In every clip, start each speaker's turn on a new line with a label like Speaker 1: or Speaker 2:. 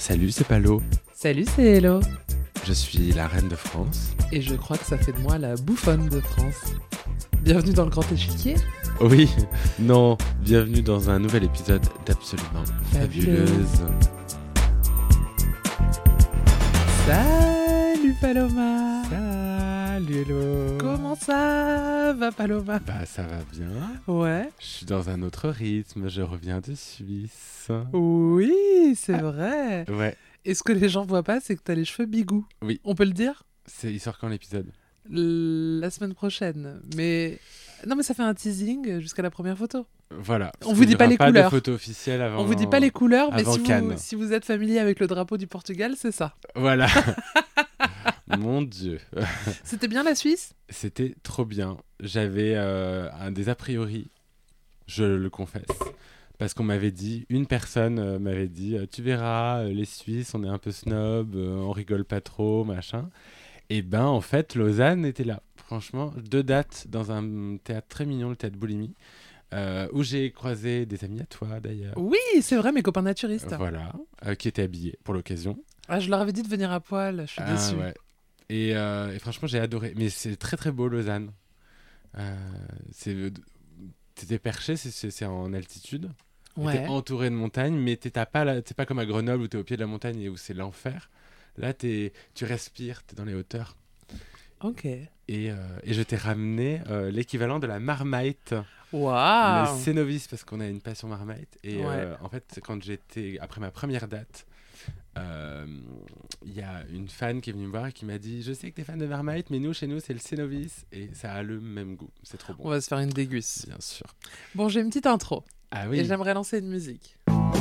Speaker 1: Salut, c'est Palo.
Speaker 2: Salut, c'est Hello.
Speaker 1: Je suis la reine de France.
Speaker 2: Et je crois que ça fait de moi la bouffonne de France. Bienvenue dans le grand échiquier.
Speaker 1: Oui, non, bienvenue dans un nouvel épisode d'Absolument Fabuleuse.
Speaker 2: Salut Paloma.
Speaker 1: Salut Hello.
Speaker 2: Comment ça va Paloma?
Speaker 1: Bah ça va bien.
Speaker 2: Ouais.
Speaker 1: Je suis dans un autre rythme, je reviens de Suisse.
Speaker 2: Oui, c'est vrai.
Speaker 1: Ouais,
Speaker 2: Et ce que les gens voient pas, c'est que t'as les cheveux bigou.
Speaker 1: Oui.
Speaker 2: On peut le dire?
Speaker 1: il sort quand l'épisode?
Speaker 2: La semaine prochaine. Mais... Non mais ça fait un teasing jusqu'à la première photo.
Speaker 1: Voilà.
Speaker 2: On vous dit pas les
Speaker 1: Pas
Speaker 2: couleurs.
Speaker 1: de photo officielle avant.
Speaker 2: On vous dit pas les couleurs, mais
Speaker 1: avant Cannes.
Speaker 2: si vous êtes familier avec le drapeau du Portugal, c'est ça.
Speaker 1: Voilà. Mon Dieu.
Speaker 2: C'était bien la Suisse?
Speaker 1: C'était trop bien. J'avais des a priori, je le confesse. Parce qu'on m'avait dit, une personne m'avait dit, tu verras, les Suisses, on est un peu snob, on rigole pas trop, machin. Et ben, en fait, Lausanne était là. Franchement, 2 dates dans un théâtre très mignon, le théâtre Boulimi, où j'ai croisé des amis à toi, d'ailleurs.
Speaker 2: Oui, c'est vrai, mes copains naturistes.
Speaker 1: Voilà, qui étaient habillés pour l'occasion.
Speaker 2: Ah, je leur avais dit de venir à poil, je suis déçue.
Speaker 1: Ouais. Et franchement, j'ai adoré. Mais c'est très, très beau, Lausanne. T'étais perché, c'est en altitude.
Speaker 2: Ouais.
Speaker 1: T'es entouré de montagnes, mais t'es pas comme à Grenoble où t'es au pied de la montagne et où c'est l'enfer. Là, tu respires, t'es dans les hauteurs.
Speaker 2: Ok.
Speaker 1: Et je t'ai ramené l'équivalent de la marmite.
Speaker 2: Waouh.
Speaker 1: Le Cénovis, parce qu'on a une passion marmite. Et
Speaker 2: Ouais.
Speaker 1: en fait, quand j'étais, après ma première date, il y a une fan qui est venue me voir et qui m'a dit, je sais que t'es fan de marmite, mais nous, chez nous, c'est le Cénovis. Et ça a le même goût. C'est trop bon.
Speaker 2: On va se faire une déguste.
Speaker 1: Bien sûr.
Speaker 2: Bon, j'ai une petite intro.
Speaker 1: Ah
Speaker 2: Et
Speaker 1: oui.
Speaker 2: j'aimerais lancer une musique.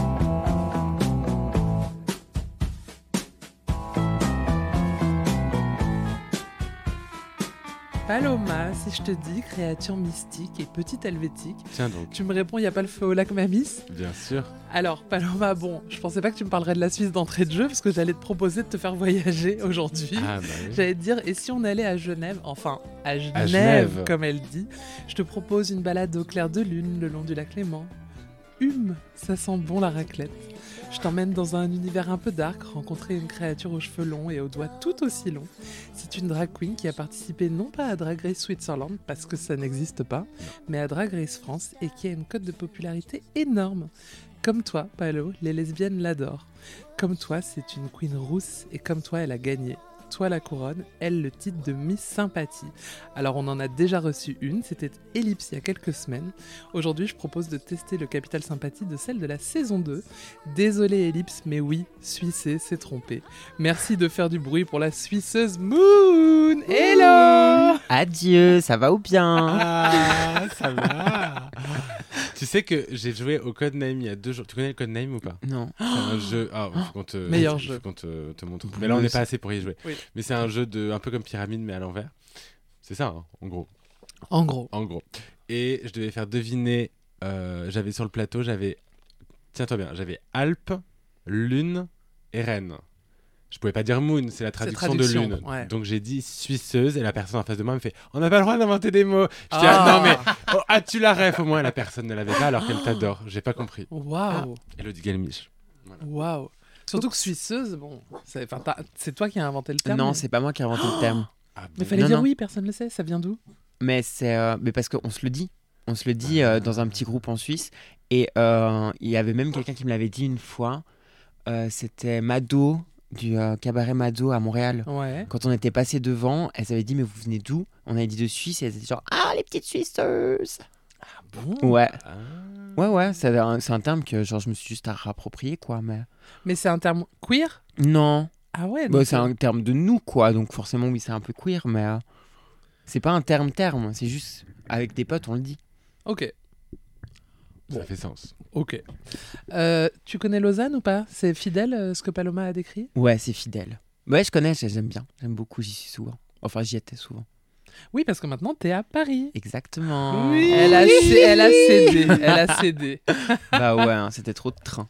Speaker 2: Paloma, si je te dis créature mystique et petite helvétique,
Speaker 1: Tiens donc.
Speaker 2: tu me réponds, il n'y a pas le feu au lac Mamis?
Speaker 1: Bien sûr.
Speaker 2: Alors, Paloma, bon, je pensais pas que tu me parlerais de la Suisse d'entrée de jeu, parce que j'allais te proposer de te faire voyager aujourd'hui.
Speaker 1: Ah bah oui.
Speaker 2: J'allais te dire, et si on allait à Genève, enfin, à Genève,
Speaker 1: Genève.
Speaker 2: comme elle dit, je te propose une balade au clair de lune le long du lac Léman. Ça sent bon la raclette. Je t'emmène dans un univers un peu dark, rencontrer une créature aux cheveux longs et aux doigts tout aussi longs. C'est une drag queen qui a participé non pas à Drag Race Switzerland, parce que ça n'existe pas, mais à Drag Race France et qui a une cote de popularité énorme. Comme toi, Palo, les lesbiennes l'adorent. Comme toi, c'est une queen rousse et comme toi, elle a gagné. Toi la couronne, elle le titre de Miss Sympathie. Alors on en a déjà reçu une, c'était Ellipse il y a quelques semaines. Aujourd'hui je propose de tester le capital sympathie de celle de la saison 2. Désolé Ellipse, mais oui, Suissé s'est trompé. Merci de faire du bruit pour la Suisseuse Moon. Hello.
Speaker 3: Adieu, ça va ou bien?
Speaker 1: Ah, ça va. Tu sais que j'ai joué au Codename il y a 2 jours. Tu connais le Codename ou pas?
Speaker 3: Non.
Speaker 1: C'est un jeu. Ah, faut qu'on te...
Speaker 2: Meilleur jeu.
Speaker 1: Faut qu'on te montre. Mais là, on n'est pas assez pour y jouer.
Speaker 2: Oui.
Speaker 1: Mais c'est un jeu un peu comme Pyramide, mais à l'envers. C'est ça, hein, en gros.
Speaker 2: En gros.
Speaker 1: En gros. Et je devais faire deviner. J'avais sur le plateau, tiens-toi bien, j'avais Alpes, Lune et Rennes. Je pouvais pas dire Moon, c'est la traduction de Lune.
Speaker 2: Ouais.
Speaker 1: Donc j'ai dit Suisseuse et la personne en face de moi me fait on n'a pas le droit d'inventer des mots. Je dis
Speaker 2: Ah.
Speaker 1: non mais as-tu la ref au moins? La personne ne l'avait pas alors qu'elle t'adore. J'ai pas compris.
Speaker 2: Waouh.
Speaker 1: Elodie Galmiche.
Speaker 2: Waouh. Surtout que Suisseuse, bon, c'est toi qui as inventé le terme.
Speaker 3: Non, c'est pas moi qui ai inventé le terme.
Speaker 1: Ah bon.
Speaker 2: Mais fallait
Speaker 3: Non,
Speaker 2: dire
Speaker 3: non.
Speaker 2: oui, personne ne le sait, ça vient d'où?
Speaker 3: Mais c'est mais parce qu'on se le dit. On se le dit dans un petit groupe en Suisse. Et il y avait même quelqu'un qui me l'avait dit une fois. C'était Mado, du cabaret Mado à Montréal.
Speaker 2: Ouais.
Speaker 3: Quand on était passé devant, elle s'avait dit mais vous venez d'où? On avait dit de Suisse et elle était genre ah les petites Suisseuses.
Speaker 2: Bon.
Speaker 3: Ouais.
Speaker 1: Ah.
Speaker 3: Ouais, c'est un terme que genre je me suis juste rapproprié quoi.
Speaker 2: Mais c'est un terme queer?
Speaker 3: Non.
Speaker 2: Ah ouais.
Speaker 3: Bah,
Speaker 2: donc,
Speaker 3: c'est un terme de nous quoi. Donc forcément oui c'est un peu queer mais c'est pas un terme. C'est juste avec des potes on le dit.
Speaker 2: Ok.
Speaker 1: Ça fait sens.
Speaker 2: Ok. Tu connais Lausanne ou pas? C'est fidèle ce que Paloma a décrit?
Speaker 3: Ouais, c'est fidèle. Ouais, je connais, j'aime bien. J'aime beaucoup, j'y suis souvent. Enfin, j'y étais souvent.
Speaker 2: Oui, parce que maintenant t'es à Paris.
Speaker 3: Exactement.
Speaker 2: Oui. Elle a cédé. Elle a cédé.
Speaker 3: Bah ouais, hein, c'était trop de train.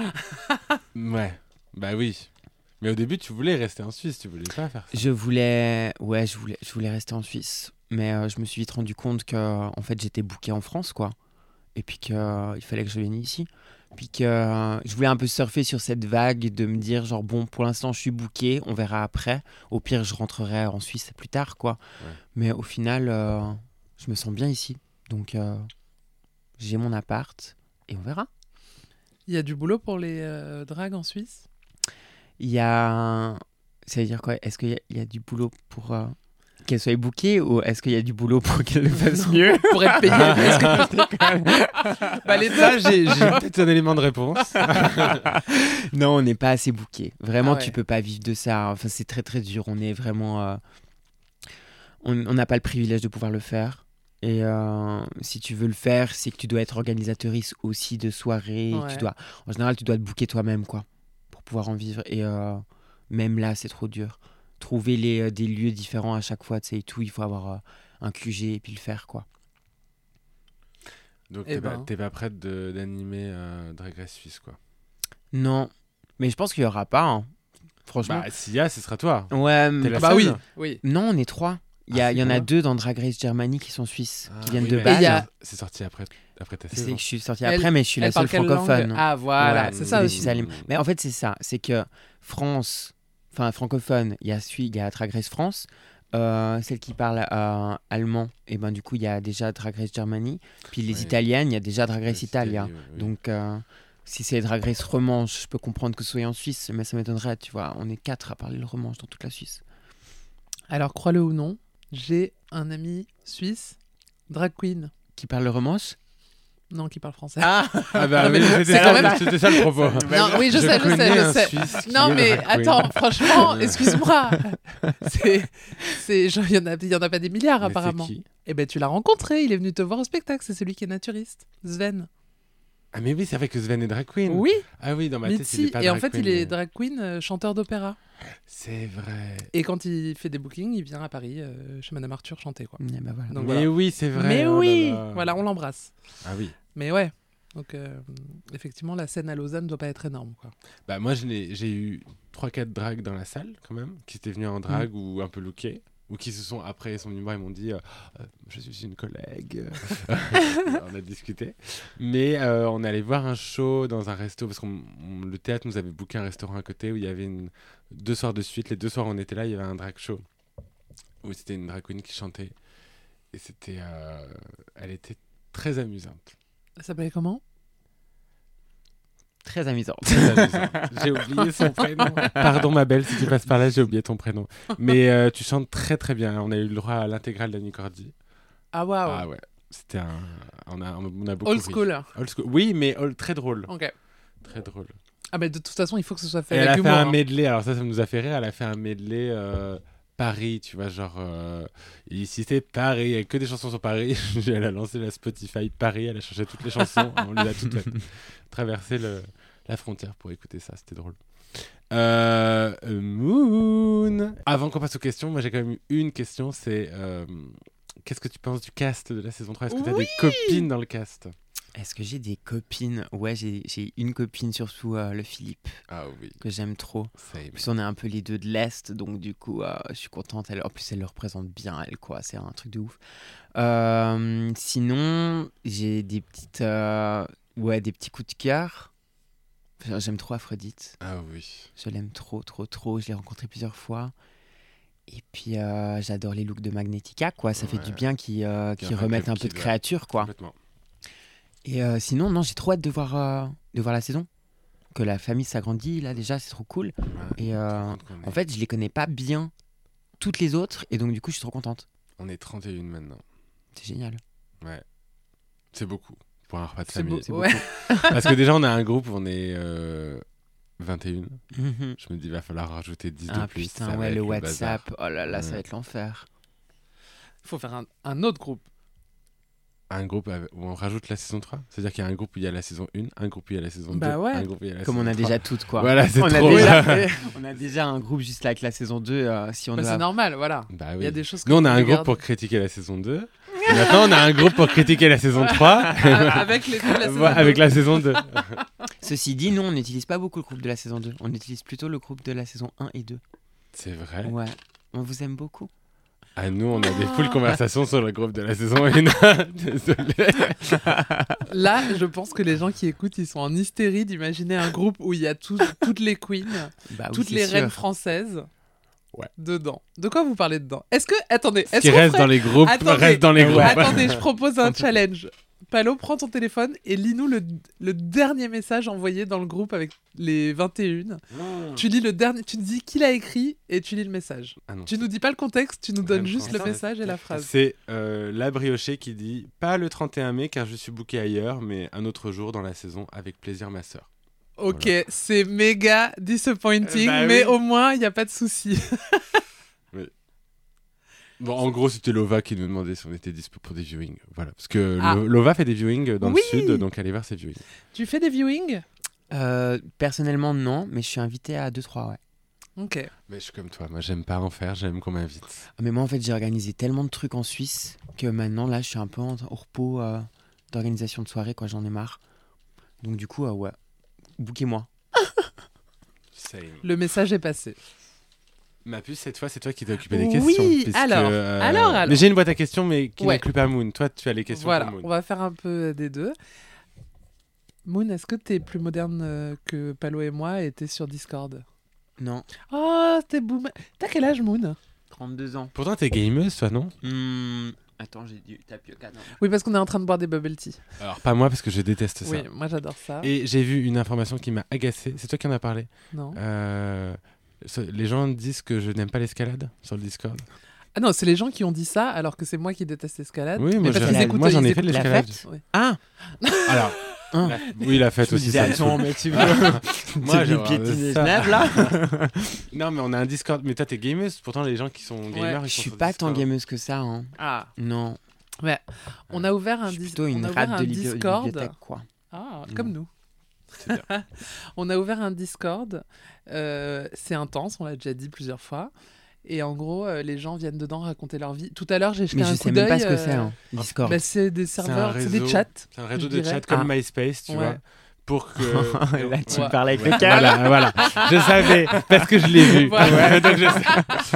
Speaker 1: Ouais. Bah oui. Mais au début, tu voulais rester en Suisse, tu voulais pas faire ça.
Speaker 3: Je voulais rester en Suisse. Mais je me suis vite rendu compte que en fait, j'étais booké en France, quoi. Et puis qu'il fallait que je vienne ici. Puis que je voulais un peu surfer sur cette vague de me dire genre bon pour l'instant je suis booké, on verra après. Au pire je rentrerai en Suisse plus tard quoi.
Speaker 1: Ouais.
Speaker 3: Mais au final je me sens bien ici. Donc j'ai mon appart et on verra.
Speaker 2: Il y a du boulot pour les dragues en Suisse.
Speaker 3: Il y a... Ça veut dire quoi? Est-ce qu'il y a du boulot pour qu'elle soit bookée ou est-ce qu'il y a du boulot pour qu'elle le fasse mieux?
Speaker 2: Pour être payée. Bah, les deux.
Speaker 1: Ça, j'ai peut-être un élément de réponse.
Speaker 3: Non, on n'est pas assez booké. Vraiment,
Speaker 2: Ah ouais.
Speaker 3: tu peux pas vivre de ça. Enfin, c'est très très dur. On est vraiment... On n'a pas le privilège de pouvoir le faire. Et si tu veux le faire, c'est que tu dois être organisatrice aussi de soirées.
Speaker 2: Ouais.
Speaker 3: En général, tu dois te booker toi-même, quoi, pour pouvoir en vivre. Et même là, c'est trop dur. Trouver des lieux différents à chaque fois, tu sais, et tout, il faut avoir un QG et puis le faire, quoi.
Speaker 1: Donc,
Speaker 2: Eh ben.
Speaker 1: t'es pas prête d'animer Drag Race Suisse, quoi.
Speaker 3: Non, mais je pense qu'il y aura pas, hein. Franchement.
Speaker 1: Bah, s'il y a, ce sera toi.
Speaker 3: Ouais,
Speaker 1: T'es la
Speaker 2: Bah
Speaker 1: seule.
Speaker 2: oui. Oui.
Speaker 3: non, on est 3. Il y
Speaker 1: Ah, c'est
Speaker 3: en a
Speaker 1: combien
Speaker 3: 2 dans Drag Race Germany qui sont suisses, qui viennent
Speaker 1: oui,
Speaker 3: de
Speaker 1: mais
Speaker 3: Bâle.
Speaker 2: il y a-
Speaker 1: C'est sorti après ta
Speaker 3: C'est
Speaker 1: saison.
Speaker 3: que je suis sortie
Speaker 2: Elle-
Speaker 3: après, mais je suis la
Speaker 2: Elle parle
Speaker 3: seule
Speaker 2: quelle langue?
Speaker 3: francophone.
Speaker 2: Ah voilà,
Speaker 3: Ouais,
Speaker 2: c'est ça
Speaker 3: je
Speaker 2: aussi.
Speaker 3: suis allée- Mais en fait, c'est ça. C'est que France, enfin francophone, il y a Drag Race France. Celle qui parle allemand, et ben du coup, il y a déjà Drag Race Germany. Puis les
Speaker 1: Ouais.
Speaker 3: italiennes, il y a déjà Drag Race Italia.
Speaker 1: Oui.
Speaker 3: Donc, si c'est Drag Race romanche, je peux comprendre que ce soit en Suisse, mais ça m'étonnerait, tu vois. On est 4 à parler le romanche dans toute la Suisse.
Speaker 2: Alors, crois-le ou non, j'ai un ami suisse, drag queen.
Speaker 3: Qui parle le romanche?
Speaker 2: Non, qui parle français.
Speaker 3: Ah
Speaker 1: bah
Speaker 2: mais
Speaker 1: oui,
Speaker 2: c'est
Speaker 1: c'était
Speaker 2: quand même-
Speaker 1: c'était ça le propos.
Speaker 2: Non, oui, je sais, je
Speaker 1: connais
Speaker 2: sais, je
Speaker 1: un
Speaker 2: sais.
Speaker 1: Suisse qui
Speaker 2: Non,
Speaker 1: est
Speaker 2: mais
Speaker 1: drag queen.
Speaker 2: attends, franchement, excuse-moi. Genre, il y en a pas des milliards,
Speaker 1: Mais
Speaker 2: apparemment.
Speaker 1: c'est qui
Speaker 2: Eh ben, tu l'as rencontré, il est venu te voir au spectacle, c'est celui qui est naturiste, Sven.
Speaker 1: Ah, mais oui, c'est vrai que Sven est drag queen.
Speaker 2: Oui,
Speaker 1: Ah oui, dans ma tête, il
Speaker 2: Mitzi.
Speaker 1: est pas
Speaker 2: Et en
Speaker 1: drag
Speaker 2: fait,
Speaker 1: queen,
Speaker 2: il est
Speaker 1: mais-
Speaker 2: drag queen, chanteur d'opéra.
Speaker 1: C'est vrai.
Speaker 2: Et quand il fait des bookings, il vient à Paris, chez Madame Arthur, chanter, quoi.
Speaker 3: Eh ben voilà.
Speaker 2: Donc,
Speaker 1: mais
Speaker 2: voilà.
Speaker 1: oui, c'est vrai.
Speaker 2: Mais
Speaker 1: oh là
Speaker 2: oui,
Speaker 1: là.
Speaker 2: voilà, on l'embrasse.
Speaker 1: Ah oui.
Speaker 2: Mais ouais, donc effectivement, la scène à Lausanne doit pas être énorme, quoi.
Speaker 1: Bah moi, j'ai eu 3-4 drags dans la salle, quand même, qui étaient venus en drag ou un peu lookés. Ou qui se sont, après, sont venus me voir et m'ont dit je suis une collègue. On a discuté. Mais on est allé voir un show dans un resto, parce que le théâtre nous avait booké un restaurant à côté où il y avait 2 soirs de suite. Les 2 soirs où on était là, il y avait un drag show. Où c'était une drag queen qui chantait. Et c'était... elle était très amusante.
Speaker 2: Ça s'appelait comment?
Speaker 3: Très amusante.
Speaker 1: Très amusante. J'ai oublié son prénom. Pardon ma belle, si tu passes par là, j'ai oublié ton prénom. Mais tu chantes très très bien. On a eu le droit à l'intégrale d'Annie Cordy.
Speaker 2: Ah waouh,
Speaker 1: Ah ouais, c'était un... On a beaucoup
Speaker 2: old
Speaker 1: ri.
Speaker 2: school.
Speaker 1: Old school. Oui, mais très drôle.
Speaker 2: Ok.
Speaker 1: Très drôle.
Speaker 2: Ah mais de toute façon, il faut que ce soit
Speaker 1: Et
Speaker 2: fait
Speaker 1: elle
Speaker 2: avec
Speaker 1: a fait
Speaker 2: humour.
Speaker 1: un
Speaker 2: hein.
Speaker 1: medley. Alors ça nous a fait rire. Elle a fait un medley Paris, tu vois, genre... ici c'est Paris, il n'y a que des chansons sur Paris. Elle a lancé la Spotify Paris, elle a changé toutes les chansons. On les a toutes faites. Traversé la frontière pour écouter ça, c'était drôle. Moon. Avant qu'on passe aux questions, moi j'ai quand même eu une question, c'est qu'est-ce que tu penses du cast de la saison 3? Est-ce que tu as
Speaker 2: Oui.
Speaker 1: des copines dans le cast?
Speaker 3: Est-ce que j'ai des copines? Ouais, j'ai une copine, surtout le Philippe,
Speaker 1: Ah oui,
Speaker 3: que j'aime trop.
Speaker 1: same.
Speaker 3: En plus, on est un peu les deux de l'Est, donc du coup, je suis contente. En plus, elle le représente bien, elle, quoi. C'est un truc de ouf. Sinon, j'ai des petites... des petits coups de cœur. J'aime trop Aphrodite.
Speaker 1: Ah oui.
Speaker 3: Je l'aime trop, trop, trop. Je l'ai rencontrée plusieurs fois. Et puis, j'adore les looks de Magnetica, quoi. Ça fait
Speaker 1: Ouais.
Speaker 3: du bien qu'ils
Speaker 1: un
Speaker 3: remettent un peu de
Speaker 1: kid,
Speaker 3: créature, quoi.
Speaker 1: Complètement.
Speaker 3: Et sinon, non, j'ai trop hâte de voir la saison. Que la famille s'agrandit, là, déjà, c'est trop cool.
Speaker 1: Ouais,
Speaker 3: Et
Speaker 1: je me rends compte qu'on est-
Speaker 3: en fait, je les connais pas bien, toutes les autres. Et donc, du coup, je suis trop contente.
Speaker 1: on est 31 maintenant.
Speaker 3: C'est génial.
Speaker 1: Ouais. C'est beaucoup pour un repas de
Speaker 2: C'est
Speaker 1: famille.
Speaker 2: beau. Ouais.
Speaker 1: Parce que déjà, on a un groupe où on est 21.
Speaker 3: Mhm.
Speaker 1: Je me dis, il va falloir rajouter 10 de
Speaker 3: Ah
Speaker 1: plus.
Speaker 3: putain,
Speaker 1: ça va
Speaker 3: ouais,
Speaker 1: être
Speaker 3: le
Speaker 1: bazar.
Speaker 3: WhatsApp. Oh là là, ça
Speaker 1: Ouais.
Speaker 3: va être l'enfer.
Speaker 2: Il faut faire un autre groupe.
Speaker 1: Un groupe où on rajoute la saison 3. C'est-à-dire qu'il y a un groupe où il y a la saison 1, un groupe où il y a la saison 2,
Speaker 2: Bah ouais.
Speaker 1: un groupe où il y a la
Speaker 3: Comme
Speaker 1: saison
Speaker 3: on a
Speaker 1: 3.
Speaker 3: déjà toutes, quoi.
Speaker 1: Voilà, c'est
Speaker 3: on, a
Speaker 1: trop.
Speaker 3: déjà, on a déjà un groupe juste là avec la saison 2. Si on
Speaker 2: Bah,
Speaker 3: doit...
Speaker 2: c'est normal, voilà.
Speaker 1: Bah
Speaker 2: Il
Speaker 1: oui.
Speaker 2: y a des choses
Speaker 1: Nous, on a un
Speaker 2: qu'on
Speaker 1: groupe
Speaker 2: regarde.
Speaker 1: pour critiquer la saison 2. Et maintenant, on a un groupe pour critiquer la saison 3.
Speaker 2: Avec les filles de la saison
Speaker 1: Voilà,
Speaker 2: 2.
Speaker 1: avec la saison 2.
Speaker 3: Ceci dit, nous, on n'utilise pas beaucoup le groupe de la saison 2. On utilise plutôt le groupe de la saison 1 et 2.
Speaker 1: C'est vrai.
Speaker 3: Ouais, on vous aime beaucoup.
Speaker 1: Ah, nous, on a des full conversations sur le groupe de la saison 1. Désolé.
Speaker 2: Là, je pense que les gens qui écoutent, ils sont en hystérie d'imaginer un groupe où il y a toutes les queens,
Speaker 3: Bah oui,
Speaker 2: toutes
Speaker 3: c'est
Speaker 2: les
Speaker 3: sûr.
Speaker 2: reines françaises
Speaker 1: Ouais.
Speaker 2: dedans. De quoi vous parlez dedans? Attendez,
Speaker 1: Ce qui reste dans les groupes,
Speaker 2: Attendez.
Speaker 1: reste dans les groupes.
Speaker 2: Attendez, je propose un challenge. Palo, prends ton téléphone et lis-nous le dernier message envoyé dans le groupe avec les 21. Tu lis le dernier, tu nous dis qui l'a écrit et tu lis le message.
Speaker 1: Ah non.
Speaker 2: Tu nous dis pas le contexte, tu nous donnes
Speaker 1: Reine
Speaker 2: juste le
Speaker 1: française.
Speaker 2: message et la phrase.
Speaker 1: C'est la briochée qui dit « Pas le 31 mai car je suis booké ailleurs, mais un autre jour dans la saison, avec plaisir ma sœur.
Speaker 2: Ok, c'est méga disappointing,
Speaker 1: Bah
Speaker 2: mais
Speaker 1: oui.
Speaker 2: au moins, il n'y a pas de souci. »
Speaker 1: Bon, en gros, c'était Lova qui nous demandait si on était dispo pour des viewings. Voilà, parce que
Speaker 2: Ah.
Speaker 1: Lova fait des viewings dans
Speaker 2: Oui.
Speaker 1: le sud, donc allez voir ses viewings.
Speaker 2: Tu fais des viewings?
Speaker 3: Personnellement, non, mais je suis invité à 2-3, ouais.
Speaker 2: Ok.
Speaker 1: Mais je suis comme toi, moi j'aime pas en faire, j'aime qu'on m'invite.
Speaker 3: Ah, mais moi, en fait, j'ai organisé tellement de trucs en Suisse que maintenant, là, je suis un peu au repos d'organisation de soirée, quoi. J'en ai marre. Donc, du coup, ouais, bouquez-moi.
Speaker 1: Same.
Speaker 2: Le message est passé.
Speaker 1: Ma puce, cette fois, c'est toi qui t'es occupé des
Speaker 2: Oui,
Speaker 1: questions. puisque,
Speaker 2: alors.
Speaker 1: Mais j'ai une boîte à questions, mais qui
Speaker 2: Ouais.
Speaker 1: n'inclut pas Moon. Toi, tu as les questions
Speaker 2: Voilà,
Speaker 1: pour
Speaker 2: on
Speaker 1: Moon.
Speaker 2: va faire un peu des deux. Moon, est-ce que t'es plus moderne que Palo et moi et t'es sur Discord?
Speaker 3: Non,
Speaker 2: Oh, t'es boomer. T'as quel âge, Moon?
Speaker 3: 32 ans.
Speaker 1: Pourtant, t'es gameuse, toi, non?
Speaker 3: Attends, j'ai du tapioca. Non.
Speaker 2: Oui, parce qu'on est en train de boire des bubble tea.
Speaker 1: Alors, pas moi, parce que je déteste ça.
Speaker 2: Oui, moi j'adore ça.
Speaker 1: Et j'ai vu une information qui m'a agacé. C'est toi qui en as parlé.
Speaker 2: Non.
Speaker 1: Les gens disent que je n'aime pas l'escalade sur le Discord.
Speaker 2: Ah non, c'est les gens qui ont dit ça alors que c'est moi qui déteste l'escalade.
Speaker 1: Oui,
Speaker 2: mais
Speaker 1: moi,
Speaker 2: parce
Speaker 1: j'ai-
Speaker 2: qu'ils écoutent-
Speaker 1: moi, j'en ai
Speaker 2: ils
Speaker 1: fait de
Speaker 2: écoutent-
Speaker 3: La
Speaker 1: l'escalade.
Speaker 3: fête
Speaker 2: Ouais.
Speaker 3: Ah
Speaker 1: Alors,
Speaker 3: Hein.
Speaker 1: oui, la fête
Speaker 3: Je me
Speaker 1: aussi.
Speaker 3: disais,
Speaker 1: ça me
Speaker 3: attends,
Speaker 1: saoule.
Speaker 3: mais tu veux
Speaker 1: Moi,
Speaker 3: tu
Speaker 1: j'ai
Speaker 3: veux piétiner
Speaker 1: ça.
Speaker 3: Genève, là
Speaker 1: Non, mais on a un Discord. Mais toi, t'es gameuse. Pourtant, les gens qui sont gamers, ils
Speaker 3: Je
Speaker 1: sont
Speaker 3: suis
Speaker 1: sur
Speaker 3: pas tant
Speaker 1: Discord.
Speaker 3: gameuse que ça, hein.
Speaker 2: Ah,
Speaker 3: Non,
Speaker 2: on a ouvert
Speaker 3: je
Speaker 2: un,
Speaker 3: suis
Speaker 2: dis-
Speaker 3: plutôt une
Speaker 2: on a ouvert
Speaker 3: rate
Speaker 2: un
Speaker 3: de
Speaker 2: Discord.
Speaker 3: bibliothèque, quoi.
Speaker 2: Ah,
Speaker 1: Mm.
Speaker 2: comme nous.
Speaker 1: C'est bien.
Speaker 2: On a ouvert un Discord. C'est intense, on l'a déjà dit plusieurs fois. Et en gros, les gens viennent dedans raconter leur vie. Tout à l'heure, j'ai jeté
Speaker 3: Mais
Speaker 2: un
Speaker 3: je
Speaker 2: coup
Speaker 3: sais même pas
Speaker 2: d'œil,
Speaker 3: ce que c'est, hein, Discord.
Speaker 2: bah, c'est des serveurs, c'est des
Speaker 1: réseau.
Speaker 2: chats.
Speaker 1: C'est un réseau
Speaker 2: je
Speaker 1: de
Speaker 2: dirais.
Speaker 1: chat comme
Speaker 3: Ah.
Speaker 1: MySpace, tu
Speaker 2: Ouais.
Speaker 1: vois. Pour que.
Speaker 3: Là, tu
Speaker 2: Ouais.
Speaker 3: me parlais avec
Speaker 1: Ouais,
Speaker 3: le câble.
Speaker 1: voilà. Je savais, parce que je l'ai vu.
Speaker 2: Voilà.
Speaker 1: Ouais, donc je sais.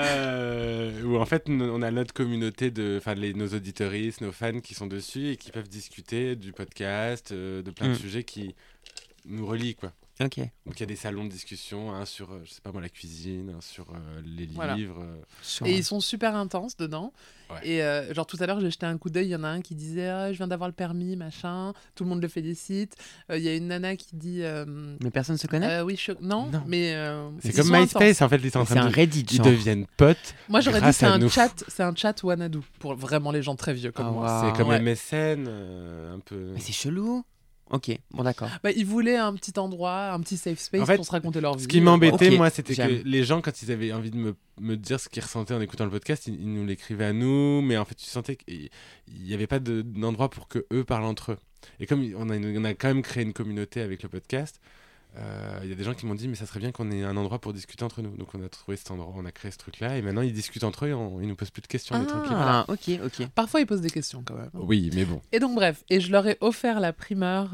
Speaker 1: Où en fait, on a notre communauté nos auditeuristes, nos fans qui sont dessus et qui peuvent discuter du podcast, de plein de sujets qui nous relient, quoi.
Speaker 3: Ok.
Speaker 1: Donc il y a des salons de discussion, un sur, je sais pas moi, la cuisine, un sur les
Speaker 2: Voilà.
Speaker 1: livres.
Speaker 2: Et ils sont super intenses dedans.
Speaker 1: Ouais.
Speaker 2: Et genre tout à l'heure, j'ai jeté un coup d'œil. Il y en a un qui disait ah, je viens d'avoir le permis, machin. Tout le monde le félicite. Il y a une nana qui dit
Speaker 3: Mais personne se connaît
Speaker 2: oui, non,
Speaker 3: Non.
Speaker 2: mais
Speaker 1: C'est
Speaker 2: ils
Speaker 1: comme
Speaker 2: sont
Speaker 1: MySpace, en fait, ils sont en
Speaker 3: C'est
Speaker 1: train
Speaker 3: un
Speaker 1: de.
Speaker 3: Reddit,
Speaker 1: Ils
Speaker 3: genre.
Speaker 1: deviennent potes.
Speaker 2: moi j'aurais dit
Speaker 1: grâce
Speaker 2: c'est
Speaker 1: à
Speaker 2: un
Speaker 1: nous.
Speaker 2: chat, c'est un chat Wanadu pour vraiment les gens très vieux comme
Speaker 3: Ah,
Speaker 2: moi.
Speaker 3: waouh.
Speaker 1: C'est comme
Speaker 2: Ouais.
Speaker 1: MSN, un peu.
Speaker 3: Mais c'est chelou. Ok, bon d'accord.
Speaker 2: Bah, ils voulaient un petit endroit, un petit safe space
Speaker 1: En fait,
Speaker 2: pour se raconter leur vie.
Speaker 1: Ce qui m'embêtait,
Speaker 3: Ok,
Speaker 1: moi, c'était que
Speaker 3: j'aime.
Speaker 1: les gens, quand ils avaient envie de me dire ce qu'ils ressentaient en écoutant le podcast, ils nous l'écrivaient à nous, mais en fait, tu sentais qu'il n'y avait pas d'endroit pour que eux parlent entre eux. Et comme on a quand même créé une communauté avec le podcast, il y a des gens qui m'ont dit, mais ça serait bien qu'on ait un endroit pour discuter entre nous. Donc on a trouvé cet endroit, on a créé ce truc-là, et maintenant ils discutent entre eux, ils nous posent plus de questions, on est tranquille.
Speaker 3: Ah, ok.
Speaker 2: Parfois ils posent des questions quand même.
Speaker 1: Oui, mais bon.
Speaker 2: Et donc bref, et je leur ai offert la primeur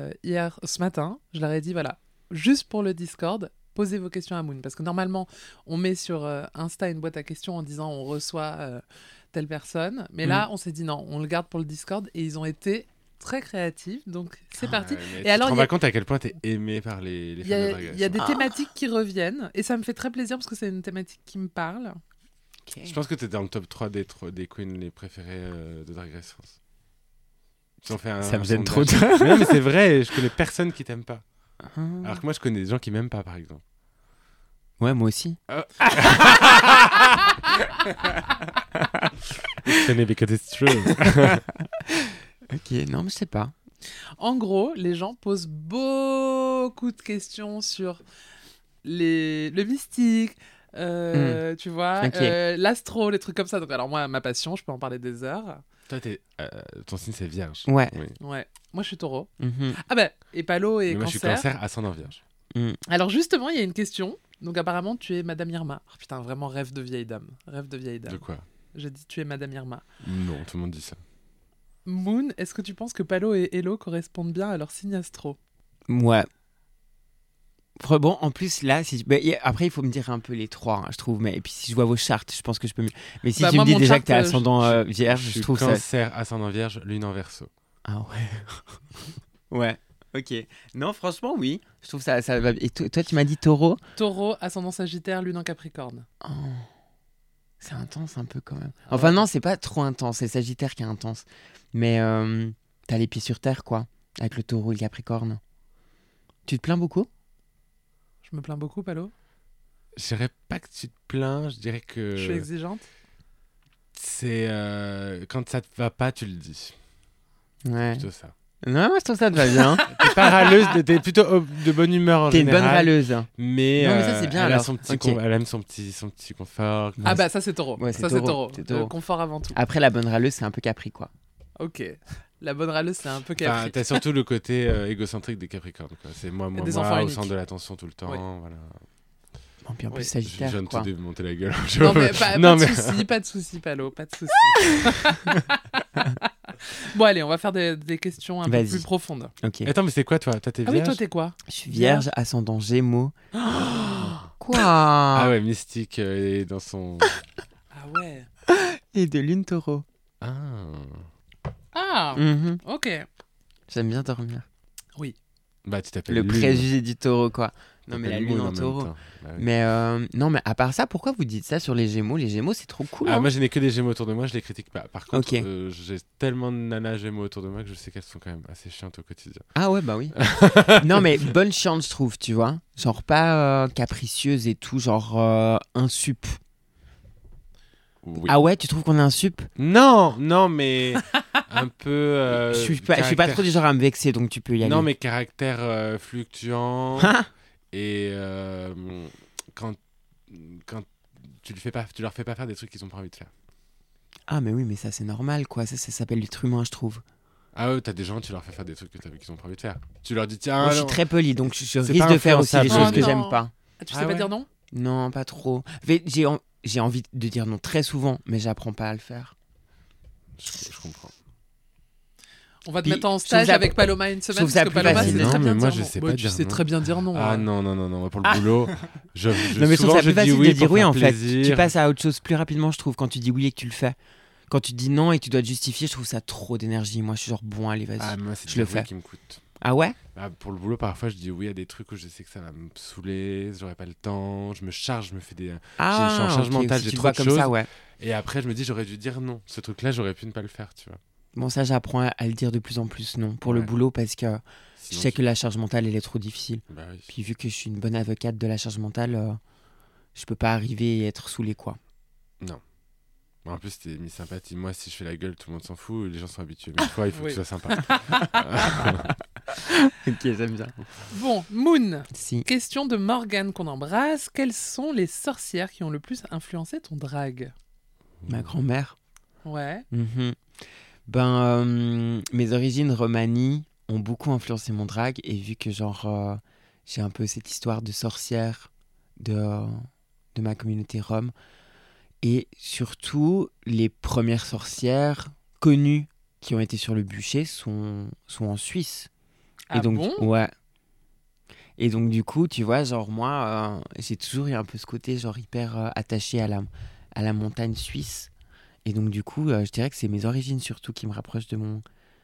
Speaker 2: ce matin. Je leur ai dit voilà, juste pour le Discord, posez vos questions à Moon. Parce que normalement, on met sur Insta une boîte à questions en disant on reçoit telle personne. Mais là, on s'est dit non, on le garde pour le Discord. Et ils ont été très créatifs. Donc c'est parti.
Speaker 1: Mais
Speaker 2: Et
Speaker 1: tu
Speaker 2: alors,
Speaker 1: te rends
Speaker 2: il y a-
Speaker 1: pas compte à quel point t'es aimé par les
Speaker 2: Il
Speaker 1: fans
Speaker 2: y,
Speaker 1: de
Speaker 2: a,
Speaker 1: Drag Race.
Speaker 2: il y a des
Speaker 3: Ah.
Speaker 2: thématiques qui reviennent. Et ça me fait très plaisir parce que c'est une thématique qui me parle.
Speaker 1: Je pense que t'es dans le top 3 des queens les préférées de Drag Race France. Ils ont fait
Speaker 3: Ça me gêne trop.
Speaker 1: sondage. Mais non, mais c'est vrai, je connais personne qui t'aime pas.
Speaker 3: Ah.
Speaker 1: Alors que moi, je connais des gens qui m'aiment pas, par exemple.
Speaker 3: Ouais, moi aussi.
Speaker 1: Je connais because it's true.
Speaker 3: Ok, non, mais je sais pas.
Speaker 2: En gros, les gens posent beaucoup de questions sur le mystique, tu vois,
Speaker 3: Ok.
Speaker 2: l'astro, les trucs comme ça. Donc, alors moi, ma passion, je peux en parler des heures.
Speaker 1: Toi, ton signe, c'est vierge.
Speaker 3: Ouais.
Speaker 1: Oui.
Speaker 2: Ouais. Moi, je suis taureau.
Speaker 3: Mhm.
Speaker 2: Ah ben, et Palo et
Speaker 1: Mais moi, je suis
Speaker 2: cancer.
Speaker 1: cancer, ascendant vierge.
Speaker 2: Alors justement, il y a une question. Donc apparemment, tu es Madame Irma. Oh, putain, vraiment rêve de vieille dame. Rêve de vieille
Speaker 1: De
Speaker 2: dame.
Speaker 1: quoi
Speaker 2: J'ai dit tu es Madame Irma.
Speaker 1: Non, tout le monde dit ça.
Speaker 2: Moon, est-ce que tu penses que Palo et Hello correspondent bien à leur signe astro?
Speaker 3: Ouais. Bon, en plus, là, après, il faut me dire un peu les trois, hein, je trouve. Mais et puis, si je vois vos chartes, je pense que je peux mieux. Mais si tu
Speaker 2: moi,
Speaker 3: me dis
Speaker 2: mon
Speaker 3: déjà
Speaker 2: chart,
Speaker 3: que t'es ascendant vierge,
Speaker 1: Je
Speaker 3: je
Speaker 1: suis
Speaker 3: trouve ça.
Speaker 1: Cancer, ascendant Vierge, Lune en Verseau.
Speaker 3: Ah ouais. Ouais. Ok. Non, franchement, oui. Je trouve ça va. Et toi, tu m'as dit Taureau.
Speaker 2: Taureau, ascendant Sagittaire, Lune en Capricorne.
Speaker 3: Oh, c'est intense un peu quand même. Enfin, non, c'est pas trop intense. C'est Sagittaire qui est intense. Mais t'as les pieds sur terre, quoi. Avec le Taureau et le Capricorne. Tu te plains beaucoup?
Speaker 2: Je me plains beaucoup, Palo.
Speaker 1: Je dirais pas que tu te plains, je dirais que
Speaker 2: Je suis exigeante.
Speaker 1: c'est quand ça te va pas, tu le dis.
Speaker 3: Ouais.
Speaker 1: Plutôt ça.
Speaker 3: Non, moi je trouve ça te va bien.
Speaker 1: T'es pas râleuse, t'es plutôt de bonne humeur en
Speaker 3: T'es une
Speaker 1: général.
Speaker 3: bonne râleuse.
Speaker 1: Mais,
Speaker 3: Non, mais ça, c'est bien,
Speaker 1: elle, a
Speaker 3: alors.
Speaker 1: son petit
Speaker 3: Ok.
Speaker 1: elle aime son petit confort.
Speaker 2: Ah bah ça c'est Taureau.
Speaker 3: Ouais, c'est
Speaker 2: ça
Speaker 3: Taureau.
Speaker 2: c'est
Speaker 3: C'est
Speaker 2: Taureau.
Speaker 3: Taureau.
Speaker 2: Confort avant tout.
Speaker 3: Après, la bonne râleuse, c'est un peu Capri, quoi.
Speaker 2: Ok. La bonne râleuse c'est un peu
Speaker 1: Enfin,
Speaker 2: Capri.
Speaker 1: t'as surtout le côté égocentrique des Capricornes. Quoi. C'est moi,
Speaker 2: Des enfants
Speaker 1: au
Speaker 2: uniques.
Speaker 1: centre de l'attention tout le temps.
Speaker 2: Oui.
Speaker 1: Voilà.
Speaker 3: Bon, puis en plus,
Speaker 2: Oui.
Speaker 1: Je
Speaker 3: Sagittaire,
Speaker 1: viens de
Speaker 3: quoi.
Speaker 1: te démonter la gueule.
Speaker 2: Non mais pas
Speaker 1: Non,
Speaker 2: de
Speaker 1: mais-
Speaker 2: soucis, pas de soucis, Palo, pas de soucis. Bon allez, on va faire des questions un peu
Speaker 3: Vas-y.
Speaker 2: plus profondes.
Speaker 3: Ok.
Speaker 1: Attends, mais c'est quoi toi? Toi, t'es
Speaker 2: Ah oui,
Speaker 1: vierge?
Speaker 2: toi t'es quoi?
Speaker 3: Je suis vierge, ascendant Gémeaux. Quoi?
Speaker 1: Ah ouais, mystique et dans son.
Speaker 2: Ah ouais.
Speaker 3: Et de lune Taureau.
Speaker 1: Ah.
Speaker 2: Ah,
Speaker 3: Mhm.
Speaker 2: ok.
Speaker 3: J'aime bien dormir.
Speaker 1: Bah, tu t'appelles
Speaker 3: Le
Speaker 1: Lune.
Speaker 3: préjugé du Taureau, quoi. Non, mais la
Speaker 1: T'appelles
Speaker 3: lune
Speaker 1: Moon
Speaker 3: en
Speaker 1: même
Speaker 3: Taureau.
Speaker 1: temps. Bah oui.
Speaker 3: Mais non, mais à part ça, pourquoi vous dites ça sur les Gémeaux? Les Gémeaux, c'est trop cool.
Speaker 1: Ah,
Speaker 3: hein.
Speaker 1: moi, je n'ai que des Gémeaux autour de moi, je les critique pas. Par contre,
Speaker 3: Ok.
Speaker 1: j'ai tellement de nanas Gémeaux autour de moi que je sais qu'elles sont quand même assez chiantes au quotidien.
Speaker 3: Ah ouais, bah oui. Non, mais bonne chance, je trouve, tu vois. Genre pas capricieuse et tout, genre un sup.
Speaker 1: Oui.
Speaker 3: Ah ouais, tu trouves qu'on est un sup?
Speaker 1: Non, non, mais un peu.
Speaker 3: Je suis pas
Speaker 1: caractère-
Speaker 3: trop du genre à me vexer, donc tu peux y aller.
Speaker 1: Non, mais caractère fluctuant.
Speaker 3: Ah,
Speaker 1: Et quand tu leur fais pas faire des trucs qu'ils ont pas envie de faire.
Speaker 3: ah, mais oui, mais ça c'est normal, quoi. Ça s'appelle l'être humain, je trouve.
Speaker 1: Ah ouais, t'as des gens, tu leur fais faire des trucs qu'ils ont pas envie de faire. Tu leur dis tiens.
Speaker 3: Moi, je suis
Speaker 1: non.
Speaker 3: très poli, donc je
Speaker 1: C'est
Speaker 3: risque
Speaker 1: pas
Speaker 3: de faire aussi des
Speaker 1: influençable.
Speaker 3: choses que
Speaker 2: Oh,
Speaker 3: j'aime
Speaker 2: non.
Speaker 3: pas.
Speaker 2: Ah, tu
Speaker 1: Ah
Speaker 2: sais pas
Speaker 1: ouais.
Speaker 2: dire non?
Speaker 3: Non, pas trop. Mais j'ai envie de dire non très souvent, mais j'apprends pas à le faire.
Speaker 1: Je comprends.
Speaker 2: On va te
Speaker 3: Puis,
Speaker 2: mettre en
Speaker 3: je trouve
Speaker 2: stage
Speaker 3: ça-
Speaker 2: avec Paloma une semaine
Speaker 3: trouve ça
Speaker 2: parce que
Speaker 3: plus
Speaker 2: Paloma
Speaker 3: facile.
Speaker 2: sait
Speaker 1: Non,
Speaker 2: très
Speaker 1: mais
Speaker 2: bien
Speaker 1: moi,
Speaker 2: dire
Speaker 1: je
Speaker 2: non.
Speaker 1: sais
Speaker 2: Ouais,
Speaker 1: pas
Speaker 2: tu
Speaker 1: dire
Speaker 2: sais
Speaker 1: non.
Speaker 2: très bien dire non.
Speaker 1: Ah
Speaker 2: hein.
Speaker 1: non, moi pour le boulot,
Speaker 3: Non, mais je trouve
Speaker 1: souvent,
Speaker 3: ça plus facile
Speaker 1: dis oui
Speaker 3: de dire
Speaker 1: pour
Speaker 3: oui
Speaker 1: faire
Speaker 3: en fait.
Speaker 1: plaisir.
Speaker 3: Tu passes à autre chose plus rapidement, je trouve, quand tu dis oui et que tu le fais. Quand tu dis non et que tu dois te justifier, je trouve ça trop d'énergie. Moi, je suis genre bon, allez, vas-y.
Speaker 1: Ah, moi, c'est
Speaker 3: Je le
Speaker 1: le
Speaker 3: fais.
Speaker 1: qui me coûte.
Speaker 3: Ah ouais?
Speaker 1: Ah, pour le boulot, parfois, je dis oui à des trucs où je sais que ça va me saouler, j'aurai pas le temps, je me charge, je me fais des.
Speaker 3: Ah,
Speaker 1: je suis en charge
Speaker 3: ok,
Speaker 1: mentale,
Speaker 3: si
Speaker 1: j'ai
Speaker 3: tu
Speaker 1: trop
Speaker 3: vois
Speaker 1: de
Speaker 3: comme
Speaker 1: choses.
Speaker 3: ça, ouais.
Speaker 1: Et après, je me dis, j'aurais dû dire non. Ce truc-là, j'aurais pu ne pas le faire, tu vois.
Speaker 3: Bon, ça, j'apprends à le dire de plus en plus non pour le
Speaker 1: Ouais.
Speaker 3: boulot parce que je
Speaker 1: Sinon,
Speaker 3: sais que la charge mentale, elle est trop difficile.
Speaker 1: Bah oui.
Speaker 3: Puis vu que je suis une bonne avocate de la charge mentale, je peux pas arriver et être saoulé, quoi.
Speaker 1: En plus, t'es mis sympathie. Moi, si je fais la gueule, tout le monde s'en fout. Les gens sont habitués. Mais toi, il faut
Speaker 2: Oui.
Speaker 1: que tu sois sympa.
Speaker 3: Ok, j'aime bien.
Speaker 2: Bon, Moon.
Speaker 3: Si.
Speaker 2: Question de Morgane qu'on embrasse. Quelles sont les sorcières qui ont le plus influencé ton drag?
Speaker 3: Ma grand-mère.
Speaker 2: Ouais.
Speaker 3: Mhm. Mes origines romanies ont beaucoup influencé mon drag et vu que genre j'ai un peu cette histoire de sorcière de ma communauté rome et surtout les premières sorcières connues qui ont été sur le bûcher sont en Suisse.
Speaker 2: Ah
Speaker 3: et donc
Speaker 2: bon?
Speaker 3: ouais. Et donc du coup, tu vois, genre moi j'ai toujours eu un peu ce côté genre hyper attaché à la montagne suisse. Et donc du coup, je dirais que c'est mes origines surtout qui me rapprochent de mon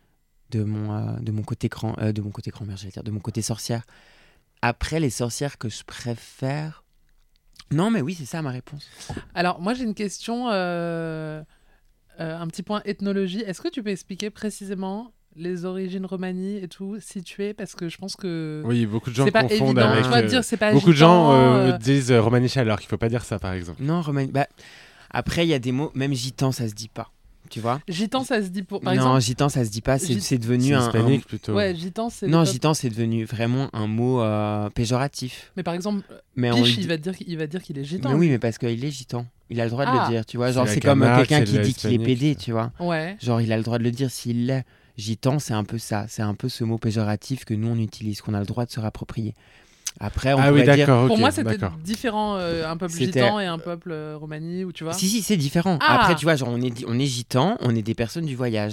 Speaker 3: côté grand-mère, j'allais dire, de mon côté sorcière. Après, les sorcières que je préfère. Non, mais oui, c'est ça ma réponse.
Speaker 2: Alors, moi, j'ai une question, un petit point ethnologie. Est-ce que tu peux expliquer précisément les origines romanies et tout, situées? Parce que je pense que
Speaker 1: Oui, beaucoup de gens
Speaker 2: c'est pas
Speaker 1: confondent
Speaker 2: évident.
Speaker 1: avec.
Speaker 2: Tu vas te dire, c'est pas
Speaker 1: Beaucoup de gens
Speaker 2: agitant,
Speaker 1: disent romaniche alors qu'il faut pas dire ça, par exemple.
Speaker 3: Non, Romanie. Bah, après, il y a des mots, même gitan, ça se dit pas. Tu vois?
Speaker 2: Gitan, ça se dit pour. Par
Speaker 3: Non,
Speaker 2: exemple.
Speaker 3: gitan, ça se dit pas. C'est
Speaker 2: Git-
Speaker 3: devenu
Speaker 1: C'est
Speaker 3: un.
Speaker 1: hispanique plutôt.
Speaker 2: Ouais, gitan, c'est.
Speaker 3: Non,
Speaker 2: le peuple.
Speaker 3: gitan, c'est devenu vraiment un mot péjoratif.
Speaker 2: Mais par exemple,
Speaker 3: Mais on le
Speaker 2: Piche,
Speaker 3: dit-
Speaker 2: il va dire qu'il est gitan.
Speaker 3: Mais oui, mais parce qu'il est gitan. Il a le droit de
Speaker 2: Ah.
Speaker 3: le dire, tu vois.
Speaker 1: C'est
Speaker 3: Genre,
Speaker 1: la
Speaker 3: c'est comme
Speaker 1: Camargue,
Speaker 3: quelqu'un
Speaker 1: c'est
Speaker 3: qui
Speaker 1: la
Speaker 3: dit qu'il est
Speaker 1: hispanique.
Speaker 3: pédé, tu vois.
Speaker 2: Ouais.
Speaker 3: Genre, il a le droit de le dire s'il l'est. Gitan, c'est un peu ça. C'est un peu ce mot péjoratif que nous, on utilise, qu'on a le droit de se rapproprier. Après, on
Speaker 1: Ah oui,
Speaker 3: pourrait dire...
Speaker 1: d'accord.
Speaker 2: Pour
Speaker 1: ok,
Speaker 2: moi, c'était
Speaker 1: d'accord.
Speaker 2: différent, un peuple
Speaker 3: C'était-
Speaker 2: gitan et un peuple romani, ou tu vois.
Speaker 3: Si, c'est différent.
Speaker 2: Ah.
Speaker 3: Après, tu vois, genre, on est gitan, on est des personnes du voyage.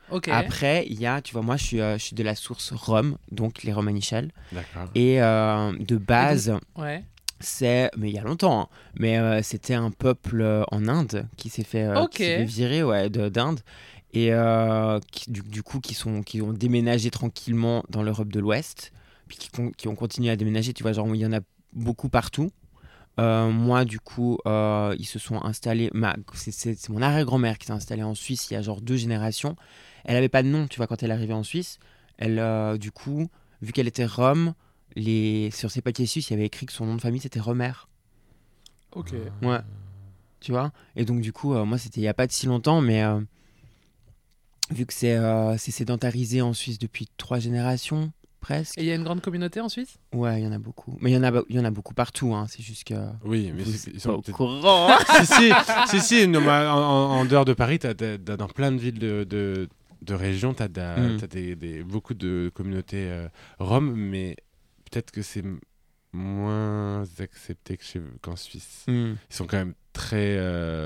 Speaker 2: Ok.
Speaker 3: Après, il y a, tu vois, moi, je suis de la source Rome, donc les Romanichels.
Speaker 1: D'accord.
Speaker 3: Et de base,
Speaker 2: Ouais.
Speaker 3: mais il y a longtemps, hein, mais c'était un peuple en Inde qui s'est fait,
Speaker 2: Ok.
Speaker 3: qui s'est fait virer d'Inde. Et du coup, qui ont déménagé tranquillement dans l'Europe de l'Ouest. Puis qui ont continué à déménager, tu vois, genre, il y en a beaucoup partout. Moi, du coup, ils se sont installés. C'est mon arrière-grand-mère qui s'est installée en Suisse il y a genre 2 générations. Elle avait pas de nom, tu vois, quand elle est arrivée en Suisse. Elle, du coup, vu qu'elle était Rome, sur ses papiers suisses, il y avait écrit que son nom de famille c'était Romer.
Speaker 2: Ok.
Speaker 3: Ouais. Tu vois. Et donc, du coup, moi, c'était il y a pas de si longtemps, mais vu que c'est sédentarisé en Suisse depuis 3 générations, presque.
Speaker 2: Et il y a une grande communauté en Suisse?
Speaker 3: Ouais, il y en a beaucoup. Mais il y en a beaucoup partout, hein. C'est juste que.
Speaker 1: Oui, mais
Speaker 3: vous
Speaker 1: ils
Speaker 3: êtes
Speaker 1: sont
Speaker 3: pas au
Speaker 1: peut-être-
Speaker 3: courant.
Speaker 1: si, non, mais en dehors de Paris, dans plein de villes de régions, t'as beaucoup de communautés roms, mais peut-être que c'est moins accepté qu'en Suisse.
Speaker 3: Hmm.
Speaker 1: Ils sont quand même très...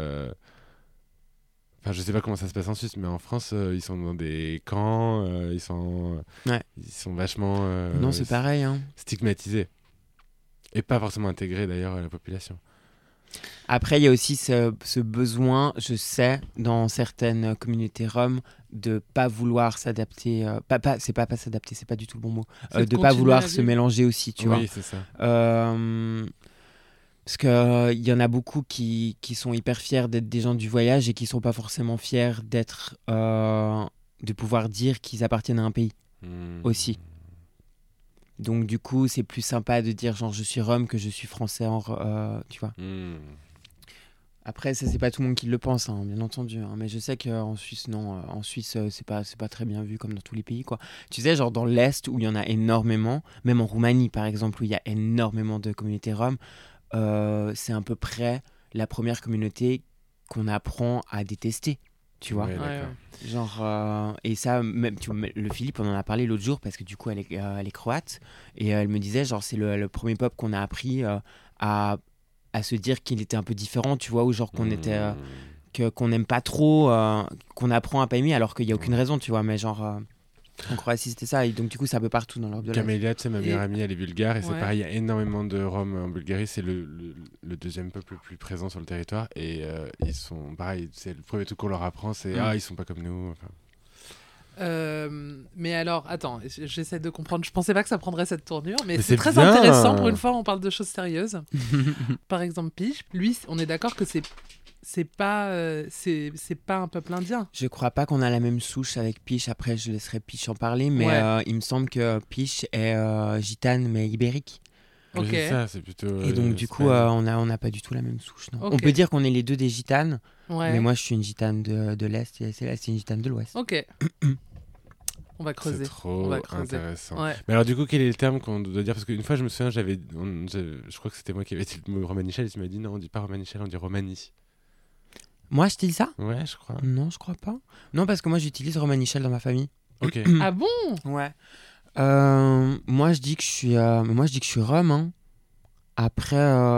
Speaker 1: Enfin, je sais pas comment ça se passe en Suisse, mais en France, ils sont dans des camps, ils sont vachement
Speaker 3: Non, c'est pareil, hein.
Speaker 1: stigmatisés. Et pas forcément intégrés d'ailleurs à la population.
Speaker 3: Après, il y a aussi ce besoin, je sais, dans certaines communautés roms, de pas vouloir s'adapter. C'est pas s'adapter, c'est pas du tout le bon mot.
Speaker 2: C'est
Speaker 3: De pas
Speaker 2: continuer
Speaker 3: vouloir
Speaker 2: à
Speaker 3: se
Speaker 2: vivre.
Speaker 3: mélanger aussi, tu vois.
Speaker 1: Oui, c'est ça.
Speaker 3: Parce qu'il y en a beaucoup qui sont hyper fiers d'être des gens du voyage et qui sont pas forcément fiers de pouvoir dire qu'ils appartiennent à un pays aussi. Donc du coup, c'est plus sympa de dire genre je suis rome que je suis français, tu vois. Après, ça c'est pas tout le monde qui le pense, hein, bien entendu. Hein, mais je sais qu'en Suisse, non. En Suisse, c'est pas très bien vu comme dans tous les pays, quoi. Tu sais, genre dans l'Est où il y en a énormément, même en Roumanie par exemple où il y a énormément de communautés roms, c'est à peu près la première communauté qu'on apprend à détester, tu vois.
Speaker 1: Ouais,
Speaker 2: Ouais,
Speaker 1: d'accord.
Speaker 2: ouais.
Speaker 3: Genre, et ça, même, tu vois, le Philippe, on en a parlé l'autre jour parce que du coup, elle est croate et elle me disait, genre, c'est le premier peuple qu'on a appris à se dire qu'il était un peu différent, tu vois, ou genre qu'on était, qu'on n'aime pas trop, qu'on apprend à pas aimer alors qu'il n'y a aucune raison, tu vois, mais genre. En Croatie, c'était ça. Et donc, du coup, c'est un peu partout dans l'Europe de l'Est.
Speaker 1: Camélia, tu sais, ma meilleure amie, elle est bulgare et c'est
Speaker 2: Ouais.
Speaker 1: pareil, il y a énormément de Roms en Bulgarie. C'est le deuxième peuple le plus présent sur le territoire et ils sont pareil. C'est le premier truc qu'on leur apprend, c'est ils sont pas comme nous. Enfin,
Speaker 2: Mais alors, attends, j'essaie de comprendre. Je pensais pas que ça prendrait cette tournure, mais
Speaker 1: Mais
Speaker 2: c'est
Speaker 1: c'est
Speaker 2: très
Speaker 1: bien.
Speaker 2: intéressant. Pour une fois, on parle de choses sérieuses. Par exemple, Piche, lui, on est d'accord que c'est pas un peuple indien.
Speaker 3: Je crois pas qu'on a la même souche avec Piche. Après, je laisserai Piche en parler. Mais
Speaker 2: Ouais.
Speaker 3: il me semble que Piche est gitane, mais ibérique.
Speaker 2: Ok.
Speaker 1: c'est ça, c'est plutôt.
Speaker 3: Et donc, du coup, on n'a pas du tout la même souche. Non.
Speaker 2: Ok.
Speaker 3: On peut dire qu'on est les deux des gitanes.
Speaker 2: Ouais.
Speaker 3: Mais moi, je suis une gitane de l'Est et c'est une gitane de l'Ouest.
Speaker 2: Ok. On va creuser.
Speaker 1: C'est trop
Speaker 2: On va creuser.
Speaker 1: intéressant.
Speaker 2: Ouais.
Speaker 1: Mais alors, du coup, quel est le terme qu'on doit dire? Parce qu'une fois, je me souviens, je crois que c'était moi qui avais dit le mot romanichel et tu m'as dit non, on dit pas romanichel, on dit romani.
Speaker 3: Moi, je dis ça?
Speaker 1: Ouais, je crois.
Speaker 3: Non, je crois pas. Non, parce que moi, j'utilise romanichel dans ma famille.
Speaker 1: Ok.
Speaker 2: Ah bon?
Speaker 3: Ouais. Moi, je dis que je suis rome. Hein. Après,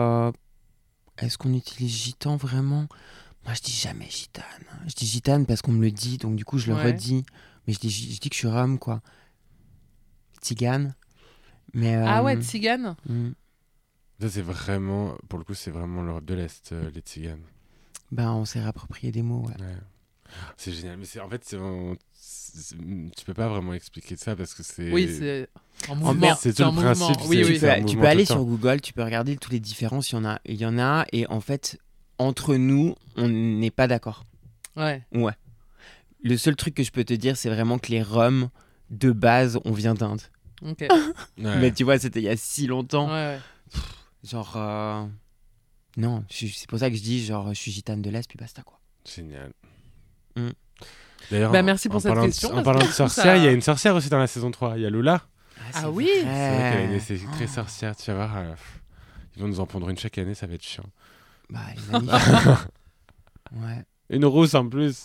Speaker 3: est-ce qu'on utilise gitan vraiment? Moi, je dis jamais gitane. Je dis gitane parce qu'on me le dit, donc du coup, je le
Speaker 2: Ouais.
Speaker 3: redis. Mais je dis que je suis rome, quoi. Tzigane. Mais,
Speaker 2: Ah ouais, tzigane.
Speaker 1: Ça, c'est vraiment, pour le coup, c'est vraiment l'Europe de l'Est, les tziganes.
Speaker 3: Ben, on s'est réapproprié des mots, ouais.
Speaker 1: Ouais. C'est génial. Mais en fait, tu peux pas vraiment expliquer ça parce que c'est.
Speaker 2: Oui, c'est en
Speaker 3: mer,
Speaker 2: mouvement.
Speaker 1: c'est tout
Speaker 2: en
Speaker 1: le principe,
Speaker 2: mouvement. Oui,
Speaker 1: c'est-
Speaker 2: oui.
Speaker 1: c'est un
Speaker 3: Tu
Speaker 1: mouvement
Speaker 3: peux aller
Speaker 1: tout le
Speaker 3: sur Google, tu peux regarder toutes les différences, il y en a, et en fait, entre nous, on n'est pas d'accord.
Speaker 2: Ouais.
Speaker 3: Ouais. Le seul truc que je peux te dire, c'est vraiment que les Roms, de base, on vient d'Inde.
Speaker 2: Ok.
Speaker 1: Ouais.
Speaker 3: Mais tu vois, c'était il y a si longtemps.
Speaker 2: Ouais, ouais.
Speaker 3: Genre, non, c'est pour ça que je dis, genre, je suis gitane de l'Est, puis basta, quoi.
Speaker 1: Génial.
Speaker 3: Mm.
Speaker 1: D'ailleurs,
Speaker 2: Bah, merci pour
Speaker 1: en
Speaker 2: cette
Speaker 1: parlant
Speaker 2: question,
Speaker 1: En
Speaker 2: parce
Speaker 1: parlant
Speaker 2: que
Speaker 1: de
Speaker 2: du coup,
Speaker 1: sorcière,
Speaker 2: ça-
Speaker 1: il y a une sorcière aussi dans la saison 3. Il y a Lula.
Speaker 2: Ah
Speaker 3: c'est
Speaker 2: oui.
Speaker 1: C'est vrai qu'elle a une
Speaker 3: vrai.
Speaker 1: esthétique très sorcière. Tu vas voir. Ils vont nous en prendre une chaque année, ça va être chiant.
Speaker 3: Bah, elle est magnifique. Ouais,
Speaker 1: Une rousse en plus.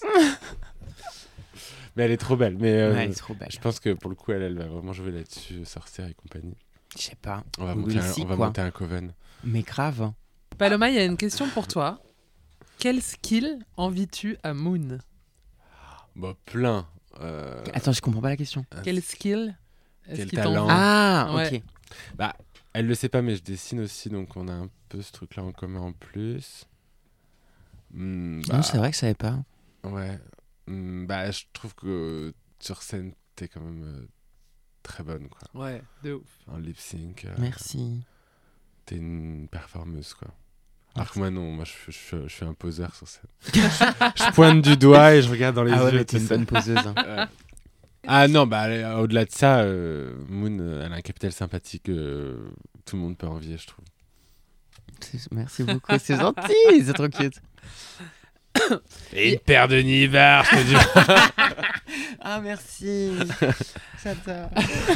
Speaker 1: Mais elle est trop belle. Mais
Speaker 3: ouais, elle est trop belle.
Speaker 1: je pense que pour le coup, elle va vraiment jouer là-dessus, sorcière et compagnie.
Speaker 3: Je sais pas.
Speaker 1: On va
Speaker 3: Google
Speaker 1: monter
Speaker 3: ici,
Speaker 1: on va
Speaker 3: quoi.
Speaker 1: monter un coven.
Speaker 3: Mais grave.
Speaker 2: Paloma, il y a une question pour toi. Quel skill envies-tu à Moon?
Speaker 1: Bah, plein.
Speaker 3: Attends, je comprends pas la question.
Speaker 2: Quel skill est-ce
Speaker 1: Quel
Speaker 2: qu'il
Speaker 1: talent.
Speaker 2: t'envoie
Speaker 3: Ah,
Speaker 2: Ouais.
Speaker 3: ok.
Speaker 1: Bah, elle le sait pas, mais je dessine aussi, donc on a un peu ce truc-là en commun en plus.
Speaker 3: Non, c'est vrai que je savais pas.
Speaker 1: Ouais. Bah, je trouve que sur scène, t'es quand même très bonne, quoi.
Speaker 2: Ouais, de ouf.
Speaker 1: En lip sync,
Speaker 3: Merci.
Speaker 1: t'es une performeuse, quoi. Alors que moi, non, moi, je suis un poseur sur scène. Je pointe du doigt et je regarde dans les
Speaker 3: Ah ouais,
Speaker 1: yeux.
Speaker 3: mais t'es
Speaker 1: tu
Speaker 3: une
Speaker 1: sais.
Speaker 3: bonne poseuse. Hein.
Speaker 1: Ouais. Ah non, bah, au-delà de ça, Moon, elle a un capital sympathique que tout le monde peut envier, je trouve.
Speaker 3: Merci beaucoup, c'est gentil, c'est trop cute.
Speaker 1: Et une paire de nibards, je te dis.
Speaker 3: Ah, merci. J'adore.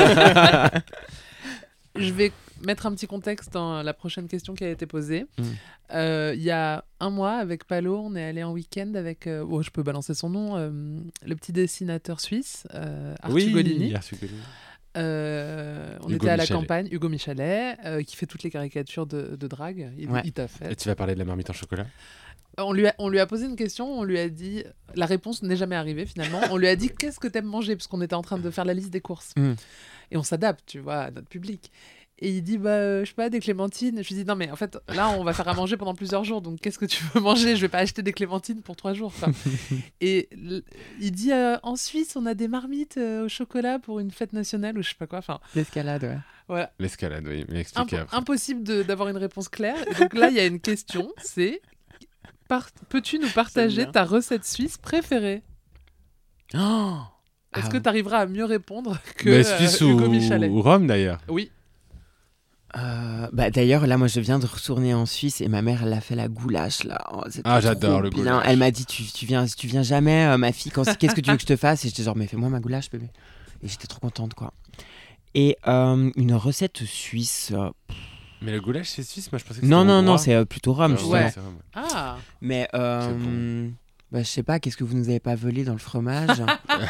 Speaker 2: Je vais mettre un petit contexte dans la prochaine question qui a été posée. Il y a un mois, avec Palo, on est allé en week-end avec, je peux balancer son nom, le petit dessinateur suisse, Arthur Golini.
Speaker 1: Arthur Golini.
Speaker 2: On
Speaker 1: Hugo
Speaker 2: était à la
Speaker 1: Michalet.
Speaker 2: campagne, Hugo Michalet, qui fait toutes les caricatures de drague.
Speaker 3: Ouais.
Speaker 2: Il t'a fait.
Speaker 1: Et tu vas parler de la marmite en chocolat?
Speaker 2: On lui a posé une question, on lui a dit... La réponse n'est jamais arrivée finalement. On lui a dit qu'est-ce que t'aimes manger, parce qu'on était en train de faire la liste des courses. Et on s'adapte, tu vois, à notre public. Et il dit, je sais pas, des clémentines. Je lui dis, non mais en fait, là, on va faire à manger pendant plusieurs jours, donc qu'est-ce que tu veux manger? Je vais pas acheter des clémentines pour 3 jours. Quoi. Et il dit, en Suisse, on a des marmites au chocolat pour une fête nationale, ou je sais pas quoi. Enfin,
Speaker 3: L'escalade, ouais.
Speaker 2: voilà.
Speaker 1: L'escalade, oui, mais expliquez après.
Speaker 2: Impossible d'avoir une réponse claire. Et donc là, il y a une question, c'est... Peux-tu nous partager ta recette suisse préférée?
Speaker 3: Oh
Speaker 2: Est-ce que tu arriveras à mieux répondre que
Speaker 1: Mais Suisse
Speaker 2: Hugo Michalet?
Speaker 1: ou Rome, d'ailleurs.
Speaker 2: Oui.
Speaker 3: D'ailleurs, là, moi, je viens de retourner en Suisse et ma mère, elle a fait la goulash, là. Oh, c'était
Speaker 1: j'adore
Speaker 3: trop
Speaker 1: le
Speaker 3: bien.
Speaker 1: goulash.
Speaker 3: Elle m'a dit, tu viens jamais, ma fille, qu'est-ce que tu veux que je te fasse? Et j'étais genre, mais fais-moi ma goulash, bébé. Et j'étais trop contente, quoi. Et une recette suisse...
Speaker 1: Mais le goulash, c'est suisse? Moi, je pensais que
Speaker 3: Non,
Speaker 1: c'était
Speaker 3: non, non,
Speaker 1: hongrois.
Speaker 3: c'est plutôt Rome,
Speaker 1: Ah,
Speaker 3: justement.
Speaker 2: Ouais.
Speaker 1: c'est Rome.
Speaker 2: Ah,
Speaker 3: Mais,
Speaker 1: bon.
Speaker 3: je sais pas, qu'est-ce que vous nous avez pas volé dans le fromage?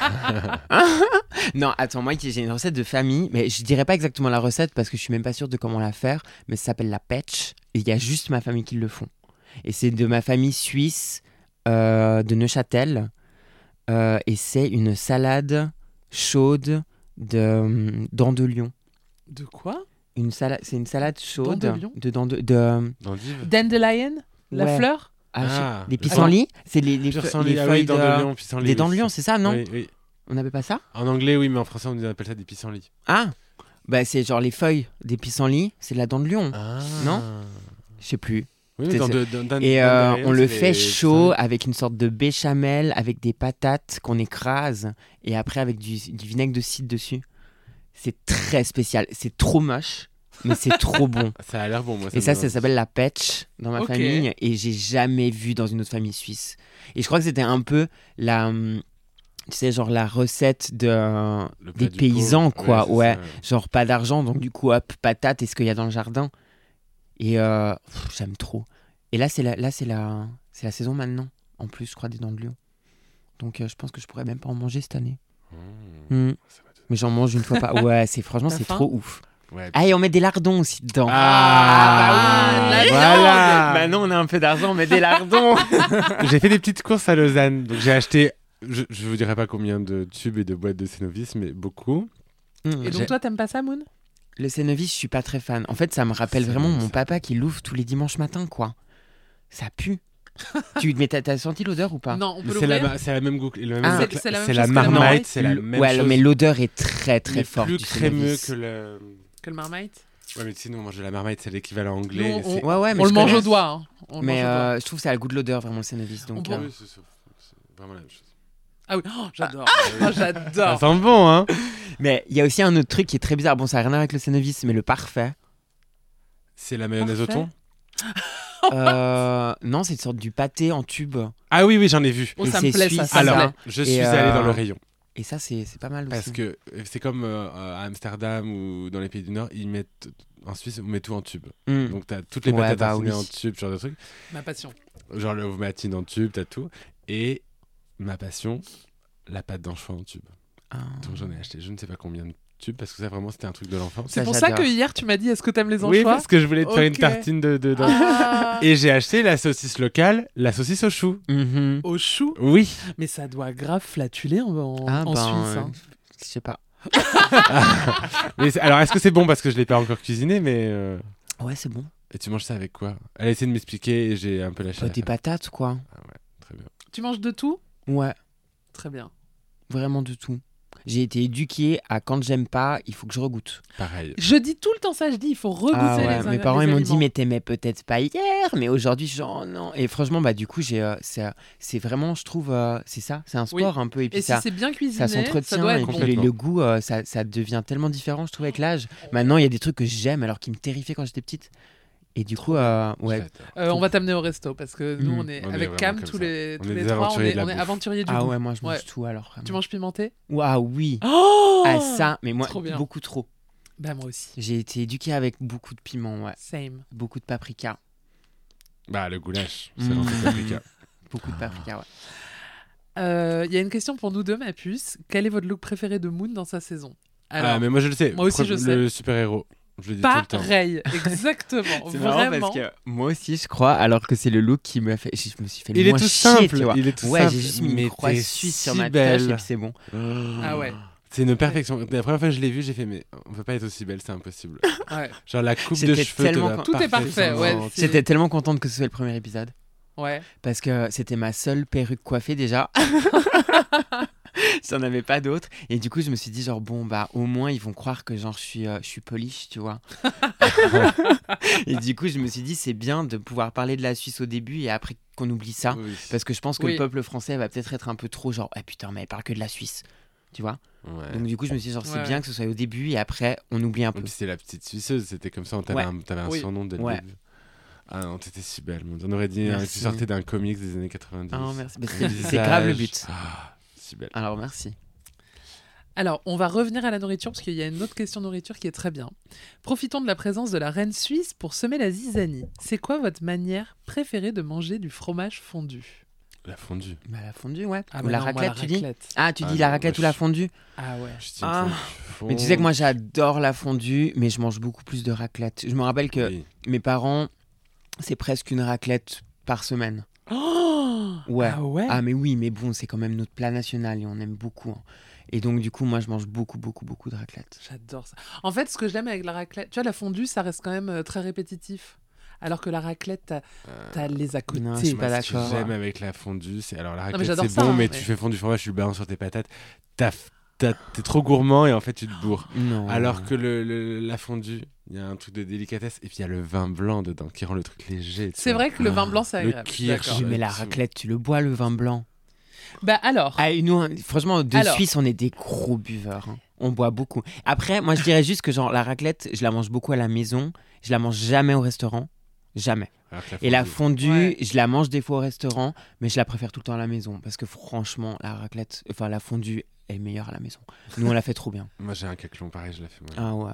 Speaker 3: Non, attends, moi, j'ai une recette de famille, mais je dirais pas exactement la recette parce que je suis même pas sûre de comment la faire, mais ça s'appelle la petch, et il y a juste ma famille qui le font. Et c'est de ma famille suisse de Neuchâtel, et c'est une salade chaude d'andelion.
Speaker 2: de quoi?
Speaker 3: C'est une salade chaude
Speaker 2: D'andelion
Speaker 1: D'endive?
Speaker 2: Dandelion? La
Speaker 3: Ouais.
Speaker 2: fleur?
Speaker 3: des pissenlits, c'est les
Speaker 1: Pissenlit, ah oui,
Speaker 3: feuilles
Speaker 1: dandelion, pissenlit.
Speaker 3: des
Speaker 1: oui,
Speaker 3: dandelions,
Speaker 1: ça.
Speaker 3: c'est ça, non?
Speaker 1: Oui, oui.
Speaker 3: On n'avait pas ça?
Speaker 1: En anglais, oui, mais en français, on appelle ça des pissenlits.
Speaker 3: Ah, bah c'est genre les feuilles des pissenlits, c'est de la dandelion. Non? Je sais plus.
Speaker 1: Oui,
Speaker 3: C'est-
Speaker 1: mais
Speaker 3: Et
Speaker 1: dandelion,
Speaker 3: on le
Speaker 1: c'est
Speaker 3: fait
Speaker 1: les
Speaker 3: chaud
Speaker 1: pissenlits.
Speaker 3: avec une sorte de béchamel, avec des patates qu'on écrase, et après avec du vinaigre de cidre dessus. C'est très spécial. C'est trop moche, mais c'est trop bon.
Speaker 1: Ça a l'air bon, moi.
Speaker 3: Et ça s'appelle la petch dans ma
Speaker 2: Ok.
Speaker 3: famille, et j'ai jamais vu dans une autre famille suisse. Et je crois que c'était un peu tu sais, genre la recette des paysans, quoi. Ouais. Genre pas d'argent, donc du coup, hop, patate et ce qu'il y a dans le jardin. Et j'aime trop. Et là, c'est la saison maintenant, en plus, je crois, des dandelions. Donc je pense que je pourrais même pas en manger cette année. Mais j'en mange une fois par... Ouais, franchement,
Speaker 2: T'as
Speaker 3: c'est
Speaker 2: faim?
Speaker 3: trop ouf.
Speaker 1: Ouais.
Speaker 3: Ah, et on met des lardons aussi dedans.
Speaker 2: Ah, bah oui, la
Speaker 1: voilà.
Speaker 3: Maintenant, on a un peu d'argent, on met des lardons.
Speaker 1: J'ai fait des petites courses à Lausanne. Donc j'ai acheté, je vous dirai pas combien de tubes et de boîtes de Cénovis, mais beaucoup.
Speaker 2: Et donc toi, t'aimes pas ça, Moon?
Speaker 3: Le Cénovis, je suis pas très fan. En fait, ça me rappelle
Speaker 1: C'est
Speaker 3: vraiment
Speaker 1: bon,
Speaker 3: mon
Speaker 1: ça.
Speaker 3: papa qui l'ouvre tous les dimanches matins, quoi. Ça pue. Mais t'as senti l'odeur ou pas?
Speaker 2: Non, on peut
Speaker 1: C'est
Speaker 2: l'ouvrir.
Speaker 1: c'est la même goût.
Speaker 3: Ah.
Speaker 2: C'est la même
Speaker 1: c'est
Speaker 2: chose
Speaker 1: la
Speaker 2: que la
Speaker 1: marmite,
Speaker 2: marmite.
Speaker 1: c'est la même
Speaker 3: Ouais,
Speaker 1: chose.
Speaker 3: mais l'odeur est très très
Speaker 1: mais
Speaker 3: forte.
Speaker 1: plus
Speaker 3: du
Speaker 1: crémeux
Speaker 3: Cénovis.
Speaker 1: que le.
Speaker 2: Que le Marmite?
Speaker 1: Ouais, mais sinon, on mange de la marmite, c'est l'équivalent anglais.
Speaker 2: Nous,
Speaker 1: c'est-
Speaker 3: Ouais, mais
Speaker 2: On le
Speaker 3: je
Speaker 2: mange
Speaker 3: connais.
Speaker 2: au doigt. Hein. On le
Speaker 3: Mais
Speaker 2: mange au doigt.
Speaker 3: je trouve que ça a le goût de l'odeur, vraiment, le Cénovis. Donc,
Speaker 2: peut-
Speaker 1: Oui, c'est vraiment la même chose.
Speaker 2: Ah oui, j'adore. J'adore.
Speaker 1: Ça sent bon, hein.
Speaker 3: Mais il y a aussi un autre truc qui est très bizarre. Bon, ça n'a rien à voir avec le Cénovis, mais le parfait.
Speaker 1: C'est la mayonnaise au
Speaker 2: Parfait.
Speaker 1: thon.
Speaker 3: Non, c'est une sorte du pâté en tube.
Speaker 1: Ah oui, j'en ai vu.
Speaker 2: Oh,
Speaker 3: Et
Speaker 2: ça me
Speaker 3: c'est
Speaker 2: plaît,
Speaker 3: suisse,
Speaker 2: ça me
Speaker 1: Alors,
Speaker 2: plaît.
Speaker 1: je
Speaker 3: Et,
Speaker 1: suis allé dans le rayon.
Speaker 3: Et ça, c'est pas mal aussi.
Speaker 1: Parce que c'est comme à Amsterdam ou dans les pays du Nord, ils mettent en Suisse, on met tout en tube.
Speaker 3: Mm.
Speaker 1: Donc t'as toutes les
Speaker 3: Ouais,
Speaker 1: patates
Speaker 3: bah
Speaker 1: tartinées
Speaker 3: oui.
Speaker 1: en tube, ce genre de truc.
Speaker 2: Ma passion.
Speaker 1: Genre le matine en tube, t'as tout. Et ma passion, la pâte d'anchois en tube.
Speaker 3: Ah.
Speaker 1: Donc j'en ai acheté je ne sais pas combien de tube parce que ça vraiment c'était un truc de l'enfance.
Speaker 2: C'est
Speaker 3: Ça,
Speaker 2: pour ça
Speaker 3: j'adore.
Speaker 2: que hier tu m'as dit est-ce que t'aimes les anchois?
Speaker 1: Oui, parce que je voulais te faire une
Speaker 2: Ok.
Speaker 1: tartine de
Speaker 2: Ah,
Speaker 1: Et j'ai acheté la saucisse locale, la saucisse au chou.
Speaker 3: Mhm.
Speaker 2: au chou.
Speaker 1: Oui.
Speaker 2: Mais ça doit grave flatuler en
Speaker 3: Ah,
Speaker 2: Suisse. Hein.
Speaker 3: je sais pas.
Speaker 1: Alors est-ce que c'est bon parce que je l'ai pas encore cuisiné, mais
Speaker 3: Ouais, c'est bon.
Speaker 1: et tu manges ça avec quoi? Elle a essayé de m'expliquer et j'ai un peu lâché.
Speaker 3: Des patates, quoi.
Speaker 1: Très bien.
Speaker 2: Tu manges de tout?
Speaker 3: Ouais,
Speaker 2: Très bien.
Speaker 3: vraiment de tout. J'ai été éduquée à quand j'aime pas, il faut que je regoute.
Speaker 1: Pareil.
Speaker 2: Je dis tout le temps ça, je dis il faut regoûter
Speaker 3: Ah ouais,
Speaker 2: les
Speaker 3: mes parents
Speaker 2: les
Speaker 3: ils m'ont dit
Speaker 2: aliments.
Speaker 3: mais t'aimais peut-être pas hier, mais aujourd'hui je suis genre non. Et franchement bah du coup c'est vraiment je trouve c'est ça, c'est un
Speaker 2: Oui.
Speaker 3: sport un peu et puis
Speaker 2: Et si
Speaker 3: ça
Speaker 2: c'est bien cuisiné,
Speaker 3: ça
Speaker 2: ça
Speaker 3: s'entretient
Speaker 2: doit
Speaker 3: et
Speaker 2: être
Speaker 3: puis
Speaker 2: bon.
Speaker 1: Complètement.
Speaker 3: le goût ça devient tellement différent je trouve avec l'âge. Maintenant il y a des trucs que j'aime alors qui me terrifiaient quand j'étais petite. Et du coup ouais.
Speaker 1: J'adore.
Speaker 2: On va t'amener au resto parce que nous on est
Speaker 1: On est
Speaker 2: avec
Speaker 1: vraiment
Speaker 2: Cam
Speaker 1: comme
Speaker 2: tous
Speaker 1: ça.
Speaker 2: les
Speaker 1: On
Speaker 2: tous
Speaker 1: est
Speaker 2: les
Speaker 1: des
Speaker 2: trois,
Speaker 1: aventuriers de la
Speaker 2: on est
Speaker 1: bouffe.
Speaker 2: aventuriers du
Speaker 3: Ah
Speaker 2: goût.
Speaker 3: ouais moi je mange
Speaker 2: Ouais.
Speaker 3: tout alors vraiment.
Speaker 2: Tu manges pimenté?
Speaker 3: Ah oui.
Speaker 2: Oh
Speaker 3: Ah ça mais moi
Speaker 2: Trop bien.
Speaker 3: beaucoup trop.
Speaker 2: Bah moi aussi.
Speaker 3: J'ai été éduquée avec beaucoup de piment ouais.
Speaker 2: Same.
Speaker 3: Beaucoup de paprika.
Speaker 1: Bah le goulash, c'est
Speaker 3: Mmh.
Speaker 1: l'entrée paprika.
Speaker 3: Beaucoup de paprika ouais.
Speaker 2: Il y a une question pour nous deux, ma puce. Quel est votre look préféré de Moon dans sa saison? Alors,
Speaker 1: Ah mais moi je le sais.
Speaker 2: moi aussi, je sais.
Speaker 1: Le super héros. Je le dis tout le temps.
Speaker 2: pareil, exactement,
Speaker 3: C'est marrant
Speaker 2: vraiment.
Speaker 3: parce que moi aussi je crois alors que c'est le look qui m'a fait je me suis fait le
Speaker 1: Il est
Speaker 3: moins
Speaker 1: tout
Speaker 3: chier,
Speaker 1: simple.
Speaker 3: tu vois.
Speaker 1: Il est tout
Speaker 3: Ouais,
Speaker 1: simple.
Speaker 3: j'ai juste mis
Speaker 1: mais
Speaker 3: une croix
Speaker 1: t'es
Speaker 3: suisse
Speaker 1: si
Speaker 3: sur ma
Speaker 1: belle.
Speaker 3: tâche et puis c'est bon.
Speaker 2: Ah ouais.
Speaker 1: C'est une perfection. La première fois que je l'ai vu, j'ai fait mais on peut pas être aussi belle, c'est impossible.
Speaker 2: Ouais.
Speaker 1: Genre la coupe de
Speaker 3: J'étais
Speaker 1: cheveux te
Speaker 3: tellement
Speaker 1: va
Speaker 3: con-
Speaker 2: Tout est parfait, ouais.
Speaker 1: parfaitement.
Speaker 2: c'est-
Speaker 3: J'étais tellement contente que ce soit le premier épisode
Speaker 2: Ouais.
Speaker 3: parce que c'était ma seule perruque coiffée déjà. J'en avais pas d'autres et du coup je me suis dit genre bon bah au moins ils vont croire que genre je suis polish tu vois. Et du coup je me suis dit c'est bien de pouvoir parler de la Suisse au début et après qu'on oublie ça
Speaker 1: Oui.
Speaker 3: parce que je pense que
Speaker 2: Oui.
Speaker 3: le peuple français va peut-être être un peu trop genre ah putain mais elle parle que de la Suisse tu vois.
Speaker 1: Ouais.
Speaker 3: Donc du coup je me suis dit genre c'est
Speaker 2: Ouais.
Speaker 3: bien que ce soit au début et après on oublie un
Speaker 1: Et
Speaker 3: peu.
Speaker 1: puis c'est la petite suisseuse, c'était comme ça,
Speaker 3: Ouais.
Speaker 1: t'avais un
Speaker 2: Oui.
Speaker 1: surnom dès le
Speaker 3: Ouais.
Speaker 1: début. Ah non, t'étais si belle. On aurait dit que
Speaker 3: Merci.
Speaker 1: tu sortais d'un comics des années 90.
Speaker 3: Ah merci. Bah,
Speaker 1: Le
Speaker 3: c'est grave le
Speaker 1: visage.
Speaker 3: but.
Speaker 1: Ah, si belle.
Speaker 3: Alors merci.
Speaker 2: Alors, on va revenir à la nourriture parce qu'il y a une autre question nourriture qui est très bien. Profitons de la présence de la reine suisse pour semer la zizanie. C'est quoi votre manière préférée de manger du fromage fondu?
Speaker 1: La fondue.
Speaker 3: Bah la fondue ouais.
Speaker 2: Ah
Speaker 3: Ou
Speaker 2: bah
Speaker 3: la
Speaker 2: non, moi,
Speaker 3: raclette tu dis.
Speaker 2: raclette.
Speaker 3: Ah tu
Speaker 1: Ah
Speaker 3: dis la
Speaker 1: non,
Speaker 3: raclette
Speaker 1: moi,
Speaker 3: ou la
Speaker 1: je-
Speaker 3: fondue.
Speaker 2: Ah ouais.
Speaker 1: Je dis
Speaker 3: Ah.
Speaker 1: une
Speaker 3: Mais tu sais que moi j'adore la fondue, mais je mange beaucoup plus de raclette. Je me rappelle que
Speaker 1: Oui.
Speaker 3: mes parents, c'est presque une raclette par semaine.
Speaker 2: Oh
Speaker 3: Ouais.
Speaker 2: Ah ouais.
Speaker 3: Ah mais oui, mais bon, c'est quand même notre plat national et on aime beaucoup. Hein. Et donc du coup, moi je mange beaucoup de raclette.
Speaker 2: J'adore ça. En fait, ce que j'aime avec la raclette, tu vois, la fondue, ça reste quand même très répétitif. Alors que la raclette, t'as les à côté.
Speaker 3: non, je suis pas
Speaker 1: Moi, ce que
Speaker 3: d'accord.
Speaker 1: j'aime avec la fondue, c'est alors la
Speaker 2: mais
Speaker 1: raclette
Speaker 2: j'adore
Speaker 1: c'est
Speaker 2: ça,
Speaker 1: bon,
Speaker 2: hein,
Speaker 1: mais
Speaker 2: mais-
Speaker 1: tu fais fondre du fromage, tu le balances sur tes patates, t'es trop gourmand et en fait tu te bourres.
Speaker 3: Non.
Speaker 1: Alors que la fondue, il y a un truc de délicatesse et puis il y a le vin blanc dedans qui rend le truc léger. tu
Speaker 2: C'est
Speaker 1: vois.
Speaker 2: vrai que le vin blanc, c'est
Speaker 1: le
Speaker 2: agréable.
Speaker 1: kirsch.
Speaker 2: D'accord.
Speaker 3: Oui, mais la
Speaker 1: tu-
Speaker 3: raclette, tu le bois le vin blanc.
Speaker 2: Bah alors,
Speaker 3: Ah, et nous, hein, franchement, de
Speaker 2: Alors.
Speaker 3: Suisse, on est des gros buveurs. Hein. On boit beaucoup. Après, moi, je dirais juste que genre la raclette, je la mange beaucoup à la maison. Je la mange jamais au restaurant. Jamais.
Speaker 1: Alors que
Speaker 3: Et la fondue,
Speaker 2: Ouais.
Speaker 3: je la mange des fois au restaurant, mais je la préfère tout le temps à la maison. Parce que franchement, la raclette, enfin la fondue est meilleure à la maison. Nous, on la fait trop bien.
Speaker 1: Moi j'ai un caclon pareil, je la fais moi.
Speaker 3: Ah ouais.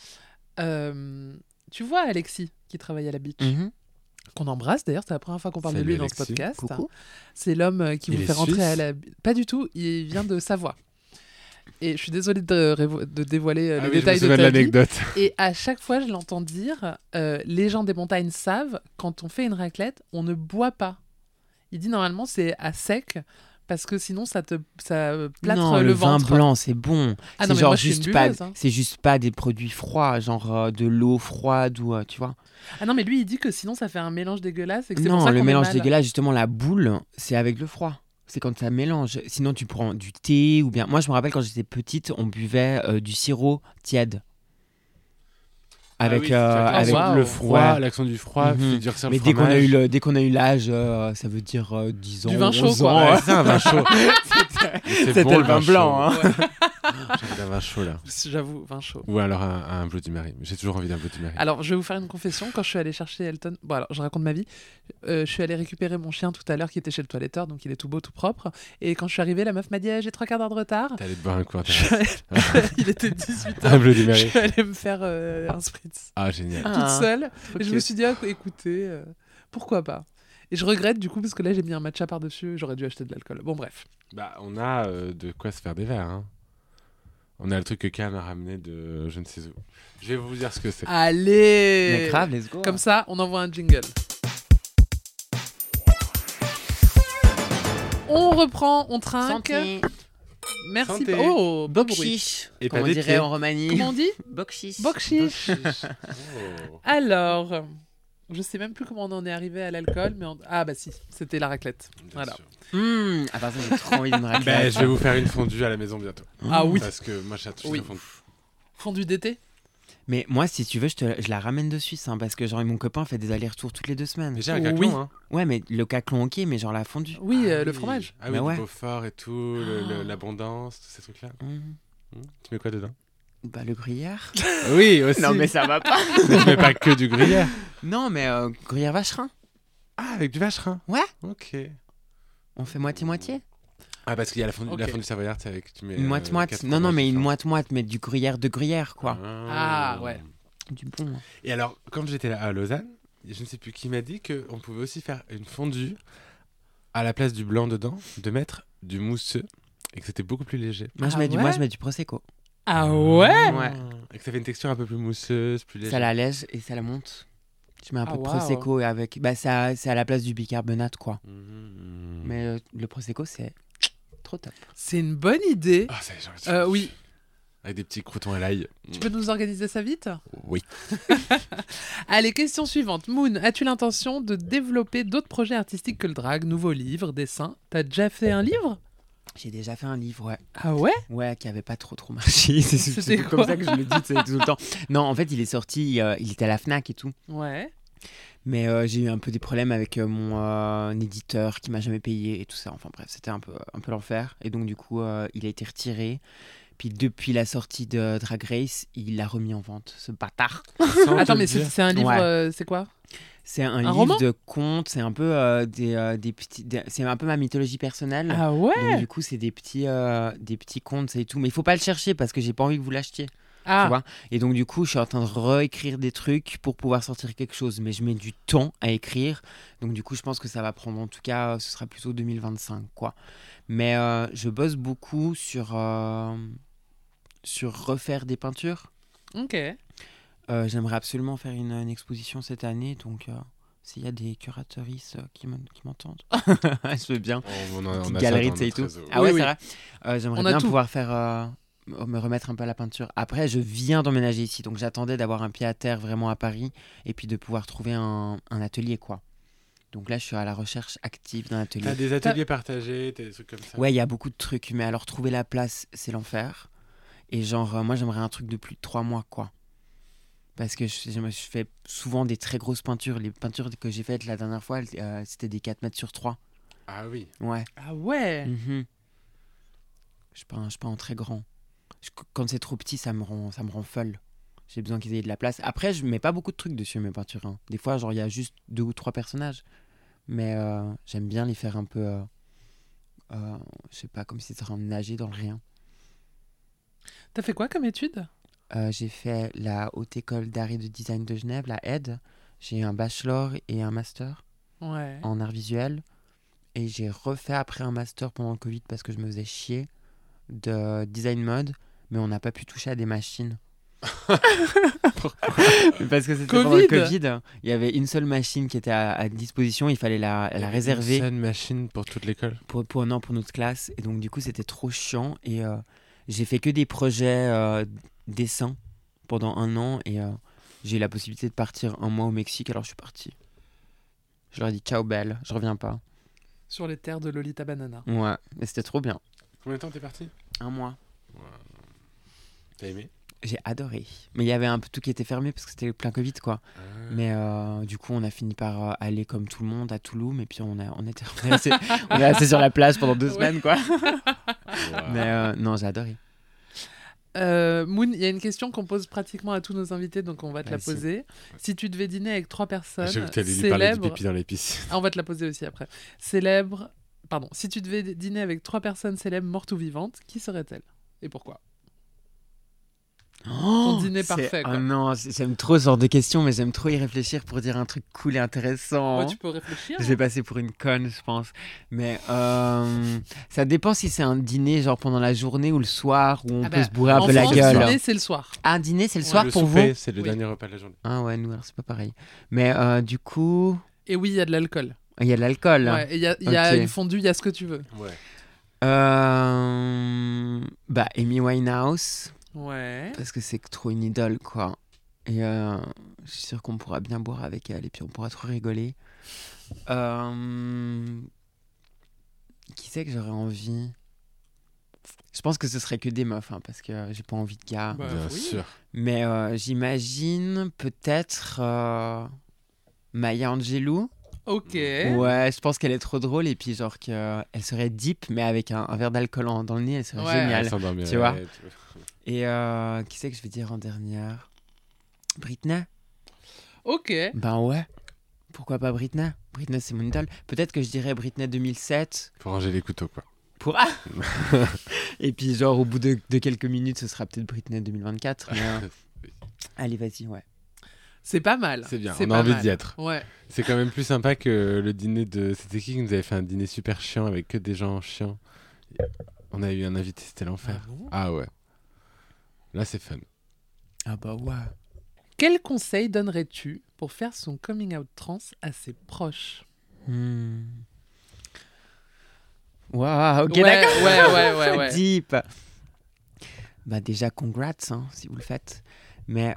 Speaker 1: J'adore.
Speaker 2: tu vois Alexis qui travaille à la beach,
Speaker 3: Mhm.
Speaker 2: qu'on embrasse d'ailleurs, c'est la première fois qu'on parle de
Speaker 1: Salut,
Speaker 2: lui dans ce
Speaker 1: Alexis.
Speaker 2: podcast.
Speaker 3: Coucou.
Speaker 2: C'est l'homme qui
Speaker 1: Il
Speaker 2: vous
Speaker 1: est
Speaker 2: fait rentrer
Speaker 1: suisse
Speaker 2: à la... Pas du tout, il vient de Savoie. Et je suis désolée de dévoiler
Speaker 1: Ah
Speaker 2: les
Speaker 1: oui, je me
Speaker 2: détails de
Speaker 1: souviens
Speaker 2: ta vie.
Speaker 1: l'anecdote.
Speaker 2: Et à chaque fois, je l'entends dire, les gens des montagnes savent, quand on fait une raclette, on ne boit pas. Il dit normalement c'est à sec, parce que sinon ça plâtre
Speaker 3: Non,
Speaker 2: le
Speaker 3: vin
Speaker 2: ventre.
Speaker 3: blanc, c'est bon.
Speaker 2: Ah
Speaker 3: c'est
Speaker 2: non, mais
Speaker 3: genre
Speaker 2: moi, je suis une
Speaker 3: juste pas,
Speaker 2: buveuse, hein.
Speaker 3: c'est juste pas des produits froids, genre de l'eau froide ou tu vois.
Speaker 2: Ah non, mais lui il dit que sinon ça fait un mélange dégueulasse et que c'est pour
Speaker 3: Non,
Speaker 2: ça
Speaker 3: le
Speaker 2: qu'on est
Speaker 3: mélange
Speaker 2: mal.
Speaker 3: dégueulasse, justement, la boule, c'est avec le froid. C'est quand ça mélange. Sinon, tu prends du thé ou bien. Moi, je me rappelle quand j'étais petite, on buvait du sirop tiède. Avec, avec
Speaker 2: waouh.
Speaker 1: le froid,
Speaker 3: Ouais.
Speaker 1: l'accent du froid,
Speaker 3: Mhm.
Speaker 1: fait durcir
Speaker 3: Mais
Speaker 1: le
Speaker 3: dès qu'on a
Speaker 1: fromage.
Speaker 3: eu dès qu'on a eu l'âge, ça veut dire 10 ans.
Speaker 2: Du vin chaud,
Speaker 3: 11
Speaker 2: quoi.
Speaker 3: ans.
Speaker 1: Ouais, c'est un vin chaud.
Speaker 3: C'était le vin blanc.
Speaker 1: chaud.
Speaker 3: Hein.
Speaker 1: J'ai un vin chaud là.
Speaker 2: J'avoue, vin chaud.
Speaker 1: Ou alors un Bloody Mary. J'ai toujours envie d'un Bloody Mary.
Speaker 2: Alors, je vais vous faire une confession. Quand je suis allée chercher Elton, bon, alors je raconte ma vie. Je suis allée récupérer mon chien tout à l'heure qui était chez le toiletteur, donc il est tout beau, tout propre. Et quand je suis arrivée, la meuf m'a dit j'ai 3 quarts d'heure de retard.
Speaker 1: T'es allé te boire un coup en
Speaker 2: Je suis
Speaker 1: terrasse.
Speaker 2: allée- il était 18h.
Speaker 1: Un Bloody
Speaker 2: Je
Speaker 1: Mary.
Speaker 2: suis allée me faire un spritz
Speaker 1: Ah, génial.
Speaker 3: Ah,
Speaker 2: toute seule.
Speaker 3: trop
Speaker 2: Et je me
Speaker 3: cute.
Speaker 2: suis dit écoutez, pourquoi pas. Et je regrette du coup parce que là j'ai mis un matcha par-dessus. J'aurais dû acheter de l'alcool. Bon, bref.
Speaker 1: Bah, on a de quoi se faire des verres. Hein. On a le truc que Cam a ramené de je ne sais où. Je vais vous dire ce que c'est.
Speaker 2: Allez.
Speaker 3: Mais grave, let's go.
Speaker 2: Comme ça, on envoie un jingle. On reprend, on trinque.
Speaker 3: Santé.
Speaker 2: Merci.
Speaker 1: Santé.
Speaker 2: Oh, beau bruit.
Speaker 3: Bokchiche.
Speaker 1: Et
Speaker 3: Comme
Speaker 1: pas
Speaker 3: on
Speaker 1: des
Speaker 3: dirait
Speaker 1: pieds.
Speaker 3: en Roumanie.
Speaker 2: Comment on dit?
Speaker 3: Bokchiche.
Speaker 2: Bokchiche.
Speaker 1: Oh.
Speaker 2: Alors, je sais même plus comment on en est arrivé à l'alcool, mais ah bah si, c'était la raclette.
Speaker 1: Bien
Speaker 2: Voilà.
Speaker 1: sûr.
Speaker 3: Ah, par ça, j'ai trop envie de me raclette.
Speaker 1: Ben, je vais vous faire une fondue à la maison bientôt.
Speaker 2: Ah oui.
Speaker 1: Parce que moi, je suis
Speaker 2: Oui.
Speaker 1: très fondue.
Speaker 2: Fondue d'été.
Speaker 3: Mais moi, si tu veux, je la ramène de Suisse, hein, parce que genre mon copain fait des allers-retours toutes les 2 semaines.
Speaker 1: Mais j'ai un
Speaker 2: Oui.
Speaker 1: caclon, hein.
Speaker 3: Ouais, mais le caclon, ok, mais genre la fondue.
Speaker 2: Oui,
Speaker 1: Ah
Speaker 2: le
Speaker 1: oui.
Speaker 2: fromage.
Speaker 1: Ah oui,
Speaker 3: Bah
Speaker 1: le
Speaker 3: ouais.
Speaker 1: Beaufort et tout, l'abondance, tous ces trucs-là. Tu mets quoi dedans?
Speaker 3: Bah, le gruyère.
Speaker 1: Oui, aussi.
Speaker 3: Non, mais ça va pas.
Speaker 1: Mais tu mets pas que du gruyère.
Speaker 3: Non, mais gruyère vacherin.
Speaker 1: Ah, avec du vacherin.
Speaker 3: Ouais.
Speaker 1: Ok.
Speaker 3: On fait moitié-moitié.
Speaker 1: Ah, parce qu'il y a la fondue,
Speaker 2: Ok.
Speaker 1: la fondue savoyarde, c'est avec tu mets.
Speaker 3: Une moite-moite.
Speaker 1: 4
Speaker 3: Non, non,
Speaker 1: fromages
Speaker 3: mais une
Speaker 1: différents.
Speaker 3: moite-moite, mais du gruyère de gruyère, quoi.
Speaker 2: Ah, ouais.
Speaker 3: Du bon.
Speaker 1: Et alors, quand j'étais là à Lausanne, je ne sais plus qui m'a dit qu'on pouvait aussi faire une fondue à la place du blanc dedans, de mettre du mousseux et que c'était beaucoup plus léger.
Speaker 3: Moi,
Speaker 2: Ah
Speaker 3: moi,
Speaker 2: ouais
Speaker 3: je mets du prosecco.
Speaker 2: Ah ouais.
Speaker 3: Ouais.
Speaker 1: Et que ça fait une texture un peu plus mousseuse, plus légère.
Speaker 3: Ça l'allège et ça la monte. Je mets un
Speaker 2: Ah,
Speaker 3: peu de
Speaker 2: waouh.
Speaker 3: prosecco et avec. Bah, c'est à la place du bicarbonate, quoi.
Speaker 1: Mhm.
Speaker 3: Mais le prosecco, c'est trop top.
Speaker 2: C'est une bonne idée.
Speaker 1: Ah, ça y est, j'ai envie de faire.
Speaker 2: Oui.
Speaker 1: Avec des petits croutons à l'ail.
Speaker 2: Tu peux nous organiser ça vite?
Speaker 1: Oui.
Speaker 2: Allez, question suivante. Moon, as-tu l'intention de développer d'autres projets artistiques que le drag, nouveaux livres, dessins? T'as déjà fait un livre?
Speaker 3: J'ai déjà fait un livre, ouais.
Speaker 2: Ah ouais?
Speaker 3: Ouais, qui avait pas trop marché.
Speaker 2: C'était
Speaker 3: C'est
Speaker 2: quoi
Speaker 3: comme ça que je le dis tout le temps. Non, en fait, il est sorti, il était à la Fnac et tout.
Speaker 2: Ouais.
Speaker 3: Mais j'ai eu un peu des problèmes avec mon éditeur qui m'a jamais payé et tout ça. Enfin bref, c'était un peu l'enfer. Et donc du coup, il a été retiré. Puis depuis la sortie de Drag Race, il l'a remis en vente, ce bâtard.
Speaker 2: Attends, mais c'est un livre,
Speaker 3: Ouais.
Speaker 2: C'est quoi?
Speaker 3: C'est un
Speaker 2: roman
Speaker 3: livre de contes. C'est un peu des petits. C'est un peu ma mythologie personnelle.
Speaker 2: Ah ouais?
Speaker 3: Donc du coup, c'est des petits contes et tout. Mais il faut pas le chercher parce que j'ai pas envie que vous l'achetiez.
Speaker 2: Ah,
Speaker 3: Tu vois. Et donc du coup, je suis en train de réécrire des trucs pour pouvoir sortir quelque chose, mais je mets du temps à écrire. Donc du coup, je pense que ça va prendre, en tout cas, ce sera plutôt 2025, quoi. Mais je bosse beaucoup sur refaire des peintures.
Speaker 2: ok.
Speaker 3: J'aimerais absolument faire une exposition cette année, donc s'il y a des curatrices qui m'entendent, je veux bien.
Speaker 1: On a
Speaker 3: Petite
Speaker 1: ça
Speaker 3: galerie
Speaker 1: dans
Speaker 3: de ça et
Speaker 1: notre
Speaker 3: tout.
Speaker 1: réseau.
Speaker 3: Ah
Speaker 2: Oui,
Speaker 3: ouais,
Speaker 2: oui.
Speaker 3: c'est vrai. J'aimerais
Speaker 2: On a
Speaker 3: bien
Speaker 2: tout.
Speaker 3: pouvoir faire me remettre un peu à la peinture. Après, je viens d'emménager ici, donc j'attendais d'avoir un pied à terre vraiment à Paris et puis de pouvoir trouver un atelier, quoi. Donc là, je suis à la recherche active d'un atelier.
Speaker 1: T'as des ateliers partagés, t'as des trucs comme ça.
Speaker 3: Ouais, il y a beaucoup de trucs, mais alors trouver la place, c'est l'enfer. Et genre, moi, j'aimerais un truc de plus de 3 mois, quoi. Parce que je fais souvent des très grosses peintures. Les peintures que j'ai faites la dernière fois, c'était des 4 mètres sur 3.
Speaker 1: Ah oui.
Speaker 3: Ouais.
Speaker 2: Ah ouais.
Speaker 3: Mhm. Je suis pas en très grand. Quand c'est trop petit, ça me rend folle. J'ai besoin qu'ils aient de la place. Après, je mets pas beaucoup de trucs dessus, mes peintures. Hein. Des fois, genre, il y a juste 2 ou 3 personnages. Mais j'aime bien les faire un peu... je sais pas, comme si c'était en train de nager dans le rien.
Speaker 2: T'as fait quoi comme étude?
Speaker 3: J'ai fait la Haute École d'Art et de Design de Genève, la ED. J'ai eu un bachelor et un master
Speaker 2: Ouais.
Speaker 3: en art visuel. Et j'ai refait après un master pendant le Covid parce que je me faisais chier de design mode. Mais on n'a pas pu toucher à des machines. Parce que c'était pendant le Covid. Il y avait une seule machine qui était à disposition. Il fallait la réserver.
Speaker 1: Une seule machine pour toute l'école.
Speaker 3: Pour notre classe. Et donc, du coup, c'était trop chiant. Et j'ai fait que des projets dessins pendant 1 an. Et j'ai eu la possibilité de partir 1 mois au Mexique. Alors, je suis parti. Je leur ai dit ciao, belle. Je reviens pas.
Speaker 2: Sur les terres de Lolita Banana.
Speaker 3: Ouais. Mais c'était trop bien.
Speaker 1: Combien de temps t'es parti?
Speaker 3: 1 mois.
Speaker 1: T'as aimé?
Speaker 3: J'ai adoré. Mais il y avait un peu tout qui était fermé parce que c'était plein Covid, quoi. Mais du coup, on a fini par aller comme tout le monde à Touloum. Et puis, on est resté sur la plage pendant 2 semaines, quoi.
Speaker 1: Wow.
Speaker 3: Mais non, j'ai adoré.
Speaker 2: Moon, il y a une question qu'on pose pratiquement à tous nos invités, donc on va te la
Speaker 3: Vas-y.
Speaker 2: poser. Si tu devais dîner avec 3 personnes
Speaker 1: J'ai vu que t'allais lui parler du
Speaker 2: célèbres...
Speaker 1: pipi dans les piscines.
Speaker 2: Ah, on va te la poser aussi après. Célèbres... Pardon. Si tu devais dîner avec 3 personnes célèbres, mortes ou vivantes, qui seraient-elles? Et pourquoi? Ton dîner parfait, quoi.
Speaker 3: Oh non, j'aime trop ce genre de questions, mais j'aime trop y réfléchir pour dire un truc cool et intéressant.
Speaker 2: Ouais, tu peux réfléchir.
Speaker 3: Je vais passer pour une conne, je pense. Mais ça dépend si c'est un dîner genre pendant la journée ou le soir où on peut se bourrer un peu la
Speaker 2: France,
Speaker 3: gueule.
Speaker 2: Dîner, c'est le soir.
Speaker 3: Ah, dîner, c'est le
Speaker 2: Ouais,
Speaker 3: soir
Speaker 1: Le
Speaker 3: pour
Speaker 1: souper,
Speaker 3: vous?
Speaker 1: c'est le dernier repas de la journée.
Speaker 3: Ah ouais, nous, alors c'est pas pareil. Mais du coup,
Speaker 2: Et oui, il y a de l'alcool.
Speaker 3: il y a de l'alcool.
Speaker 2: Ouais, et il y a
Speaker 3: Ok.
Speaker 2: une fondue, il y a ce que tu veux.
Speaker 1: Ouais.
Speaker 3: Amy Winehouse,
Speaker 2: Ouais.
Speaker 3: parce que c'est trop une idole, quoi. Et je suis sûr qu'on pourra bien boire avec elle et puis on pourra trop rigoler. Qui c'est que j'aurais envie? Je pense que ce serait que des meufs, hein, parce que j'ai pas envie de gars.
Speaker 2: Bah,
Speaker 1: Bien
Speaker 2: oui.
Speaker 1: sûr.
Speaker 3: Mais j'imagine peut-être Maya Angelou.
Speaker 2: Ok.
Speaker 3: Ouais, je pense qu'elle est trop drôle et puis genre qu'elle serait deep, mais avec un verre d'alcool dans le nez, elle serait
Speaker 2: Ouais.
Speaker 3: géniale.
Speaker 1: Elle s'endormirait,
Speaker 3: tu vois.
Speaker 1: tu vois.
Speaker 3: Et qui c'est que je vais dire en dernière? Britney?
Speaker 2: Ok.
Speaker 3: Ben ouais. Pourquoi pas Britney? Britney, c'est mon idole. Peut-être que je dirais Britney 2007.
Speaker 1: Faut ranger les couteaux, quoi.
Speaker 3: Pour... Et puis genre au bout de quelques minutes, ce sera peut-être Britney 2024. Mais, allez, vas-y, ouais.
Speaker 2: C'est pas mal.
Speaker 1: C'est bien,
Speaker 2: C'est
Speaker 1: on a
Speaker 2: pas
Speaker 1: envie
Speaker 2: mal.
Speaker 1: d'y être.
Speaker 2: Ouais.
Speaker 1: C'est quand même plus sympa que le dîner de... C'était qui nous avait fait un dîner super chiant avec que des gens chiants? On a eu un invité, c'était l'enfer.
Speaker 2: Ah bon
Speaker 1: Ah ouais. Là, c'est fun.
Speaker 3: Ah bah ouais.
Speaker 2: Quel conseil donnerais-tu pour faire son coming out trans à ses proches?
Speaker 3: Waouh, ok,
Speaker 2: Ouais,
Speaker 3: d'accord.
Speaker 2: ouais.
Speaker 3: Deep. Bah déjà, congrats hein, si vous le faites. Mais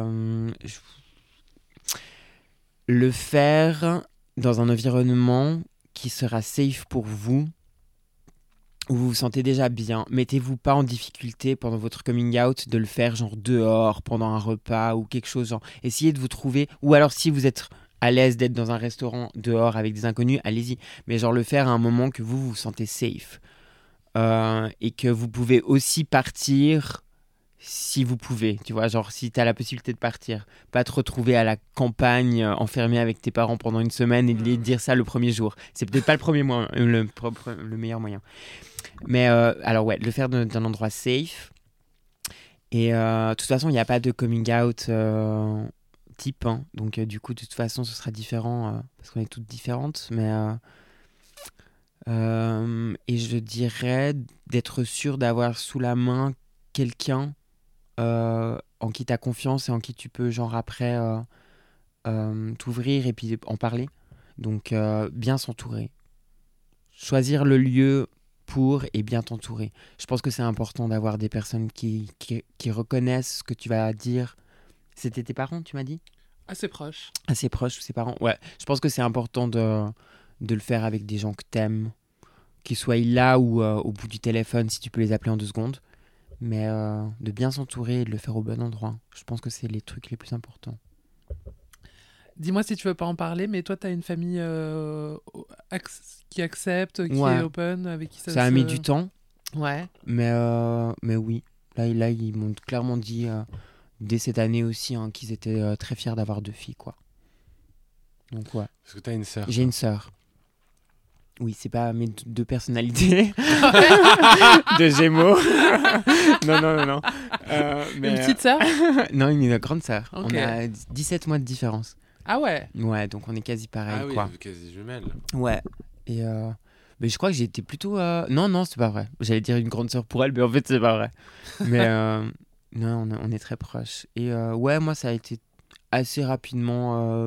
Speaker 3: le faire dans un environnement qui sera safe pour vous, où vous vous sentez déjà bien. Mettez-vous pas en difficulté pendant votre coming out de le faire genre dehors, pendant un repas ou quelque chose. Genre, essayez de vous trouver. Ou alors si vous êtes à l'aise d'être dans un restaurant dehors avec des inconnus, allez-y. Mais genre le faire à un moment que vous vous sentez safe. Et que vous pouvez aussi partir si vous pouvez. Tu vois, genre si tu as la possibilité de partir. Pas te retrouver à la campagne enfermé avec tes parents pendant une semaine et de dire ça le premier jour. C'est peut-être pas le meilleur moyen. Mais alors ouais, le faire d'un endroit safe. Et de toute façon, il n'y a pas de coming out type. Hein. Donc du coup, de toute façon, ce sera différent parce qu'on est toutes différentes. Mais et je dirais d'être sûr d'avoir sous la main quelqu'un en qui tu as confiance et en qui tu peux genre après t'ouvrir et puis en parler. Donc bien s'entourer. Choisir le lieu pour et bien t'entourer. Je pense que c'est important d'avoir des personnes qui reconnaissent ce que tu vas dire. C'était tes parents, tu m'as dit?
Speaker 2: Assez proche.
Speaker 3: Assez proches, ses parents. Ouais, je pense que c'est important de le faire avec des gens que t'aimes, qu'ils soient là ou au bout du téléphone si tu peux les appeler en 2 secondes. Mais de bien s'entourer et de le faire au bon endroit. Je pense que c'est les trucs les plus importants.
Speaker 2: Dis-moi si tu veux pas en parler, mais toi, tu as une famille qui accepte, qui
Speaker 3: Ouais.
Speaker 2: est open, avec qui
Speaker 3: Ça a mis du temps,
Speaker 2: Ouais.
Speaker 3: mais oui. Là, ils m'ont clairement dit dès cette année aussi hein, qu'ils étaient très fiers d'avoir 2 filles, quoi. Donc ouais.
Speaker 1: Parce que t'as une sœur.
Speaker 3: J'ai une sœur. Oui, c'est pas mes 2 personnalités de Gémeaux. non. Mais,
Speaker 2: Une petite sœur?
Speaker 3: non, une grande sœur.
Speaker 2: Ok.
Speaker 3: On a 17 mois de différence.
Speaker 2: Ah ouais.
Speaker 3: Ouais, donc on est quasi pareil,
Speaker 1: Ah oui,
Speaker 3: quoi.
Speaker 1: quasi jumelle.
Speaker 3: Ouais. Et mais je crois que j'ai été plutôt. Non, c'est pas vrai. J'allais dire une grande sœur pour elle, mais en fait, c'est pas vrai. Mais non, on est très proches. Et ouais, moi, ça a été assez rapidement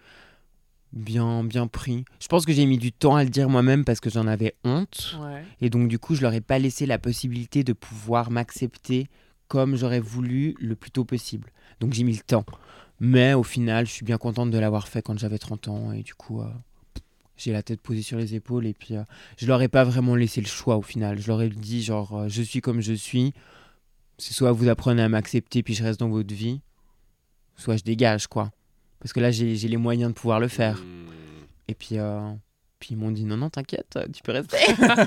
Speaker 3: bien pris. Je pense que j'ai mis du temps à le dire moi-même parce que j'en avais honte.
Speaker 2: Ouais.
Speaker 3: Et donc, du coup, je leur ai pas laissé la possibilité de pouvoir m'accepter comme j'aurais voulu le plus tôt possible. Donc, j'ai mis le temps. Mais au final, je suis bien contente de l'avoir fait quand j'avais 30 ans. Et du coup, j'ai la tête posée sur les épaules. Et puis, je leur ai pas vraiment laissé le choix au final. Je leur ai dit, genre, je suis comme je suis. C'est soit vous apprenez à m'accepter, puis je reste dans votre vie. Soit je dégage, quoi. Parce que là, j'ai les moyens de pouvoir le faire. Et puis ils m'ont dit, non, t'inquiète, tu peux rester.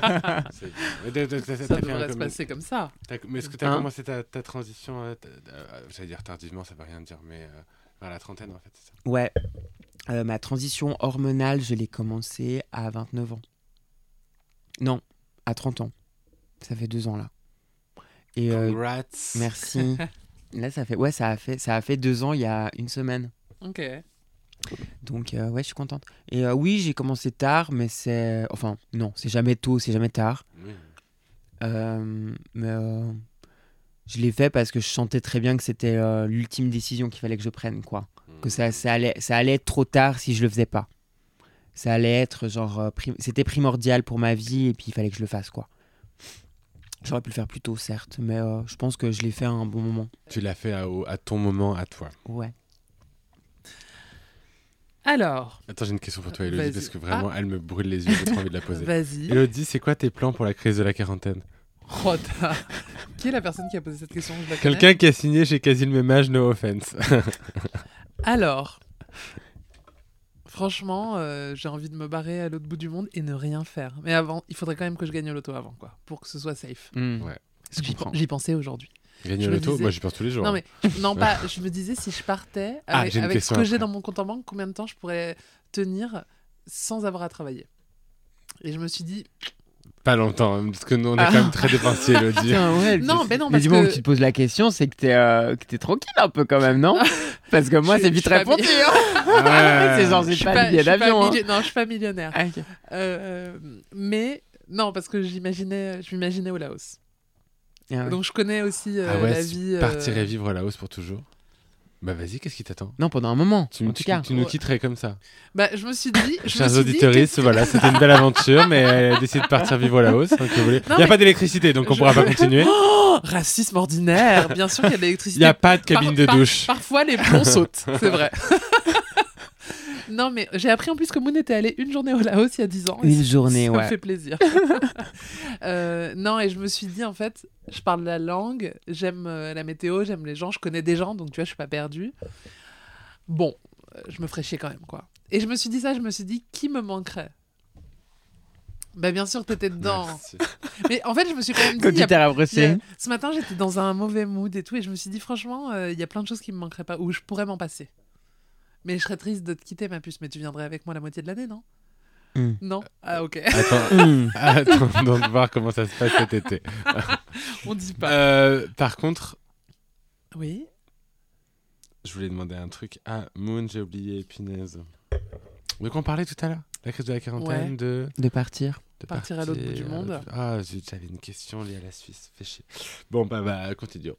Speaker 2: Ça devrait se passer comme ça.
Speaker 1: Mais est-ce que tu as
Speaker 3: Hein
Speaker 1: commencé ta transition j'allais dire tardivement, ça veut rien dire, mais vers la trentaine, en fait, c'est ça?
Speaker 3: Ouais. Ma transition hormonale, je l'ai commencée à 29 ans. Non, à 30 ans. Ça fait 2 ans, là. Et
Speaker 1: Congrats.
Speaker 3: merci. Là, ça a fait 2 ans il y a une semaine.
Speaker 2: Ok.
Speaker 3: Donc, ouais, je suis contente. Et oui, j'ai commencé tard, mais c'est... Enfin, non, c'est jamais tôt, c'est jamais tard.
Speaker 1: Oui.
Speaker 3: Mais je l'ai fait parce que je sentais très bien que c'était l'ultime décision qu'il fallait que je prenne, quoi. Que ça allait être trop tard si je le faisais pas. Ça allait être genre... c'était primordial pour ma vie et puis il fallait que je le fasse, quoi. J'aurais pu le faire plus tôt, certes, mais je pense que je l'ai fait à un bon moment.
Speaker 1: Tu l'as fait à ton moment, à toi.
Speaker 3: Ouais.
Speaker 2: Alors,
Speaker 1: Attends, j'ai une question pour toi, Elodie,
Speaker 2: Vas-y.
Speaker 1: parce que vraiment, elle me brûle les yeux, j'ai trop envie de la poser.
Speaker 2: vas-y.
Speaker 1: Elodie, c'est quoi tes plans pour la crise de la quarantaine?
Speaker 2: Oh, qui est la personne qui a posé cette question? Je la connais.
Speaker 1: Quelqu'un qui a signé chez Quasi le même âge, no offense.
Speaker 2: Alors, franchement, j'ai envie de me barrer à l'autre bout du monde et ne rien faire. Mais avant, il faudrait quand même que je gagne au loto avant, quoi, pour que ce soit safe.
Speaker 3: Mm.
Speaker 1: Ouais.
Speaker 3: Je comprends.
Speaker 2: J'y pensais aujourd'hui.
Speaker 1: Gagner
Speaker 2: Je
Speaker 1: au
Speaker 2: me
Speaker 1: loto,
Speaker 2: disais-
Speaker 1: moi j'y pense tous les jours.
Speaker 2: Non, mais non, pas. Je me disais, si je partais
Speaker 1: Ah,
Speaker 2: avec,
Speaker 1: j'ai une
Speaker 2: avec ce
Speaker 1: question
Speaker 2: que j'ai
Speaker 1: après.
Speaker 2: dans mon compte en banque, combien de temps je pourrais tenir sans avoir à travailler? Et je me suis dit,
Speaker 1: Pas longtemps, hein, parce que nous on est quand même très dépensiers, Elodie.
Speaker 3: Putain, ouais,
Speaker 2: non, mais non,
Speaker 3: mais
Speaker 2: parce
Speaker 3: du moment
Speaker 2: que
Speaker 3: où tu te poses la question, c'est que t'es tranquille un peu quand même, non? Parce que moi,
Speaker 2: Je-
Speaker 3: c'est vite
Speaker 2: je suis
Speaker 3: répondu.
Speaker 2: pas
Speaker 3: Hein.
Speaker 1: Ouais.
Speaker 3: C'est genre,
Speaker 2: je
Speaker 3: j'ai
Speaker 2: suis
Speaker 3: pas le billet
Speaker 2: je suis pas
Speaker 3: d'avion. Hein.
Speaker 2: Non, je suis pas millionnaire.
Speaker 3: Ah, ok.
Speaker 2: Mais non, parce que je m'imaginais au Laos.
Speaker 3: Ah ouais.
Speaker 2: Donc je connais aussi
Speaker 1: Ah ouais,
Speaker 2: la
Speaker 1: si
Speaker 2: vie.
Speaker 1: partirais vivre là-haut pour toujours. Bah vas-y, qu'est-ce qui t'attend?
Speaker 3: Non, pendant un moment,
Speaker 1: Tu,
Speaker 3: en
Speaker 1: tu-
Speaker 3: tout cas.
Speaker 1: tu nous
Speaker 2: Ouais.
Speaker 1: quitterais comme ça.
Speaker 2: Bah, je me suis dit.
Speaker 1: Chers auditeuristes, voilà, c'était une belle aventure, mais elle décide de partir vivre là-haut. Il
Speaker 2: Non,
Speaker 1: n'y a
Speaker 2: mais-
Speaker 1: pas d'électricité, donc on
Speaker 2: Je-
Speaker 1: pourra pas continuer.
Speaker 2: Oh, racisme ordinaire. Bien sûr qu'il y a de
Speaker 1: Il
Speaker 2: l'électricité.
Speaker 1: n'y a pas de cabine de douche.
Speaker 2: Parfois, les plombs sautent. C'est vrai. Non, mais j'ai appris en plus que Moon était allé une journée au Laos il y a 10 ans. et
Speaker 3: Une journée,
Speaker 2: ça
Speaker 3: ouais.
Speaker 2: me fait plaisir. Non, et je me suis dit, en fait, je parle la langue, j'aime la météo, j'aime les gens, je connais des gens, donc tu vois, je suis pas perdue. Bon, je me ferais chier quand même, quoi. Et je me suis dit ça, je me suis dit, qui me manquerait? Bah, bien sûr, t'étais dedans.
Speaker 1: Merci.
Speaker 2: Mais en fait, je me suis quand même dit.
Speaker 3: Quand
Speaker 2: il y a-
Speaker 3: tu t'es rapproché.
Speaker 2: Ce matin, j'étais dans un mauvais mood et tout, et je me suis dit, franchement, il y a plein de choses qui me manqueraient pas, ou je pourrais m'en passer. Mais je serais triste de te quitter, ma puce, mais tu viendrais avec moi la moitié de l'année, non?
Speaker 3: Mm.
Speaker 2: Non? Ah, ok.
Speaker 3: Mmh.
Speaker 1: Attends de voir comment ça se passe cet été.
Speaker 2: On dit pas.
Speaker 1: Par contre,
Speaker 2: Oui.
Speaker 1: je voulais demander un truc. Ah, Moon, j'ai oublié, punaise. De quoi on parlait tout à l'heure? La crise de la quarantaine,
Speaker 2: Ouais.
Speaker 1: de
Speaker 2: Partir à l'autre bout du monde.
Speaker 1: Ah, j'avais une question liée à la Suisse. Fais chier. Bon, bah, continuons.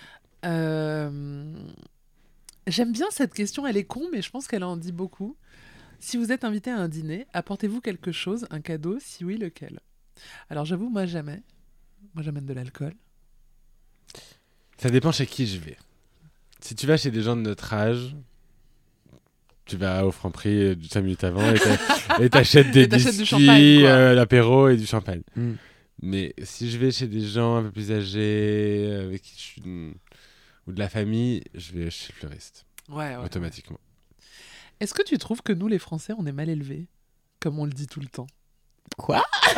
Speaker 2: J'aime bien cette question, elle est con, mais je pense qu'elle en dit beaucoup. Si vous êtes invité à un dîner, apportez-vous quelque chose, un cadeau? Si oui, lequel? Alors j'avoue, moi jamais. Moi j'amène de l'alcool.
Speaker 1: Ça dépend chez qui je vais. Si tu vas chez des gens de notre âge, tu vas au Franprix 5 minutes avant et t'achètes des
Speaker 2: Et t'achètes du
Speaker 1: biscuits,
Speaker 2: champagne, quoi.
Speaker 1: l'apéro et du champagne.
Speaker 3: Mm.
Speaker 1: Mais si je vais chez des gens un peu plus âgés, avec qui je suis... ou de la famille, je vais chez le fleuriste,
Speaker 2: Ouais.
Speaker 1: automatiquement.
Speaker 2: Est-ce que tu trouves que nous, les Français, on est mal élevés? Comme on le dit tout le temps.
Speaker 3: Quoi?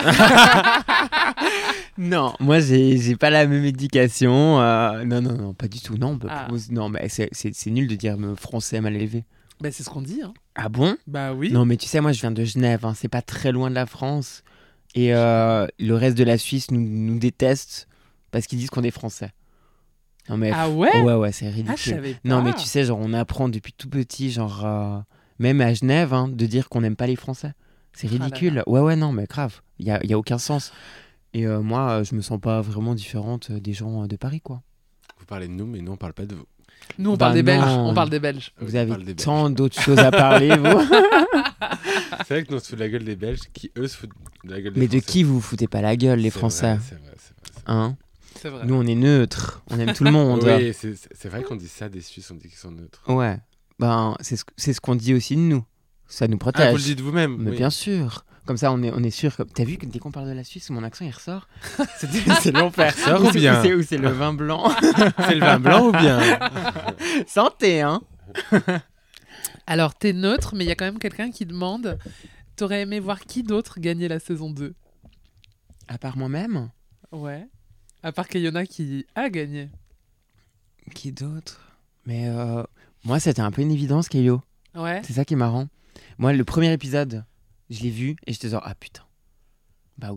Speaker 3: Non, moi j'ai pas la même éducation. Non, pas du tout. Non,
Speaker 2: Ah.
Speaker 3: non, mais c'est nul de dire français mal élevé.
Speaker 2: Bah, c'est ce qu'on dit, hein.
Speaker 3: Ah bon?
Speaker 2: Bah oui.
Speaker 3: Non, mais tu sais, moi je viens de Genève, hein, c'est pas très loin de la France. Et le reste de la Suisse nous déteste parce qu'ils disent qu'on est français. Non, mais
Speaker 2: Ah ouais?
Speaker 3: ouais, c'est ridicule.
Speaker 2: Ah, je savais pas.
Speaker 3: Non, mais tu sais, genre, on apprend depuis tout petit, genre, même à Genève, hein, de dire qu'on n'aime pas les Français. C'est
Speaker 2: Ah là
Speaker 3: ridicule. Ouais, non, mais grave. Il y a aucun sens. Et moi, je me sens pas vraiment différente des gens de Paris, quoi.
Speaker 1: Vous parlez de nous, mais nous, on parle pas de vous.
Speaker 2: Nous, on
Speaker 3: Bah
Speaker 2: parle des Belges.
Speaker 3: non.
Speaker 2: On parle des Belges.
Speaker 3: Vous
Speaker 1: Oui, on
Speaker 3: avez
Speaker 1: parle des Belges.
Speaker 3: tant d'autres choses à parler, vous.
Speaker 1: C'est vrai que nous, on se fout de la gueule des Belges qui, eux, se foutent de la gueule des
Speaker 3: Mais de
Speaker 1: Français.
Speaker 3: qui vous foutez pas la gueule, les
Speaker 1: C'est
Speaker 3: Français?
Speaker 1: vrai, c'est vrai.
Speaker 3: Hein?
Speaker 2: C'est vrai.
Speaker 3: Nous, on est neutres. On aime tout le monde.
Speaker 1: Oui, c'est vrai qu'on dit ça des Suisses, on dit qu'ils sont neutres.
Speaker 3: Ouais. Ben, c'est ce qu'on dit aussi de nous. Ça nous
Speaker 1: Ah,
Speaker 3: protège.
Speaker 1: vous le dites vous-même?
Speaker 3: Mais
Speaker 1: oui.
Speaker 3: bien sûr. Comme ça, on est sûr que... T'as vu que dès qu'on parle de la Suisse, mon accent, il ressort? C'est l'enfer.
Speaker 1: Ressort ou bien?
Speaker 3: Ou c'est le vin blanc?
Speaker 1: C'est le vin blanc ou bien?
Speaker 3: Santé, hein?
Speaker 2: Alors, t'es neutre, mais il y a quand même quelqu'un qui demande, t'aurais aimé voir qui d'autre gagner la saison 2?
Speaker 3: À part moi-même?
Speaker 2: Ouais. À part qu'il y en a qui a gagné.
Speaker 3: Qui d'autre? Mais moi, c'était un peu une évidence, Kayo.
Speaker 2: Ouais.
Speaker 3: C'est ça qui est marrant. Moi, le premier épisode, je l'ai vu et j'étais genre, ah putain. Bah oui.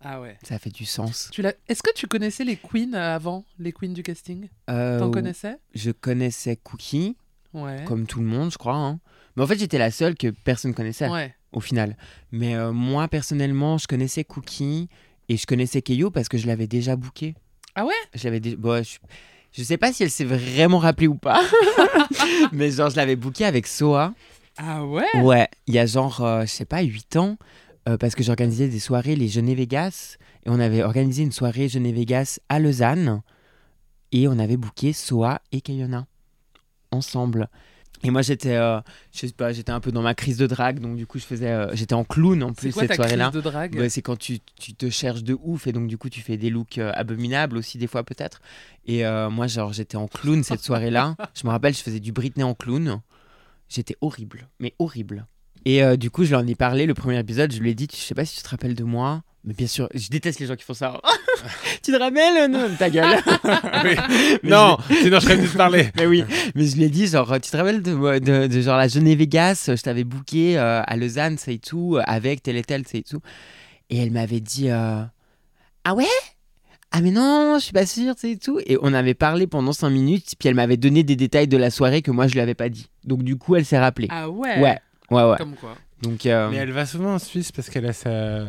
Speaker 2: Ah ouais.
Speaker 3: Ça fait du sens.
Speaker 2: Est-ce que tu connaissais les queens avant, les queens du casting?
Speaker 3: Euh,
Speaker 2: T'en connaissais?
Speaker 3: Je connaissais Cookie,
Speaker 2: Ouais.
Speaker 3: comme tout le monde, je crois. Hein. Mais en fait, j'étais la seule que personne connaissait,
Speaker 2: Ouais.
Speaker 3: au final. Mais moi, personnellement, je connaissais Cookie et je connaissais Keio parce que je l'avais déjà booké.
Speaker 2: Ah ouais?
Speaker 3: Bon, je sais pas si elle s'est vraiment rappelée ou pas. Mais genre, je l'avais booké avec Soa.
Speaker 2: Ah ouais?
Speaker 3: Ouais, il y a genre, je sais pas, 8 ans. Parce que j'organisais des soirées, les Jeunet Vegas. Et on avait organisé une soirée Jeunet Vegas à Lausanne. Et on avait booké Soa et Kayona ensemble. Et moi, j'étais, je sais pas, j'étais un peu dans ma crise de drague. Donc, du coup, j'étais en clown en plus
Speaker 2: C'est quoi
Speaker 3: cette
Speaker 2: ta
Speaker 3: soirée-là.
Speaker 2: crise de drague?
Speaker 3: Ouais, c'est quand tu te cherches de ouf. Et donc, du coup, tu fais des looks abominables aussi, des fois, peut-être. Et moi, genre, j'étais en clown cette soirée-là. Je me rappelle, je faisais du Britney en clown. J'étais horrible, mais horrible. Et du coup, je leur en ai parlé, le premier épisode, je lui ai dit, je sais pas si tu te rappelles de moi, mais bien sûr, je déteste les gens qui font ça. Tu te rappelles? Non, ta gueule.
Speaker 1: Oui. Non, sinon je serais venu te parler.
Speaker 3: Mais oui, mais je lui ai dit, genre, tu te rappelles de genre la Jeunet Vegas, je t'avais booké à Lausanne, ça et tout, avec tel et tel, ça et tout. Et elle m'avait dit, ah ouais? Ah mais non, je suis pas sûre, c'est tout. Et on avait parlé pendant 5 minutes, puis elle m'avait donné des détails de la soirée que moi je lui avais pas dit. Donc du coup, elle s'est rappelée.
Speaker 2: Ah ouais?
Speaker 3: Ouais.
Speaker 2: Comme quoi?
Speaker 3: Donc,
Speaker 1: Mais elle va souvent en Suisse parce qu'elle a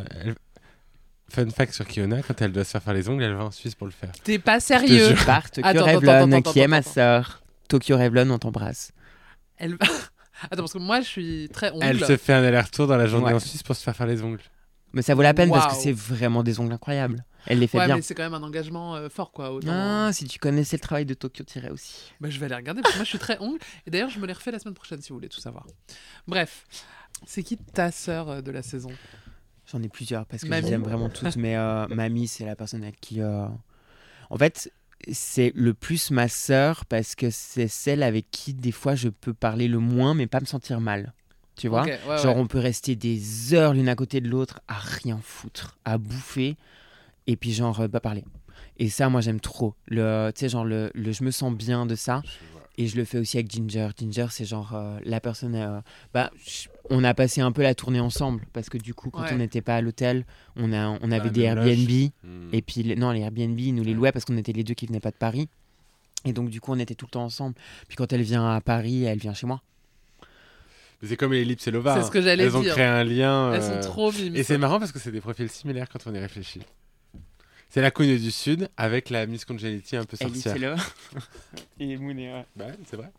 Speaker 1: Fun fact sur Kiona, quand elle doit se faire les ongles, elle va en Suisse pour le faire.
Speaker 2: T'es pas sérieux?
Speaker 3: Je pars, Tokyo
Speaker 2: Attends,
Speaker 3: Revlon, qui est ma
Speaker 2: attends.
Speaker 3: sœur. Tokyo Revlon, on t'embrasse.
Speaker 2: Elle... Attends, parce que moi, je suis très ongle.
Speaker 1: Elle se fait un aller-retour dans la journée
Speaker 3: Ouais.
Speaker 1: en Suisse pour se faire les ongles.
Speaker 3: Mais ça vaut la peine parce que
Speaker 2: Waouh.
Speaker 3: c'est vraiment des ongles incroyables. Elle les fait
Speaker 2: Ouais,
Speaker 3: bien.
Speaker 2: mais c'est quand même un engagement fort, quoi. Autant...
Speaker 3: Ah, si tu connaissais le travail de Tokyo, t'irais aussi.
Speaker 2: Bah, je vais aller regarder, parce que moi, je suis très ongle. Et d'ailleurs, je me les refais la semaine prochaine, si vous voulez tout savoir. Bref, c'est qui ta sœur de la saison?
Speaker 3: J'en ai plusieurs parce que
Speaker 2: Mamie.
Speaker 3: je les aime vraiment toutes. Mais Mamie, c'est la personne avec qui. En fait, c'est le plus ma sœur parce que c'est celle avec qui, des fois, je peux parler le moins, mais pas me sentir mal. Tu vois?
Speaker 2: Ok, ouais,
Speaker 3: Genre,
Speaker 2: ouais.
Speaker 3: on peut rester des heures l'une à côté de l'autre à rien foutre, à bouffer, et puis, genre, pas parler. Et ça, moi, j'aime trop. Tu sais, genre, je me sens bien de ça. Et je le fais aussi avec Ginger. Ginger, c'est genre la personne. On a passé un peu la tournée ensemble parce que du coup, quand
Speaker 2: Ouais.
Speaker 3: on n'était pas à l'hôtel, on avait
Speaker 1: la
Speaker 3: des
Speaker 1: même
Speaker 3: Airbnb.
Speaker 1: loge.
Speaker 3: Et puis, les Airbnb, ils nous les louaient parce qu'on était les deux qui venaient pas de Paris. Et donc, du coup, on était tout le temps ensemble. Puis, quand elle vient à Paris, elle vient chez moi.
Speaker 1: Mais c'est comme les Lips et Lova.
Speaker 2: C'est ce que j'allais
Speaker 1: Elles ont
Speaker 2: dire.
Speaker 1: créé un lien.
Speaker 2: Elles sont trop mimes.
Speaker 1: Et c'est marrant parce que c'est des profils similaires quand on y réfléchit. C'est la Queen du Sud avec la Miss Congeniality un peu
Speaker 3: Ellie
Speaker 1: sorcière.
Speaker 3: Taylor. Et Mounet, ouais.
Speaker 1: Bah, c'est vrai.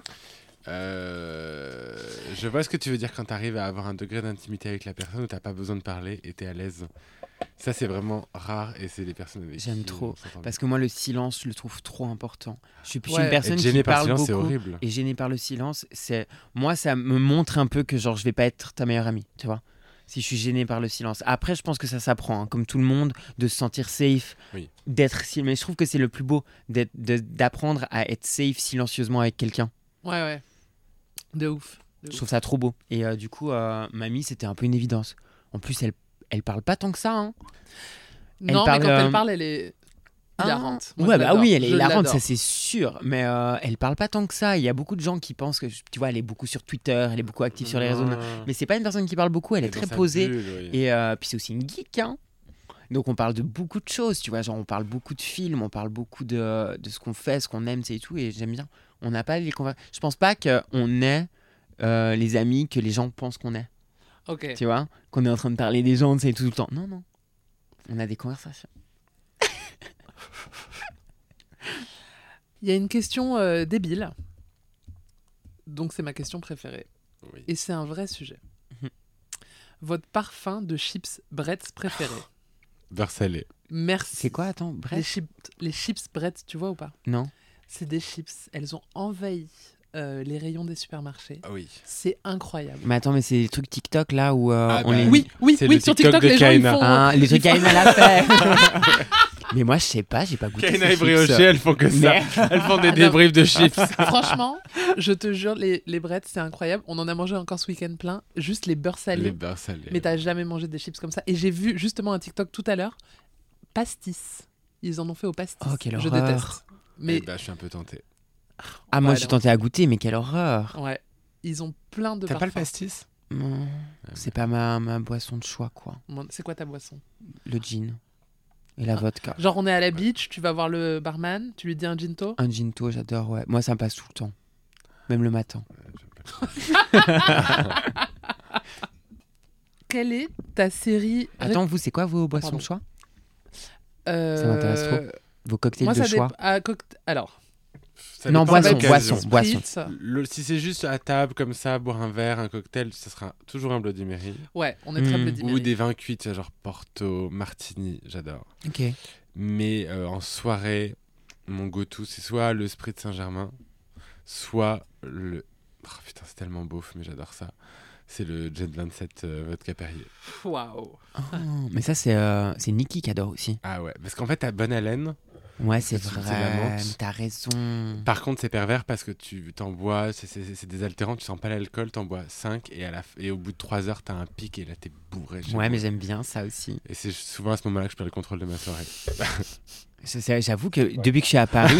Speaker 1: Je vois ce que tu veux dire quand tu arrives à avoir un degré d'intimité avec la personne où tu n'as pas besoin de parler et tu es à l'aise. Ça, c'est vraiment rare et c'est des personnes avec
Speaker 3: J'aime
Speaker 1: qui
Speaker 3: trop.
Speaker 1: on s'entend bien.
Speaker 3: Parce que moi, le silence, je le trouve trop important. Je suis
Speaker 2: Ouais.
Speaker 3: une personne
Speaker 1: Être
Speaker 3: qui
Speaker 1: gêné par
Speaker 3: parle
Speaker 1: le silence,
Speaker 3: beaucoup.
Speaker 1: c'est horrible.
Speaker 3: Et gêné par le silence, moi, ça me montre un peu que genre je vais pas être ta meilleure amie, tu vois. Si je suis gêné par le silence. Après, je pense que ça s'apprend, hein, comme tout le monde, de se sentir safe,
Speaker 1: Oui.
Speaker 3: d'être. Mais je trouve que c'est le plus beau, d'apprendre à être safe silencieusement avec quelqu'un.
Speaker 2: Ouais, ouais. De ouf.
Speaker 3: Je trouve ça trop beau. Et du coup, Mamie, c'était un peu une évidence. En plus, elle parle pas tant que ça. Hein. Elle
Speaker 2: Non,
Speaker 3: parle,
Speaker 2: mais quand elle
Speaker 3: euh,
Speaker 2: parle, elle est hilarante. Moi,
Speaker 3: Ouais,
Speaker 2: je
Speaker 3: bah
Speaker 2: l'adore.
Speaker 3: oui, elle est
Speaker 2: Je
Speaker 3: hilarante,
Speaker 2: l'adore.
Speaker 3: ça c'est sûr. Mais elle parle pas tant que ça. Il y a beaucoup de gens qui pensent que, tu vois, elle est beaucoup sur Twitter, elle est beaucoup active sur les réseaux. Mais c'est pas une personne qui parle beaucoup, elle est très posée. Et puis c'est aussi une geek, hein. Donc on parle de beaucoup de choses, tu vois. Genre on parle beaucoup de films, on parle beaucoup de ce qu'on fait, ce qu'on aime, c'est tout. Et j'aime bien. On n'a pas les conversations. Je pense pas qu'on est les amis que les gens pensent qu'on est.
Speaker 2: Ok.
Speaker 3: Tu vois, qu'on est en train de parler des gens, c'est tout le temps. Non, non. On a des conversations.
Speaker 2: Il y a une question débile. Donc, c'est ma question préférée.
Speaker 1: Oui.
Speaker 2: Et c'est un vrai sujet.
Speaker 3: Mhm.
Speaker 2: Votre parfum de chips Bretz préféré?
Speaker 1: Beurre salé.
Speaker 2: Merci.
Speaker 3: C'est quoi, attends,
Speaker 2: les
Speaker 3: bref.
Speaker 2: chips Bretz, tu vois ou pas?
Speaker 3: Non.
Speaker 2: C'est des chips. Elles ont envahi les rayons des supermarchés.
Speaker 1: Ah oui.
Speaker 2: C'est incroyable.
Speaker 3: Mais attends, mais c'est des trucs TikTok là où on
Speaker 1: bah
Speaker 3: les.
Speaker 2: Oui, oui,
Speaker 1: C'est
Speaker 2: oui,
Speaker 1: le
Speaker 2: sur
Speaker 1: TikTok
Speaker 2: TikTok,
Speaker 1: de
Speaker 2: les gens, ils
Speaker 1: Kaina.
Speaker 2: font...
Speaker 3: Ah, les trucs
Speaker 2: ils font-
Speaker 3: qu'Aïna l'a fait. Mais moi, je sais pas, j'ai pas goûté.
Speaker 1: Kaina
Speaker 3: ces
Speaker 1: et Brioché,
Speaker 3: chips.
Speaker 1: elles font que ça.
Speaker 3: Mais-
Speaker 1: Elles font des
Speaker 2: Non.
Speaker 1: débriefs de chips.
Speaker 2: Franchement, je te jure, les Bretz, c'est incroyable. On en a mangé encore ce week-end plein. Juste les beurres salés.
Speaker 1: Les beurres salés.
Speaker 2: Mais t'as jamais mangé des chips comme ça. Et j'ai vu justement un TikTok tout à l'heure. Pastis. Ils en ont fait au pastis.
Speaker 3: Oh, quelle
Speaker 2: Je
Speaker 3: horreur.
Speaker 2: déteste. Mais
Speaker 1: Bah, je suis un peu tenté.
Speaker 3: Ah, moi,
Speaker 2: Ouais,
Speaker 3: j'ai
Speaker 2: non.
Speaker 3: tenté à goûter, mais quelle horreur.
Speaker 2: ouais, ils ont plein de
Speaker 1: T'as pas le
Speaker 2: parfums.
Speaker 1: pastis?
Speaker 3: Non, c'est pas ma boisson de choix, quoi.
Speaker 2: C'est quoi ta boisson?
Speaker 3: Le gin et la vodka.
Speaker 2: Genre, on est à la beach, tu vas voir le barman, tu lui dis un ginto?
Speaker 3: Un ginto, j'adore, ouais. Moi, ça me passe tout le temps. Même le matin.
Speaker 2: Quelle est ta série...
Speaker 3: Attends, vous, c'est quoi vos boissons
Speaker 2: Pardon.
Speaker 3: de choix? Ça m'intéresse trop. Vos cocktails
Speaker 2: Moi,
Speaker 3: de
Speaker 2: ça
Speaker 3: choix.
Speaker 2: Alors,
Speaker 1: Ça
Speaker 3: Non,
Speaker 1: dépend de
Speaker 3: boisson,
Speaker 1: l'occasion.
Speaker 3: boisson.
Speaker 2: Spritz.
Speaker 1: Si c'est juste à table, comme ça, boire un verre, un cocktail, ça sera toujours un Bloody Mary.
Speaker 2: Ouais, on est très Bloody
Speaker 1: Ou
Speaker 2: Mary.
Speaker 1: des vins cuits, tu vois, genre Porto, Martini, j'adore.
Speaker 3: Ok.
Speaker 1: Mais en soirée, mon go-to, c'est soit le Spritz Saint-Germain, soit le... Oh, putain, c'est tellement beauf, mais j'adore ça. C'est le Jet 27 vodka Perrier.
Speaker 2: Waouh.
Speaker 3: Oh, mais ça, c'est Niki qui adore aussi.
Speaker 1: Ah ouais, parce qu'en fait, t'as bonne haleine.
Speaker 3: Ouais, c'est
Speaker 1: C'est de la
Speaker 3: vrai.
Speaker 1: menthe.
Speaker 3: T'as raison.
Speaker 1: Par contre, c'est pervers parce que tu t'en bois, c'est désaltérant, tu sens pas l'alcool, t'en bois 5 et au bout de 3 heures, t'as un pic et là, t'es bourré.
Speaker 3: Ouais, mais j'aime bien ça aussi.
Speaker 1: Et c'est souvent à ce moment-là que je perds le contrôle de ma soirée.
Speaker 3: J'avoue que depuis que je suis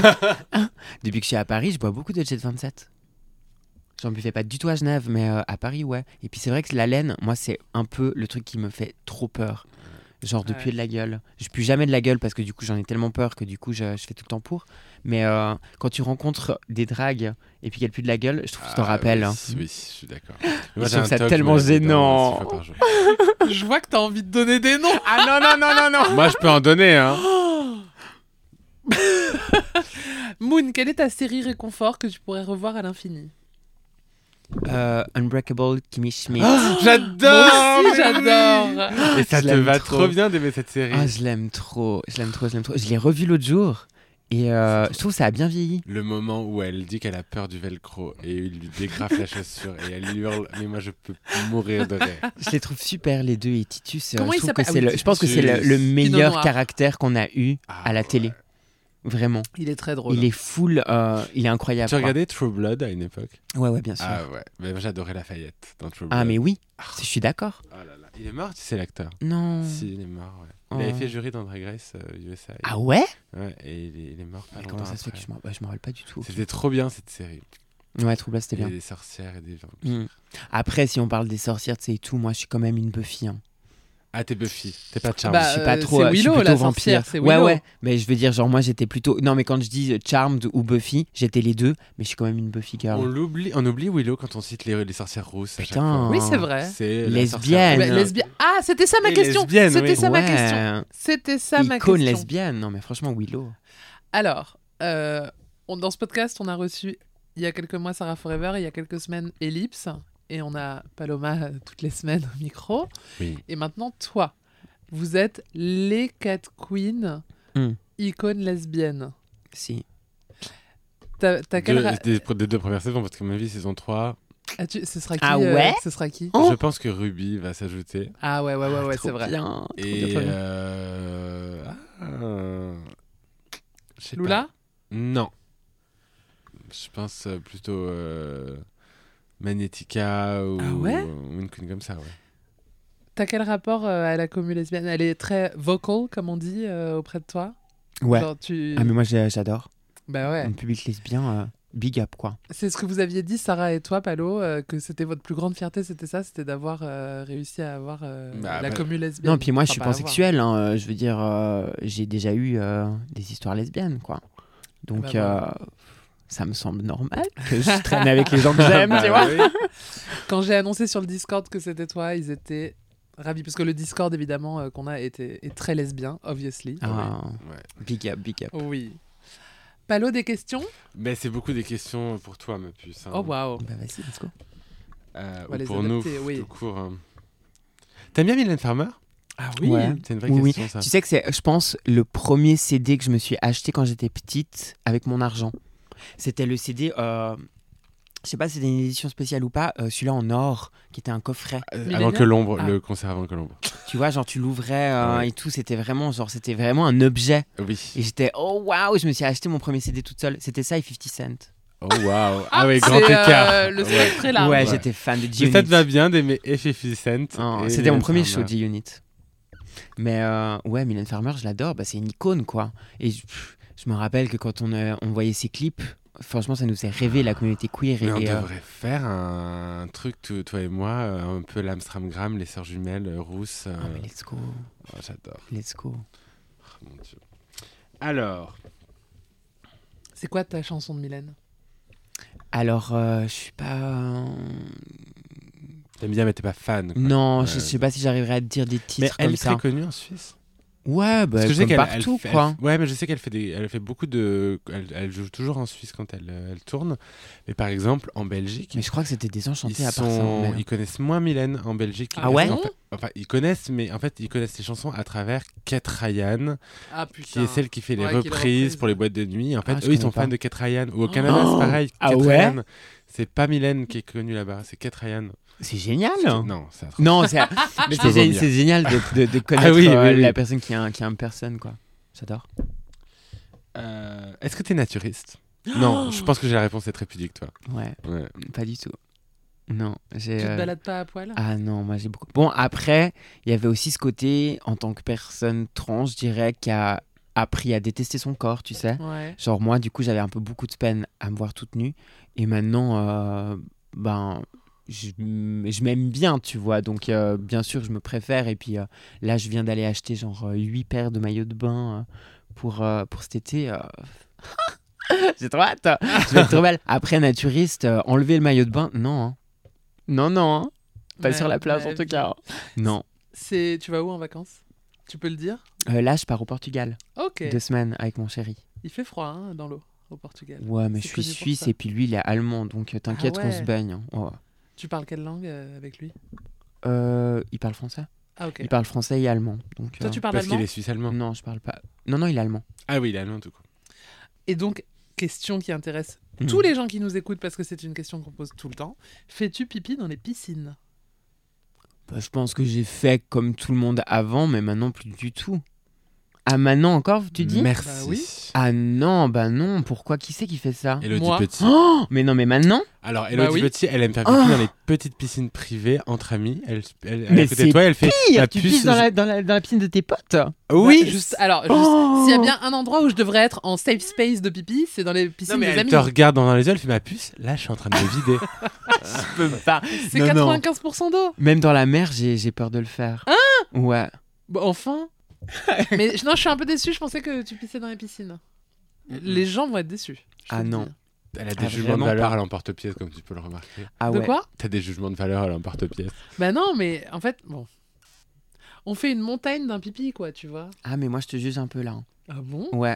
Speaker 3: à Paris, je bois beaucoup de Jet 27. J'en buvais pas du tout à Genève, mais à Paris, ouais. Et puis c'est vrai que la laine, moi, c'est un peu le truc qui me fait trop peur. Genre de
Speaker 2: Ouais.
Speaker 3: puer de la gueule. Je pue jamais de la gueule parce que du coup, j'en ai tellement peur que du coup, je fais tout le temps pour. Mais quand tu rencontres des dragues et puis qu'elles puent de la gueule, je trouve que tu t'en rappelles.
Speaker 1: Oui,
Speaker 3: hein.
Speaker 1: oui, je suis d'accord.
Speaker 3: Je trouve ça tellement gênant.
Speaker 2: Je vois que t'as envie de donner des noms.
Speaker 3: Ah non.
Speaker 1: Moi, je peux en donner, hein.
Speaker 2: Moon, quelle est ta série réconfort que tu pourrais revoir à l'infini?
Speaker 3: Unbreakable Kimmy Schmidt.
Speaker 1: J'adore.
Speaker 2: Moi aussi, j'adore.
Speaker 1: Et ça
Speaker 3: Je
Speaker 1: te
Speaker 3: l'aime
Speaker 1: va
Speaker 3: trop.
Speaker 1: trop bien d'aimer cette série.
Speaker 3: Ah, je l'aime trop. Je l'ai revu l'autre jour et je trouve que ça a bien vieilli.
Speaker 1: Le moment où elle dit qu'elle a peur du velcro et il lui dégrafe la chaussure et elle hurle, mais moi je peux mourir de rire.
Speaker 3: Je les trouve super les deux et Titus.
Speaker 2: Comment
Speaker 3: je
Speaker 2: il
Speaker 3: trouve que
Speaker 2: s'appelle? Ah oui,
Speaker 3: je pense que c'est
Speaker 1: Titus.
Speaker 3: le meilleur
Speaker 2: Noir.
Speaker 3: caractère qu'on a eu
Speaker 1: Ah,
Speaker 3: à la télé.
Speaker 1: ouais.
Speaker 3: Vraiment.
Speaker 2: Il est très drôle.
Speaker 3: Il est full, il est incroyable.
Speaker 1: Tu
Speaker 3: quoi.
Speaker 1: regardais True Blood à une époque?
Speaker 3: Ouais, bien sûr.
Speaker 1: Ah ouais, mais moi j'adorais Lafayette dans True Blood.
Speaker 3: Ah mais oui, je suis d'accord.
Speaker 1: Oh là là. Il est mort, tu sais, l'acteur?
Speaker 3: Non.
Speaker 1: Si, il est mort, ouais.
Speaker 3: Oh.
Speaker 1: Il avait fait jury dans Drag Race USA.
Speaker 3: Ah ouais?
Speaker 1: Ouais, et il est mort pas
Speaker 3: Mais
Speaker 1: longtemps
Speaker 3: comment ça se fait
Speaker 1: après.
Speaker 3: que je m'en rappelle pas du tout.
Speaker 1: C'était trop bien cette série.
Speaker 3: Ouais, True Blood, c'était
Speaker 1: Il y a
Speaker 3: bien.
Speaker 1: des sorcières et des vampires.
Speaker 3: Mm. Après, si on parle des sorcières, tu sais et tout, moi je suis quand même une Buffy. Hein.
Speaker 1: Ah, t'es Buffy, t'es pas Charmed.
Speaker 2: Bah,
Speaker 3: Je suis pas trop.
Speaker 2: c'est
Speaker 3: Je suis
Speaker 2: Willow,
Speaker 3: plutôt
Speaker 2: la
Speaker 3: vampire.
Speaker 2: sorcière, c'est
Speaker 3: Ouais,
Speaker 2: Willow.
Speaker 3: ouais. Mais je veux dire, genre moi j'étais plutôt. Non, mais quand je dis Charmed ou Buffy, j'étais les deux, mais je suis quand même une Buffy girl.
Speaker 1: On oublie Willow quand on cite les sorcières rousses. À chaque
Speaker 3: Putain.
Speaker 1: fois.
Speaker 2: Oui, c'est vrai.
Speaker 1: C'est la
Speaker 3: Lesbienne.
Speaker 1: sorcière-
Speaker 2: Lesbienne. Ah, c'était ça ma
Speaker 1: Et
Speaker 2: question.
Speaker 1: lesbienne,
Speaker 2: C'était
Speaker 1: oui.
Speaker 2: ça ma
Speaker 3: Ouais.
Speaker 2: question. C'était ça ma
Speaker 3: Icône
Speaker 2: question.
Speaker 3: lesbienne. Non, mais franchement, Willow.
Speaker 2: Alors, dans ce podcast, on a reçu il y a quelques mois Sarah Forever, il y a quelques semaines Ellipse, et on a Paloma toutes les semaines au micro.
Speaker 1: Oui.
Speaker 2: Et maintenant, toi, vous êtes les 4 queens
Speaker 3: Mm.
Speaker 2: icônes lesbiennes.
Speaker 3: Si.
Speaker 2: T'as quel
Speaker 1: Des deux premières saisons, parce que ma vie, saison 3,
Speaker 2: ce sera qui
Speaker 3: Ah ouais
Speaker 2: ce sera qui
Speaker 3: Oh.
Speaker 1: je pense que Ruby va s'ajouter.
Speaker 2: Ah ouais,
Speaker 3: Trop
Speaker 2: c'est vrai.
Speaker 3: bien.
Speaker 1: Et.
Speaker 2: bien, trop bien.
Speaker 1: Je sais
Speaker 2: Lula
Speaker 1: pas. Non. Je pense plutôt Magnetica ou,
Speaker 2: Ah ouais
Speaker 1: ou une queen comme ça, ouais.
Speaker 2: T'as quel rapport à la commu lesbienne? Elle est très vocal, comme on dit, auprès de toi?
Speaker 3: Ouais.
Speaker 2: Genre,
Speaker 3: Ah, mais moi j'adore.
Speaker 2: Bah ouais.
Speaker 3: Un public lesbien, big up quoi.
Speaker 2: C'est ce que vous aviez dit, Sarah et toi, Palo, que c'était votre plus grande fierté, c'était ça, c'était d'avoir réussi à avoir la commu lesbienne.
Speaker 3: Non, puis moi je suis
Speaker 2: Enfin, pas
Speaker 3: pansexuel. Hein, je veux dire, j'ai déjà eu des histoires lesbiennes quoi. Donc
Speaker 2: Bah, voilà.
Speaker 3: ça me semble normal que je traîne avec les gens que j'aime, tu vois.
Speaker 1: Oui.
Speaker 2: Quand j'ai annoncé sur le Discord que c'était toi, ils étaient ravis. Parce que le Discord, évidemment, qu'on a est très lesbien, obviously.
Speaker 3: Ah,
Speaker 1: Ouais.
Speaker 3: big up, big up.
Speaker 2: Oui. Palo, des questions?
Speaker 1: Mais c'est beaucoup des questions pour toi, ma puce. Hein.
Speaker 2: Oh, waouh.
Speaker 3: Bah vas-y, let's go.
Speaker 2: va
Speaker 1: Ou
Speaker 2: les
Speaker 1: pour
Speaker 2: adapter,
Speaker 1: nous,
Speaker 2: oui.
Speaker 1: tout court. Hein. T'aimes bien Mylène Farmer?
Speaker 2: Ah
Speaker 3: Ouais.
Speaker 1: C'est une vraie
Speaker 3: Oui,
Speaker 1: question, ça.
Speaker 3: Tu sais que c'est, je pense, le premier CD que je me suis acheté quand j'étais petite avec mon argent. C'était le CD, je sais pas si c'était une édition spéciale ou pas, celui-là en or, qui était un coffret.
Speaker 1: Avant
Speaker 2: Millennium
Speaker 1: que l'ombre,
Speaker 2: Ah.
Speaker 1: le concert avant que l'ombre.
Speaker 3: Tu vois, genre tu l'ouvrais
Speaker 1: Ouais.
Speaker 3: et tout, c'était vraiment un objet.
Speaker 1: Oui.
Speaker 3: Et j'étais, oh waouh, je me suis acheté mon premier CD toute seule. C'était ça et 50 Cent.
Speaker 1: Oh waouh. Ah oui, grand
Speaker 2: C'est,
Speaker 1: écart.
Speaker 2: le
Speaker 1: Ouais.
Speaker 2: spectre est là.
Speaker 3: ouais,
Speaker 1: ouais.
Speaker 3: j'étais fan de
Speaker 1: Mais
Speaker 3: G-Unit.
Speaker 1: ça te va bien d'aimer F.50 Cent.
Speaker 3: Oh,
Speaker 1: et
Speaker 3: c'était mon
Speaker 1: Mylène
Speaker 3: premier
Speaker 1: Farmer.
Speaker 3: show G-Unit. Mais ouais, Mylène Farmer, je l'adore. Bah, c'est une icône, quoi. Et je me rappelle que quand on voyait ses clips, Franchement, ça nous fait rêver, la communauté queer.
Speaker 1: Mais on
Speaker 3: Et,
Speaker 1: devrait faire un truc, toi et moi, un peu l'Amstramgram, les sœurs jumelles rousses.
Speaker 3: Ah, mais let's go.
Speaker 1: Oh, j'adore.
Speaker 3: Let's go.
Speaker 1: Oh, mon Dieu. Alors,
Speaker 2: C'est quoi ta chanson de Mylène?
Speaker 3: Alors, je suis pas...
Speaker 1: t'aimes bien, mais t'es pas fan. Quoi.
Speaker 3: Non, je sais pas si j'arriverai à te dire des
Speaker 1: Mais
Speaker 3: titres
Speaker 1: elle
Speaker 3: comme
Speaker 1: est
Speaker 3: ça.
Speaker 1: très connue en Suisse.
Speaker 3: Ouais, bah,
Speaker 1: Parce que je sais
Speaker 3: comme
Speaker 1: qu'elle
Speaker 3: partout, quoi.
Speaker 1: ouais, mais je sais qu'elle fait beaucoup de. Elle joue toujours en Suisse quand elle tourne. Mais par exemple, en Belgique,
Speaker 3: Mais je crois que c'était Désenchanté
Speaker 1: ils,
Speaker 3: à part ça. mais-
Speaker 1: ils connaissent moins Mylène en Belgique.
Speaker 3: Ah ouais
Speaker 1: Enfin, ils connaissent, mais en fait, ils connaissent ses chansons à travers Kate Ryan,
Speaker 2: Ah
Speaker 1: qui
Speaker 2: putain.
Speaker 1: est celle qui fait les
Speaker 2: Ouais, qui les
Speaker 1: reprises
Speaker 2: reprise.
Speaker 1: pour les boîtes de nuit. En fait,
Speaker 3: Ah, je
Speaker 1: eux, ils sont
Speaker 3: connais pas.
Speaker 1: fans de Kate Ryan. Ou au Canada,
Speaker 3: Oh
Speaker 1: c'est pareil.
Speaker 3: Ah
Speaker 1: Kate
Speaker 3: ouais
Speaker 1: Ryan, c'est pas Mylène qui est connue là-bas, c'est Kate Ryan.
Speaker 3: C'est génial.
Speaker 1: Non, c'est atroce.
Speaker 3: Non, c'est mais
Speaker 1: peux vomir.
Speaker 3: c'est génial de connaître
Speaker 1: Ah oui, oui, oui.
Speaker 3: la personne qui a une personne, quoi. J'adore.
Speaker 1: Est-ce que t'es naturiste? Non, je pense que j'ai la réponse, c'est très pudique, toi.
Speaker 3: Ouais,
Speaker 1: Ouais.
Speaker 3: pas du tout. Non, j'ai...
Speaker 2: Tu te balades pas à poil?
Speaker 3: Ah non, moi j'ai beaucoup... Bon, après, il y avait aussi ce côté, en tant que personne trans, je dirais, qui a appris à détester son corps, tu sais.
Speaker 2: Ouais.
Speaker 3: Genre moi, du coup, j'avais un peu beaucoup de peine à me voir toute nue. Et maintenant, ben, je m'aime bien, tu vois. Donc, bien sûr, je me préfère. Et puis là, je viens d'aller acheter genre 8 paires de maillots de bain pour cet été. J'ai trop hâte. Je vais être trop belle. Après, naturiste, enlever le maillot de bain, non. Hein. Non, non. Hein. Pas
Speaker 2: Ouais,
Speaker 3: sur la plage, en
Speaker 2: ouais,
Speaker 3: tout cas. Non.
Speaker 2: Tu vas où en vacances? Tu peux le dire?
Speaker 3: Là, je pars au Portugal.
Speaker 2: Ok.
Speaker 3: 2 semaines avec mon chéri.
Speaker 2: Il fait froid hein, dans l'eau au Portugal.
Speaker 3: Ouais, mais
Speaker 2: C'est
Speaker 3: je suis
Speaker 2: connu pour
Speaker 3: suisse
Speaker 2: ça.
Speaker 3: et puis lui, il est allemand. Donc, t'inquiète
Speaker 2: Ah
Speaker 3: qu'on
Speaker 2: ouais.
Speaker 3: se baigne. Hein. Ouais.
Speaker 2: Tu parles quelle langue avec lui?
Speaker 3: Il parle français.
Speaker 2: Ah ok.
Speaker 3: Il parle français et allemand. Donc,
Speaker 2: Toi tu parles
Speaker 1: Parce
Speaker 2: allemand?
Speaker 1: qu'il est suisse-allemand.
Speaker 3: Non, je parle pas. Non, il est allemand.
Speaker 1: Ah oui, il est allemand, tout coup.
Speaker 2: Et donc, question qui intéresse
Speaker 3: Mhm.
Speaker 2: tous les gens qui nous écoutent parce que c'est une question qu'on pose tout le temps. Fais-tu pipi dans les piscines?
Speaker 3: Bah, je pense que j'ai fait comme tout le monde avant, mais maintenant plus du tout. Ah, maintenant encore, tu dis?
Speaker 1: Merci.
Speaker 2: Bah oui.
Speaker 3: Ah non, bah non. Pourquoi? Qui c'est qui fait ça?
Speaker 1: Elodie
Speaker 2: Moi.
Speaker 1: Petit.
Speaker 3: Oh, mais non, mais maintenant?
Speaker 1: Alors, Elodie
Speaker 2: oui.
Speaker 1: Petit, elle aime faire pipi
Speaker 3: Oh.
Speaker 1: dans les petites piscines privées entre amis. Elle
Speaker 3: Mais
Speaker 1: à côté
Speaker 3: c'est
Speaker 1: de toi, elle fait
Speaker 3: Pire,
Speaker 1: la
Speaker 3: tu
Speaker 1: puce.
Speaker 3: pisses dans la piscine de tes potes?
Speaker 1: Oui.
Speaker 2: Bah, juste, alors,
Speaker 3: Oh.
Speaker 2: s'il y a bien un endroit où je devrais être en safe space de pipi, c'est dans les piscines
Speaker 1: Non, mais
Speaker 2: des
Speaker 1: elle
Speaker 2: amis.
Speaker 1: te regarde dans les yeux, elle fait ma puce. Là, je suis en train de me vider.
Speaker 3: Je peux pas.
Speaker 2: C'est
Speaker 3: Non, non.
Speaker 2: 95% d'eau.
Speaker 3: Même dans la mer, j'ai peur de le faire. Ouais.
Speaker 2: Bah, enfin. Mais non, je suis un peu déçue. Je pensais que tu pissais dans les piscines. Les gens vont être déçus. je te
Speaker 3: Ah
Speaker 2: le
Speaker 3: non.
Speaker 2: dis.
Speaker 1: Elle a des
Speaker 3: Ah,
Speaker 1: jugements de
Speaker 3: vraiment
Speaker 1: valeur
Speaker 3: pas.
Speaker 1: à l'emporte-pièce, comme tu peux le remarquer.
Speaker 3: Ah
Speaker 2: De
Speaker 3: ouais.
Speaker 2: quoi?
Speaker 1: T'as des jugements de valeur à l'emporte-pièce.
Speaker 2: Bah non, mais en fait, bon. On fait une montagne d'un pipi, quoi, tu vois.
Speaker 3: Ah, mais moi, je te juge un peu là. Hein.
Speaker 2: Ah bon?
Speaker 3: Ouais.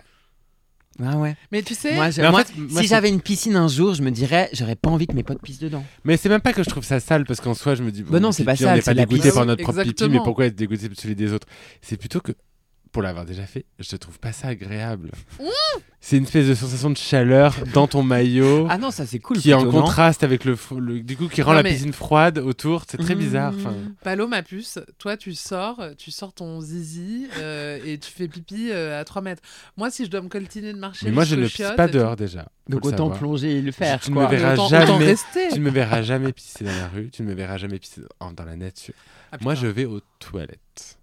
Speaker 3: Ah ouais.
Speaker 2: Mais tu sais,
Speaker 3: Moi,
Speaker 1: Mais en
Speaker 3: moi,
Speaker 1: fait, moi,
Speaker 3: si
Speaker 1: c'est-
Speaker 3: j'avais une piscine un jour, je me dirais, j'aurais pas envie que mes potes pissent dedans.
Speaker 1: Mais c'est même pas que je trouve ça sale, parce qu'en soi, je me dis.
Speaker 3: Bah non, c'est pas
Speaker 1: pipi,
Speaker 3: sale,
Speaker 1: On n'est
Speaker 3: c'est
Speaker 1: pas
Speaker 3: de la
Speaker 1: dégoûté
Speaker 3: pisse.
Speaker 1: par notre propre pipi, mais
Speaker 2: Exactement.
Speaker 1: pourquoi être dégoûté de celui des autres? C'est plutôt que, pour l'avoir déjà fait, je trouve pas ça agréable. C'est une espèce de sensation de chaleur dans ton maillot.
Speaker 3: Ah non, ça c'est cool.
Speaker 1: Qui est en
Speaker 3: plutôt, non
Speaker 1: contraste avec du coup qui rend
Speaker 2: Non,
Speaker 1: la
Speaker 2: mais-
Speaker 1: piscine froide autour, c'est très
Speaker 3: Mmh.
Speaker 1: bizarre. Enfin,
Speaker 2: Palo, ma puce, toi, tu sors ton zizi et tu fais pipi à 3 mètres. Moi, si je dois me coltiner de marcher,
Speaker 1: mais moi je ne
Speaker 2: chiotte
Speaker 1: pisse pas
Speaker 2: et tout,
Speaker 1: dehors déjà.
Speaker 3: Donc
Speaker 1: faut le
Speaker 3: autant
Speaker 1: savoir.
Speaker 3: plonger et le faire.
Speaker 1: Tu ne
Speaker 3: quoi.
Speaker 1: me verras
Speaker 2: autant
Speaker 1: jamais.
Speaker 2: rester.
Speaker 1: Tu ne me verras jamais pisser dans la rue, tu ne me verras jamais pisser dans la nature.
Speaker 2: Ah,
Speaker 1: Moi
Speaker 2: putain.
Speaker 1: je vais aux toilettes.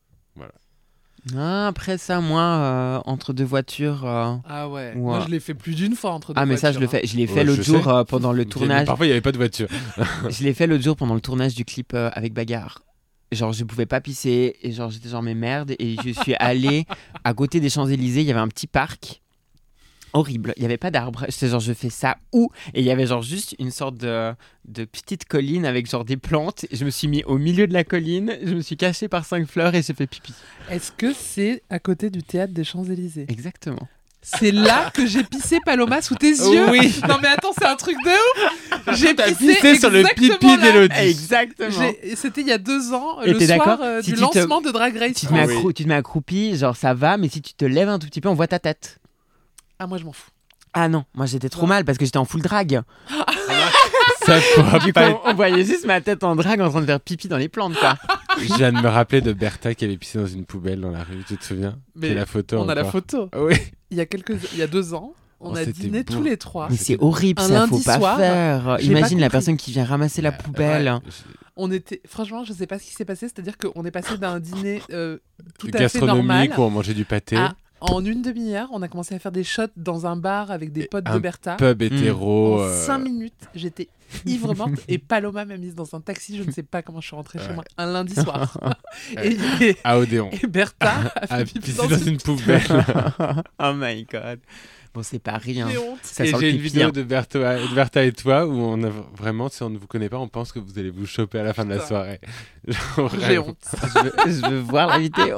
Speaker 3: Ah, après ça, moi, entre deux voitures.
Speaker 2: Ah ouais.
Speaker 3: Ouais.
Speaker 2: Moi, je l'ai fait plus d'une fois entre deux
Speaker 3: Ah, mais ça, je le
Speaker 2: voitures,
Speaker 3: fais. Je l'ai
Speaker 1: Ouais,
Speaker 3: fait l'autre
Speaker 1: je
Speaker 3: jour
Speaker 1: sais.
Speaker 3: pendant le tournage.
Speaker 1: Parfois il n'y avait pas de voiture.
Speaker 3: Je l'ai fait l'autre jour pendant le tournage du clip avec Bagarre. Genre, je pouvais pas pisser et genre, j'étais genre, mais merde. Et je suis allé à côté des Champs-Élysées. Il y avait un petit parc horrible. Il y avait pas d'arbres. J'étais genre, je fais ça où? Et il y avait genre juste une sorte de petite colline avec genre des plantes. Et je me suis mis au milieu de la colline. Je me suis caché par 5 fleurs et j'ai fait pipi.
Speaker 2: Est-ce que c'est à côté du théâtre des Champs-Élysées?
Speaker 3: Exactement.
Speaker 2: C'est là que j'ai pissé Paloma sous tes yeux?
Speaker 1: Oui.
Speaker 2: Non mais attends, c'est un truc de ouf. J'ai
Speaker 1: T'as
Speaker 2: pissé,
Speaker 1: pissé sur le pipi
Speaker 2: exactement là.
Speaker 1: d'Élodie.
Speaker 3: Exactement.
Speaker 2: C'était il y a 2 ans,
Speaker 3: Et
Speaker 2: le
Speaker 3: t'es
Speaker 2: soir
Speaker 3: d'accord
Speaker 2: du
Speaker 3: Si tu te-
Speaker 2: lancement de Drag Race
Speaker 3: Tu te, mets
Speaker 2: France.
Speaker 1: Oui.
Speaker 3: tu te mets accroupi, genre ça va, mais si tu te lèves un tout petit peu, on voit ta tête.
Speaker 2: Ah moi je m'en fous.
Speaker 3: Ah non, moi j'étais trop
Speaker 2: Ouais.
Speaker 3: mal parce que j'étais en full drag.
Speaker 1: Ça pourra
Speaker 3: Du coup,
Speaker 1: pas être-
Speaker 3: on voyait juste ma tête en drag en train de faire pipi dans les plantes, quoi.
Speaker 1: Je viens de me rappeler de Bertha qui avait pissé dans une poubelle dans la rue, tu te souviens?
Speaker 2: Mais
Speaker 1: C'est la photo.
Speaker 2: on a la
Speaker 1: encore.
Speaker 2: photo.
Speaker 1: Oui.
Speaker 2: Il y a 2 ans, on
Speaker 1: Oh,
Speaker 2: a
Speaker 1: c'était
Speaker 2: dîné
Speaker 1: beau.
Speaker 2: tous les 3.
Speaker 3: Mais c'est horrible,
Speaker 2: Un
Speaker 3: ça faut
Speaker 2: lundi
Speaker 3: pas
Speaker 2: soir,
Speaker 3: faire.
Speaker 2: j'ai
Speaker 3: Imagine
Speaker 2: pas
Speaker 3: la
Speaker 2: compris.
Speaker 3: personne qui vient ramasser la poubelle.
Speaker 1: Ouais.
Speaker 2: On était, franchement, je sais pas ce qui s'est passé, c'est-à-dire qu'on est passé d'un dîner tout à fait
Speaker 1: Gastronomique
Speaker 2: normal
Speaker 1: où on mangeait du pâté.
Speaker 2: à En une demi-heure, on a commencé à faire des shots dans un bar avec des potes de Bertha.
Speaker 1: Pub hétéro.
Speaker 2: En 5 minutes, j'étais ivre morte et Paloma m'a mise dans un taxi. Je ne sais pas comment je suis rentrée chez moi un lundi soir.
Speaker 1: À Odéon.
Speaker 2: Et Bertha a
Speaker 1: À
Speaker 2: fait pipi
Speaker 1: pisser dans une poubelle.
Speaker 3: Oh my god. Bon, c'est pas rien.
Speaker 2: J'ai honte.
Speaker 3: Ça
Speaker 1: Et
Speaker 3: sent
Speaker 1: j'ai
Speaker 3: le
Speaker 1: une
Speaker 3: pipi,
Speaker 1: vidéo
Speaker 3: hein.
Speaker 1: de Bertha et toi où on a vraiment, si on ne vous connaît pas, on pense que vous allez vous choper à la fin de la
Speaker 2: Ça.
Speaker 1: soirée. Genre,
Speaker 2: J'ai
Speaker 1: vraiment.
Speaker 2: honte.
Speaker 3: Je veux voir la vidéo.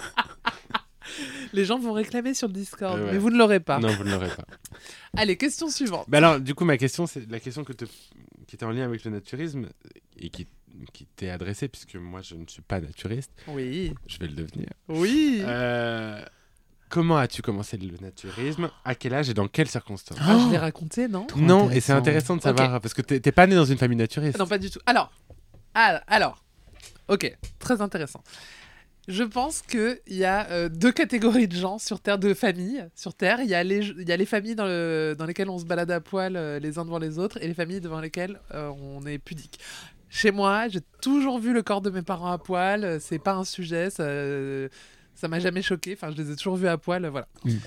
Speaker 2: Les gens vont réclamer sur le Discord,
Speaker 1: Ouais.
Speaker 2: mais vous ne l'aurez pas.
Speaker 1: Non, vous ne l'aurez pas.
Speaker 2: Allez, question suivante.
Speaker 1: Bah alors, du coup, ma question, c'est la question qui était en lien avec le naturisme et qui t'est adressée, puisque moi, je ne suis pas naturiste.
Speaker 2: Oui.
Speaker 1: Je vais le devenir.
Speaker 2: Oui.
Speaker 1: Comment as-tu commencé le naturisme? À quel âge et dans quelles circonstances?
Speaker 2: Ah, je l'ai raconté, non?
Speaker 3: Trop
Speaker 1: Non, et c'est
Speaker 3: intéressant.
Speaker 1: intéressant de savoir, parce que t'es pas né dans une famille naturiste.
Speaker 2: Non, pas du tout. Alors. Ok, très intéressant. Je pense qu'il y a deux catégories de gens sur Terre, de familles sur Terre. Il y a les familles dans lesquelles on se balade à poil les uns devant les autres et les familles devant lesquelles on est pudique. Chez moi, j'ai toujours vu le corps de mes parents à poil. C'est pas un sujet, ça m'a jamais choqué. Enfin, je les ai toujours vus à poil, voilà.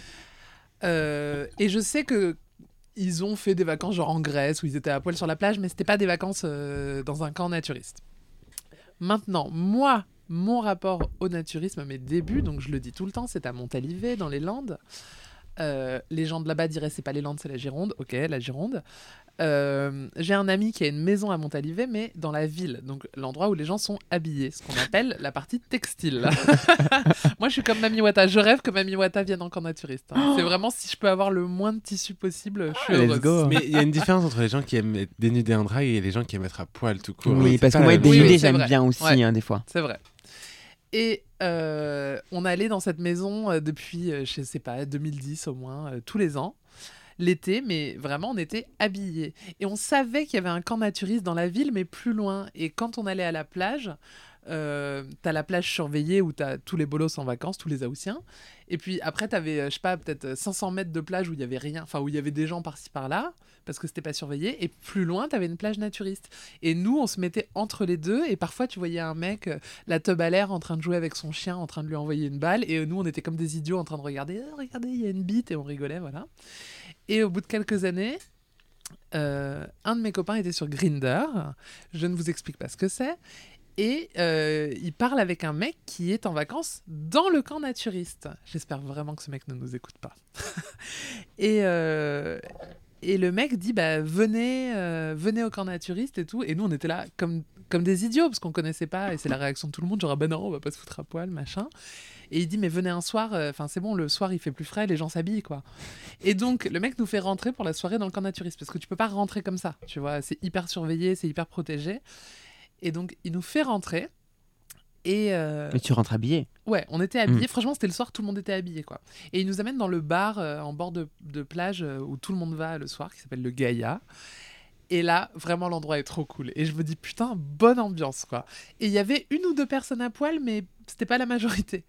Speaker 2: Et je sais que ils ont fait des vacances genre en Grèce où ils étaient à poil sur la plage, mais c'était pas des vacances dans un camp naturiste. Maintenant, moi, mon rapport au naturisme à mes débuts, donc je le dis tout le temps, c'est à Montalivet, dans les Landes. Les gens de là-bas diraient c'est pas les Landes, c'est la Gironde. Ok, la Gironde. J'ai un ami qui a une maison à Montalivet, mais dans la ville, donc l'endroit où les gens sont habillés, ce qu'on appelle la partie textile. Moi, je suis comme Mami Wata. Je rêve que Mami Wata vienne en camp naturiste. Hein. C'est vraiment si je peux avoir le moins de tissu possible, je suis heureuse.
Speaker 3: Let's go.
Speaker 1: Mais il y a une différence entre les gens qui aiment être dénudés en drague et les gens qui aiment être à poil tout court.
Speaker 3: Oui,
Speaker 1: C'est
Speaker 3: parce
Speaker 1: pas
Speaker 3: que moi,
Speaker 1: la
Speaker 3: être
Speaker 1: même
Speaker 2: Oui,
Speaker 1: chose.
Speaker 3: dénudé,
Speaker 2: c'est
Speaker 3: j'aime
Speaker 2: vrai.
Speaker 3: bien aussi,
Speaker 2: Ouais.
Speaker 3: hein, des fois.
Speaker 2: C'est vrai. Et on allait dans cette maison depuis, je sais pas, 2010 au moins, tous les ans. L'été, mais vraiment, on était habillés. Et on savait qu'il y avait un camp naturiste dans la ville, mais plus loin. Et quand on allait à la plage, t'as la plage surveillée où t'as tous les bolos en vacances, tous les Haussiens. Et puis après, t'avais, je sais pas, peut-être 500 mètres de plage où il y avait rien, enfin où il y avait des gens par-ci par-là, parce que c'était pas surveillé. Et plus loin, t'avais une plage naturiste. Et nous, on se mettait entre les deux. Et parfois, tu voyais un mec, la teub à l'air, en train de jouer avec son chien, en train de lui envoyer une balle. Et nous, on était comme des idiots en train de regarder. Regardez, il y a une bite. Et on rigolait, voilà. Et au bout de quelques années, un de mes copains était sur Grindr. Je ne vous explique pas ce que c'est. Et il parle avec un mec qui est en vacances dans le camp naturiste. J'espère vraiment que ce mec ne nous écoute pas. Et le mec dit venez au camp naturiste et tout. Et nous, on était là comme des idiots parce qu'on connaissait pas. Et c'est la réaction de tout le monde genre, non, on va pas se foutre à poil, machin. Et il dit, mais venez un soir, c'est bon, le soir il fait plus frais, les gens s'habillent, quoi. Et donc, le mec nous fait rentrer pour la soirée dans le camp naturiste, parce que tu peux pas rentrer comme ça, tu vois, c'est hyper surveillé, c'est hyper protégé. Et donc, il nous fait rentrer, et...
Speaker 3: Mais tu rentres habillé.
Speaker 2: Ouais, on était habillés, franchement, c'était le soir, tout le monde était habillé, quoi. Et il nous amène dans le bar en bord de plage où tout le monde va le soir, qui s'appelle le Gaïa. Et là, vraiment, l'endroit est trop cool. Et je me dis, putain, bonne ambiance, quoi. Et il y avait une ou deux personnes à poil, mais c'était pas la majorité.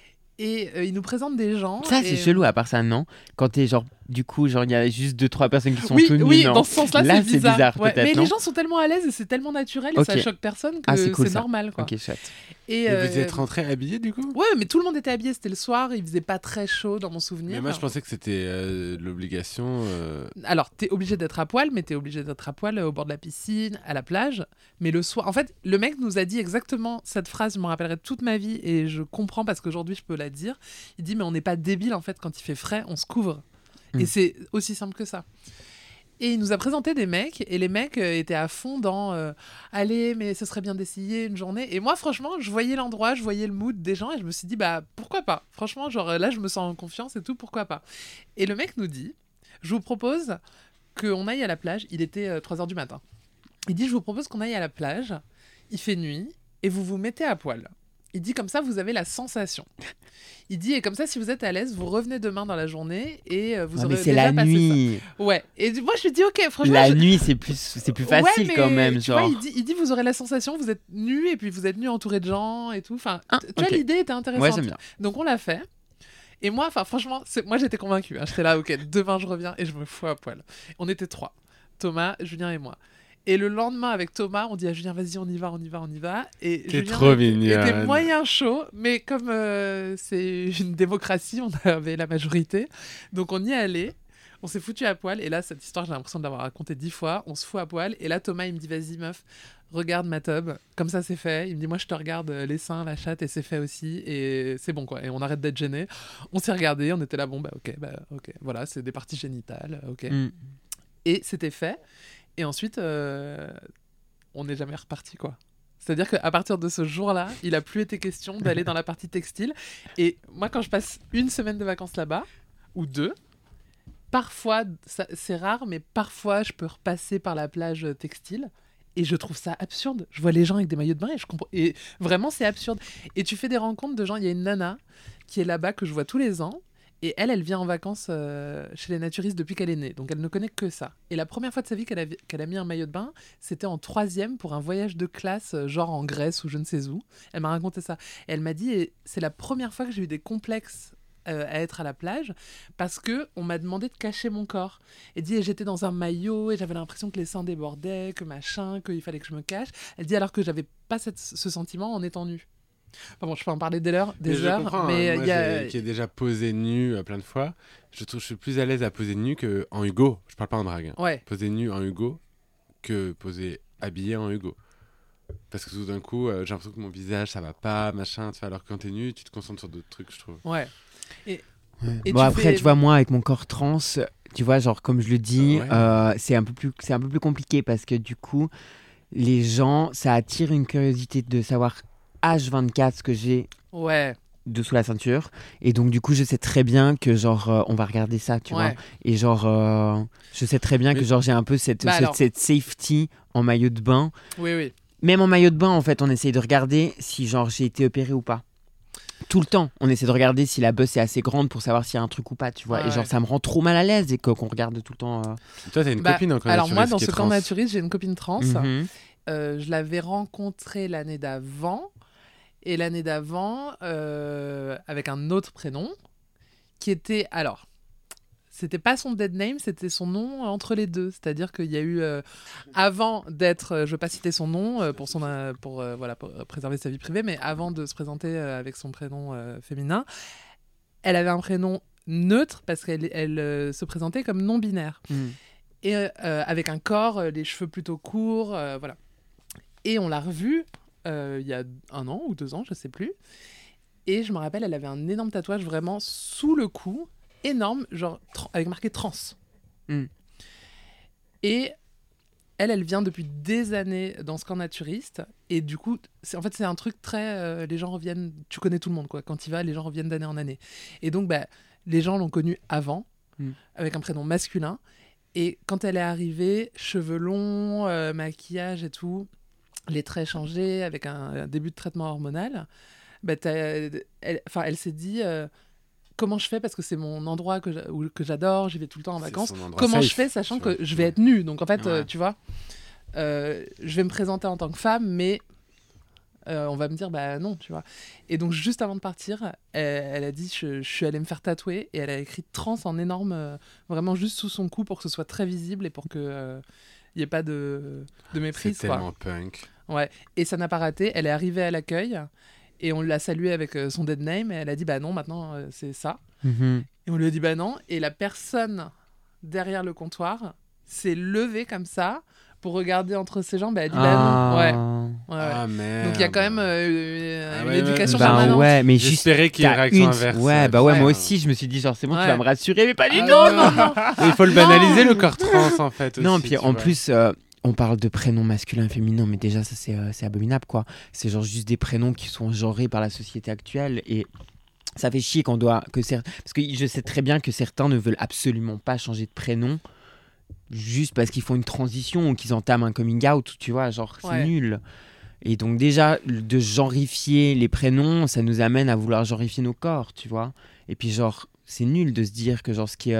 Speaker 2: Et il nous présente des gens.
Speaker 3: Ça,
Speaker 2: et...
Speaker 3: c'est chelou à part ça, non? Quand t'es genre, du coup, genre, il y a juste 2-3 personnes qui sont
Speaker 2: Oui,
Speaker 3: tout nues,
Speaker 2: oui,
Speaker 3: non?
Speaker 2: dans ce sens-là,
Speaker 3: Là,
Speaker 2: c'est bizarre. Ouais,
Speaker 3: peut-être,
Speaker 2: mais
Speaker 3: non?
Speaker 2: les gens sont tellement à l'aise et c'est tellement naturel et
Speaker 3: Ok.
Speaker 2: ça choque personne que
Speaker 3: Ah, c'est cool,
Speaker 2: c'est
Speaker 3: ça.
Speaker 2: normal, quoi.
Speaker 3: Ok, chouette.
Speaker 2: Et,
Speaker 1: Et vous y êtes rentrés habillés du coup?
Speaker 2: Ouais, mais tout le monde était habillé, c'était le soir, il faisait pas très chaud dans mon souvenir.
Speaker 1: Mais moi je pensais que c'était l'obligation.
Speaker 2: Alors, t'es obligé d'être à poil, mais t'es obligé d'être à poil au bord de la piscine, à la plage. Mais le soir, en fait, le mec nous a dit exactement cette phrase, je m'en rappellerai toute ma vie et je comprends parce qu'aujourd'hui je peux la dire. Il dit, mais on n'est pas débile en fait, quand il fait frais, on se couvre. Et c'est aussi simple que ça. Et il nous a présenté des mecs, et les mecs étaient à fond dans allez, mais ce serait bien d'essayer une journée. Et moi, franchement, je voyais l'endroit, je voyais le mood des gens, et je me suis dit, bah pourquoi pas? Franchement, genre là, je me sens en confiance et tout, pourquoi pas? Et le mec nous dit, je vous propose qu'on aille à la plage. Il était 3h du matin. Il dit, je vous propose qu'on aille à la plage, il fait nuit, et vous vous mettez à poil. Il dit, comme ça, vous avez la sensation. Il dit, et comme ça, si vous êtes à l'aise, vous revenez demain dans la journée et vous
Speaker 3: Ah,
Speaker 2: aurez
Speaker 3: mais c'est
Speaker 2: déjà
Speaker 3: la
Speaker 2: passé
Speaker 3: nuit.
Speaker 2: ça. Ouais. Et moi, je lui dis, ok, franchement.
Speaker 3: La nuit, c'est plus facile
Speaker 2: Ouais, mais
Speaker 3: quand même,
Speaker 2: tu
Speaker 3: genre.
Speaker 2: vois, il dit, vous aurez la sensation, vous êtes nu et puis vous êtes nu entouré de gens et tout. Enfin, tu vois,
Speaker 3: ok.
Speaker 2: l'idée était intéressante.
Speaker 3: Ouais, j'aime bien.
Speaker 2: Donc, on l'a fait. Et moi, franchement, moi, j'étais convaincue. Hein. J'étais là, ok, demain, je reviens et je me fous à poil. On était 3. Thomas, Julien et moi. Et le lendemain, avec Thomas, on dit à Julien, vas-y, on y va, on y va, on y va. Et
Speaker 1: T'es
Speaker 2: Julien
Speaker 1: trop mignonne.
Speaker 2: était moyen chaud, mais comme c'est une démocratie, on avait la majorité. Donc on y est allé, on s'est foutu à poil. Et là, cette histoire, j'ai l'impression de l'avoir racontée 10 fois. On se fout à poil. Et là, Thomas, il me dit, vas-y, meuf, regarde ma tub. Comme ça, c'est fait. Il me dit, moi, je te regarde les seins, la chatte, et c'est fait aussi. Et c'est bon, quoi. Et on arrête d'être gênés. On s'est regardé, on était là, bon, bah, ok. Voilà, c'est des parties génitales, ok. Et c'était fait. Et ensuite, on n'est jamais reparti, quoi. C'est-à-dire qu'à partir de ce jour-là, il n'a plus été question d'aller dans la partie textile. Et moi, quand je passe une semaine de vacances là-bas, ou 2, parfois, c'est rare, mais parfois, je peux repasser par la plage textile. Et je trouve ça absurde. Je vois les gens avec des maillots de bain et je comprends. Et vraiment, c'est absurde. Et tu fais des rencontres de gens. Il y a une nana qui est là-bas que je vois tous les ans. Et elle vient en vacances chez les naturistes depuis qu'elle est née. Donc elle ne connaît que ça. Et la première fois de sa vie qu'elle a mis un maillot de bain, c'était en 3e pour un voyage de classe, genre en Grèce ou je ne sais où. Elle m'a raconté ça. Et elle m'a dit, et c'est la première fois que j'ai eu des complexes à être à la plage parce que on m'a demandé de cacher mon corps. Elle dit, et j'étais dans un maillot et j'avais l'impression que les seins débordaient, que machin, qu'il fallait que je me cache. Elle dit alors que j'avais pas ce sentiment en étant nue. Enfin bon, je peux en parler des heures, mais
Speaker 1: moi, qui est déjà posé nu plein de fois, je trouve que je suis plus à l'aise à poser nu qu'en Hugo. Je parle pas en drague.
Speaker 2: Ouais.
Speaker 1: Poser nu en Hugo que poser habillé en Hugo. Parce que tout d'un coup, j'ai l'impression que mon visage, ça va pas, machin. Tu vois, alors que quand t'es nu, tu te concentres sur d'autres trucs, je trouve.
Speaker 2: Ouais.
Speaker 3: Et bon, après, tu vois, moi, avec mon corps trans, tu vois, genre, comme je le dis, c'est un peu plus compliqué parce que du coup, les gens, ça attire une curiosité de savoir H24 ce que j'ai dessous la ceinture. Et donc, du coup, je sais très bien que, genre, on va regarder ça, tu vois. Et genre, je sais très bien que, genre, j'ai un peu cette safety en maillot de bain.
Speaker 2: Oui.
Speaker 3: Même en maillot de bain, en fait, on essaye de regarder si, genre, j'ai été opéré ou pas. Tout le temps, on essaie de regarder si la bosse est assez grande pour savoir s'il y a un truc ou pas, tu vois. Et genre, ça me rend trop mal à l'aise et qu'on regarde tout le temps.
Speaker 1: Toi, t'as une copine en camp naturiste.
Speaker 2: Alors, moi, dans ce camp naturiste, j'ai une copine trans.
Speaker 3: Mhm.
Speaker 2: Je l'avais rencontrée l'année d'avant. Et l'année d'avant, avec un autre prénom, qui était... Alors, c'était pas son dead name, c'était son nom entre les deux. C'est-à-dire qu'il y a eu... avant d'être... je ne veux pas citer son nom pour préserver sa vie privée, mais avant de se présenter avec son prénom féminin, elle avait un prénom neutre parce qu'elle se présentait comme non-binaire. Et avec un corps, les cheveux plutôt courts, voilà. Et on l'a revue il y a 1 an ou 2 ans, je sais plus. Et je me rappelle, elle avait un énorme tatouage vraiment sous le cou, énorme, genre avec marqué trans. Et elle vient depuis des années dans ce camp naturiste. Et du coup, c'est un truc très... les gens reviennent... Tu connais tout le monde, quoi. Quand tu y vas, les gens reviennent d'année en année. Et donc, les gens l'ont connue avant, avec un prénom masculin. Et quand elle est arrivée, cheveux longs, maquillage et tout, les traits changés, avec un début de traitement hormonal, elle s'est dit... comment je fais parce que c'est mon endroit que j'adore, j'y vais tout le temps en vacances. Comment je fais sachant que je vais être nue. Donc en fait, tu vois, je vais me présenter en tant que femme, mais on va me dire non, tu vois. Et donc juste avant de partir, elle a dit je suis allée me faire tatouer et elle a écrit trans en énorme, vraiment juste sous son cou pour que ce soit très visible et pour que il n'y ait pas de méprise.
Speaker 1: C'est tellement punk.
Speaker 2: Ouais. Et ça n'a pas raté. Elle est arrivée à l'accueil. Et on l'a saluée avec son dead name et elle a dit non, maintenant c'est ça. Et on lui a dit non. Et la personne derrière le comptoir s'est levée comme ça pour regarder entre ses jambes. Elle a dit non. Ouais.
Speaker 1: Ah merde.
Speaker 2: Donc il y a quand même une éducation permanente.
Speaker 3: Ouais, mais
Speaker 1: j'espérais qu'il y ait une réaction inverse.
Speaker 3: Moi aussi je me suis dit genre c'est bon, tu vas me rassurer, mais pas du tout.
Speaker 2: Non.
Speaker 1: Il faut le banaliser le corps trans en fait.
Speaker 3: Non,
Speaker 1: aussi,
Speaker 3: puis en plus. On parle de prénoms masculins et féminins, mais déjà, ça, c'est abominable, quoi. C'est genre juste des prénoms qui sont genrés par la société actuelle. Et ça fait chier qu'on doit... Parce que je sais très bien que certains ne veulent absolument pas changer de prénom juste parce qu'ils font une transition ou qu'ils entament un coming out, tu vois. Genre, c'est nul. Et donc déjà, de genrifier les prénoms, ça nous amène à vouloir genrifier nos corps, tu vois. Et puis genre, c'est nul de se dire que genre ce qui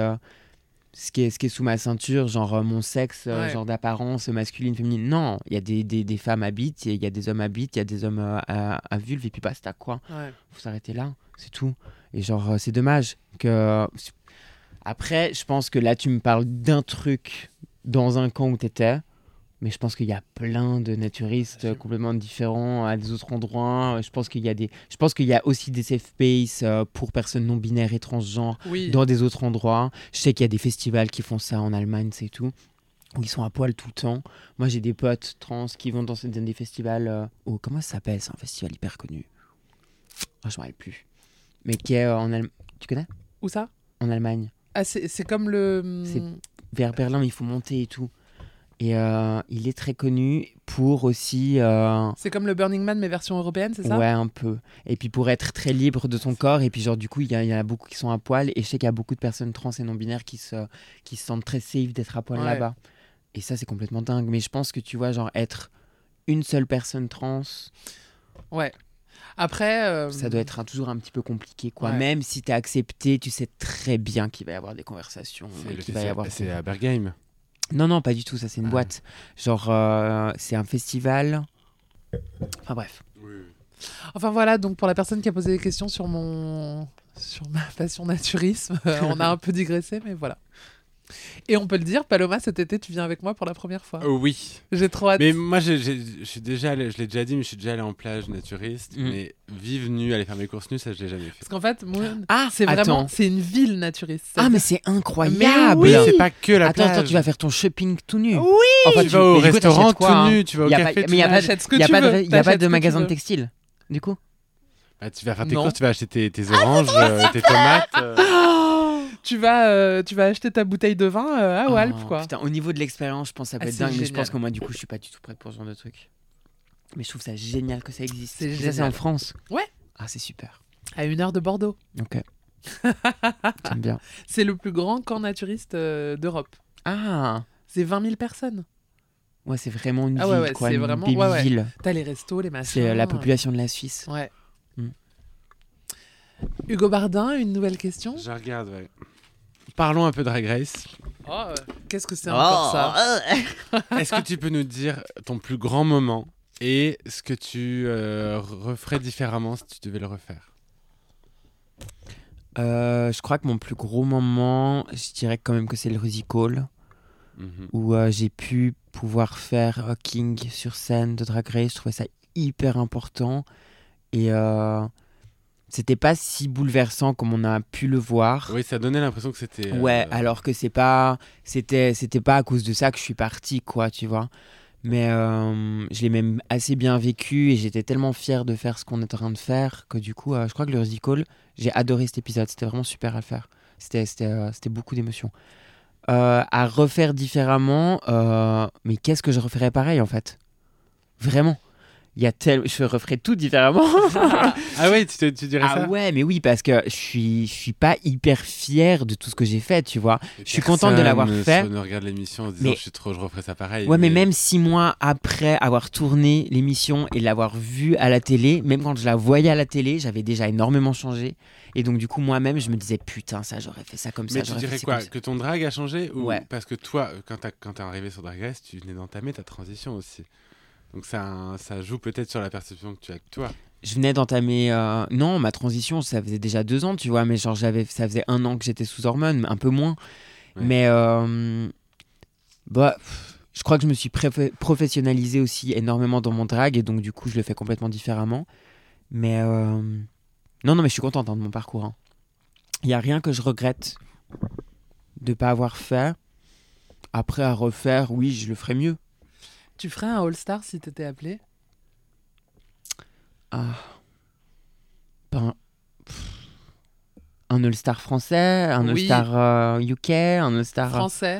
Speaker 3: est sous ma ceinture, genre mon sexe, genre d'apparence masculine, féminine. Non, il y a des femmes habitent, il y a des hommes habitent, il y a des hommes à vulve, et puis basta, quoi. Faut s'arrêter là, c'est tout. Et genre, c'est dommage que... Après, je pense que là, tu me parles d'un truc dans un camp où t'étais, Mais je pense qu'il y a plein de naturistes complètement différents à des autres endroits. Je pense qu'il y a aussi des safe space pour personnes non binaires et transgenres
Speaker 2: Oui.
Speaker 3: dans des autres endroits. Je sais qu'il y a des festivals qui font ça en Allemagne, c'est tout, où ils sont à poil tout le temps. Moi, j'ai des potes trans qui vont dans des festivals. Comment ça s'appelle? C'est un festival hyper connu. Je ne me rappelle plus. Mais qui est en Allemagne. Tu connais?
Speaker 2: Où ça?
Speaker 3: En Allemagne.
Speaker 2: Ah, c'est comme le...
Speaker 3: C'est vers Berlin, il faut monter et tout. Et il est très connu pour aussi...
Speaker 2: C'est comme le Burning Man, mais version européenne, c'est ça?
Speaker 3: Ouais, un peu. Et puis pour être très libre de ton corps. Et puis genre, du coup, il y en a beaucoup qui sont à poil. Et je sais qu'il y a beaucoup de personnes trans et non-binaires qui se sentent très safe d'être à poil là-bas. Et ça, c'est complètement dingue. Mais je pense que tu vois, genre, être une seule personne trans...
Speaker 2: Ouais. Après...
Speaker 3: Ça doit être toujours un petit peu compliqué, quoi.
Speaker 2: Ouais.
Speaker 3: Même si t'es accepté, tu sais très bien qu'il va y avoir des conversations.
Speaker 1: C'est à Bergheim.
Speaker 3: Non, pas du tout, ça c'est une boîte. Genre, c'est un festival. Enfin bref.
Speaker 2: Enfin voilà, donc pour la personne qui a posé des questions sur ma passion naturisme, on a un peu digressé, mais voilà. Et on peut le dire, Paloma, cet été, tu viens avec moi pour la première fois.
Speaker 1: Oui.
Speaker 2: J'ai trop hâte.
Speaker 1: Mais moi, je suis déjà allé, je l'ai déjà dit, mais je suis déjà allé en plage naturiste. Mais vivre nu, aller faire mes courses nues, ça, je l'ai jamais fait.
Speaker 2: Parce qu'en fait, Moon,
Speaker 3: attends.
Speaker 2: c'est une ville naturiste.
Speaker 3: Ah, mais c'est incroyable.
Speaker 2: Mais
Speaker 1: oui, c'est pas que la plage.
Speaker 3: Attends, tu vas faire ton shopping tout nu.
Speaker 2: Oui.
Speaker 3: Enfin,
Speaker 1: tu vas au
Speaker 3: mais du coup,
Speaker 1: restaurant
Speaker 3: t'achètes quoi,
Speaker 1: tout nu, tu vas au café tout nu.
Speaker 3: Mais il
Speaker 2: T'achètes ce que tu veux.
Speaker 3: n'y a pas
Speaker 2: T'achètes
Speaker 3: de
Speaker 2: ce
Speaker 3: magasin
Speaker 2: que
Speaker 3: de
Speaker 2: tu veux.
Speaker 3: textile, du coup.
Speaker 1: Bah, tu vas faire tes
Speaker 2: Non.
Speaker 1: courses, tu vas acheter tes oranges, tes tomates.
Speaker 2: Tu vas acheter ta bouteille de vin à Walp, quoi.
Speaker 3: Putain, au niveau de l'expérience, je pense que ça peut être
Speaker 2: c'est
Speaker 3: dingue. Mais je
Speaker 2: génial.
Speaker 3: pense que moi, du coup, je suis pas du tout prête pour ce genre de truc. Mais je trouve ça génial que ça existe.
Speaker 2: C'est
Speaker 3: Et ça, c'est
Speaker 2: génial.
Speaker 3: en France.
Speaker 2: Ouais.
Speaker 3: Ah, c'est super.
Speaker 2: À 1 heure de Bordeaux.
Speaker 3: Ok. J'aime bien.
Speaker 2: C'est le plus grand camp naturiste d'Europe.
Speaker 3: Ah,
Speaker 2: C'est 20 000 personnes.
Speaker 3: ouais, c'est vraiment une
Speaker 2: Ah
Speaker 3: ville,
Speaker 2: ouais,
Speaker 3: quoi.
Speaker 2: c'est
Speaker 3: Une
Speaker 2: vraiment-
Speaker 3: baby
Speaker 2: ouais, ouais.
Speaker 3: ville.
Speaker 2: T'as les restos, les machins.
Speaker 3: C'est la population de la Suisse.
Speaker 2: Ouais.
Speaker 3: Mm.
Speaker 2: Hugo Bardin, une nouvelle question.
Speaker 1: Je regarde, ouais. Parlons un peu de Drag Race.
Speaker 2: Oh, qu'est-ce que c'est encore ça?
Speaker 1: Est-ce que tu peux nous dire ton plus grand moment et ce que tu referais différemment si tu devais le refaire?
Speaker 3: Je crois que mon plus gros moment, je dirais quand même que c'est le Rusical,
Speaker 1: Mhm.
Speaker 3: où j'ai pu pouvoir faire King sur scène de Drag Race. Je trouvais ça hyper important. Et c'était pas si bouleversant comme on a pu le voir.
Speaker 1: Oui, ça donnait l'impression que c'était...
Speaker 3: Ouais, alors que c'était pas à cause de ça que je suis partie, quoi, tu vois. Mais je l'ai même assez bien vécu et j'étais tellement fière de faire ce qu'on est en train de faire que du coup, je crois que le Rusical, j'ai adoré cet épisode. C'était vraiment super à le faire. C'était beaucoup d'émotions. À refaire différemment, mais qu'est-ce que je referais pareil en fait? Vraiment. Je referais tout différemment.
Speaker 1: Ah ouais, tu dirais ça?
Speaker 3: Ah ouais, mais oui, parce que je suis pas hyper fier de tout ce que j'ai fait, tu vois. Je suis contente de l'avoir fait.
Speaker 1: Personne ne regarde l'émission en se disant
Speaker 3: Mais-
Speaker 1: je referais ça pareil.
Speaker 3: Ouais, mais même 6 mois après avoir tourné l'émission et l'avoir vue à la télé, même quand je la voyais à la télé, j'avais déjà énormément changé. Et donc, du coup, moi-même, je me disais, putain, ça, j'aurais fait ça comme ça.
Speaker 1: Mais tu
Speaker 3: j'aurais fait
Speaker 1: dirais
Speaker 3: ci
Speaker 1: quoi?
Speaker 3: comme ça.
Speaker 1: Que ton drag a changé ou...
Speaker 3: Ouais.
Speaker 1: Parce que toi, quand t'es arrivé sur Drag Race, tu venais d'entamer ta transition aussi. Donc ça joue peut-être sur la perception que tu as de toi.
Speaker 3: Je venais d'entamer. Non, ma transition, ça faisait déjà 2 ans, tu vois, mais genre, ça faisait 1 an que j'étais sous hormones, un peu moins.
Speaker 1: Ouais.
Speaker 3: Mais je crois que je me suis professionnalisé aussi énormément dans mon drag et donc, du coup, je le fais complètement différemment. Mais non, mais je suis contente de mon parcours. Il n'y a rien que je regrette de ne pas avoir fait. Après, à refaire, oui, je le ferais mieux.
Speaker 2: Tu ferais un All-Star si t'étais appelé?
Speaker 3: Ah. Ben, un All-Star français, un
Speaker 2: Oui.
Speaker 3: All-Star UK, un All-Star...
Speaker 2: Français?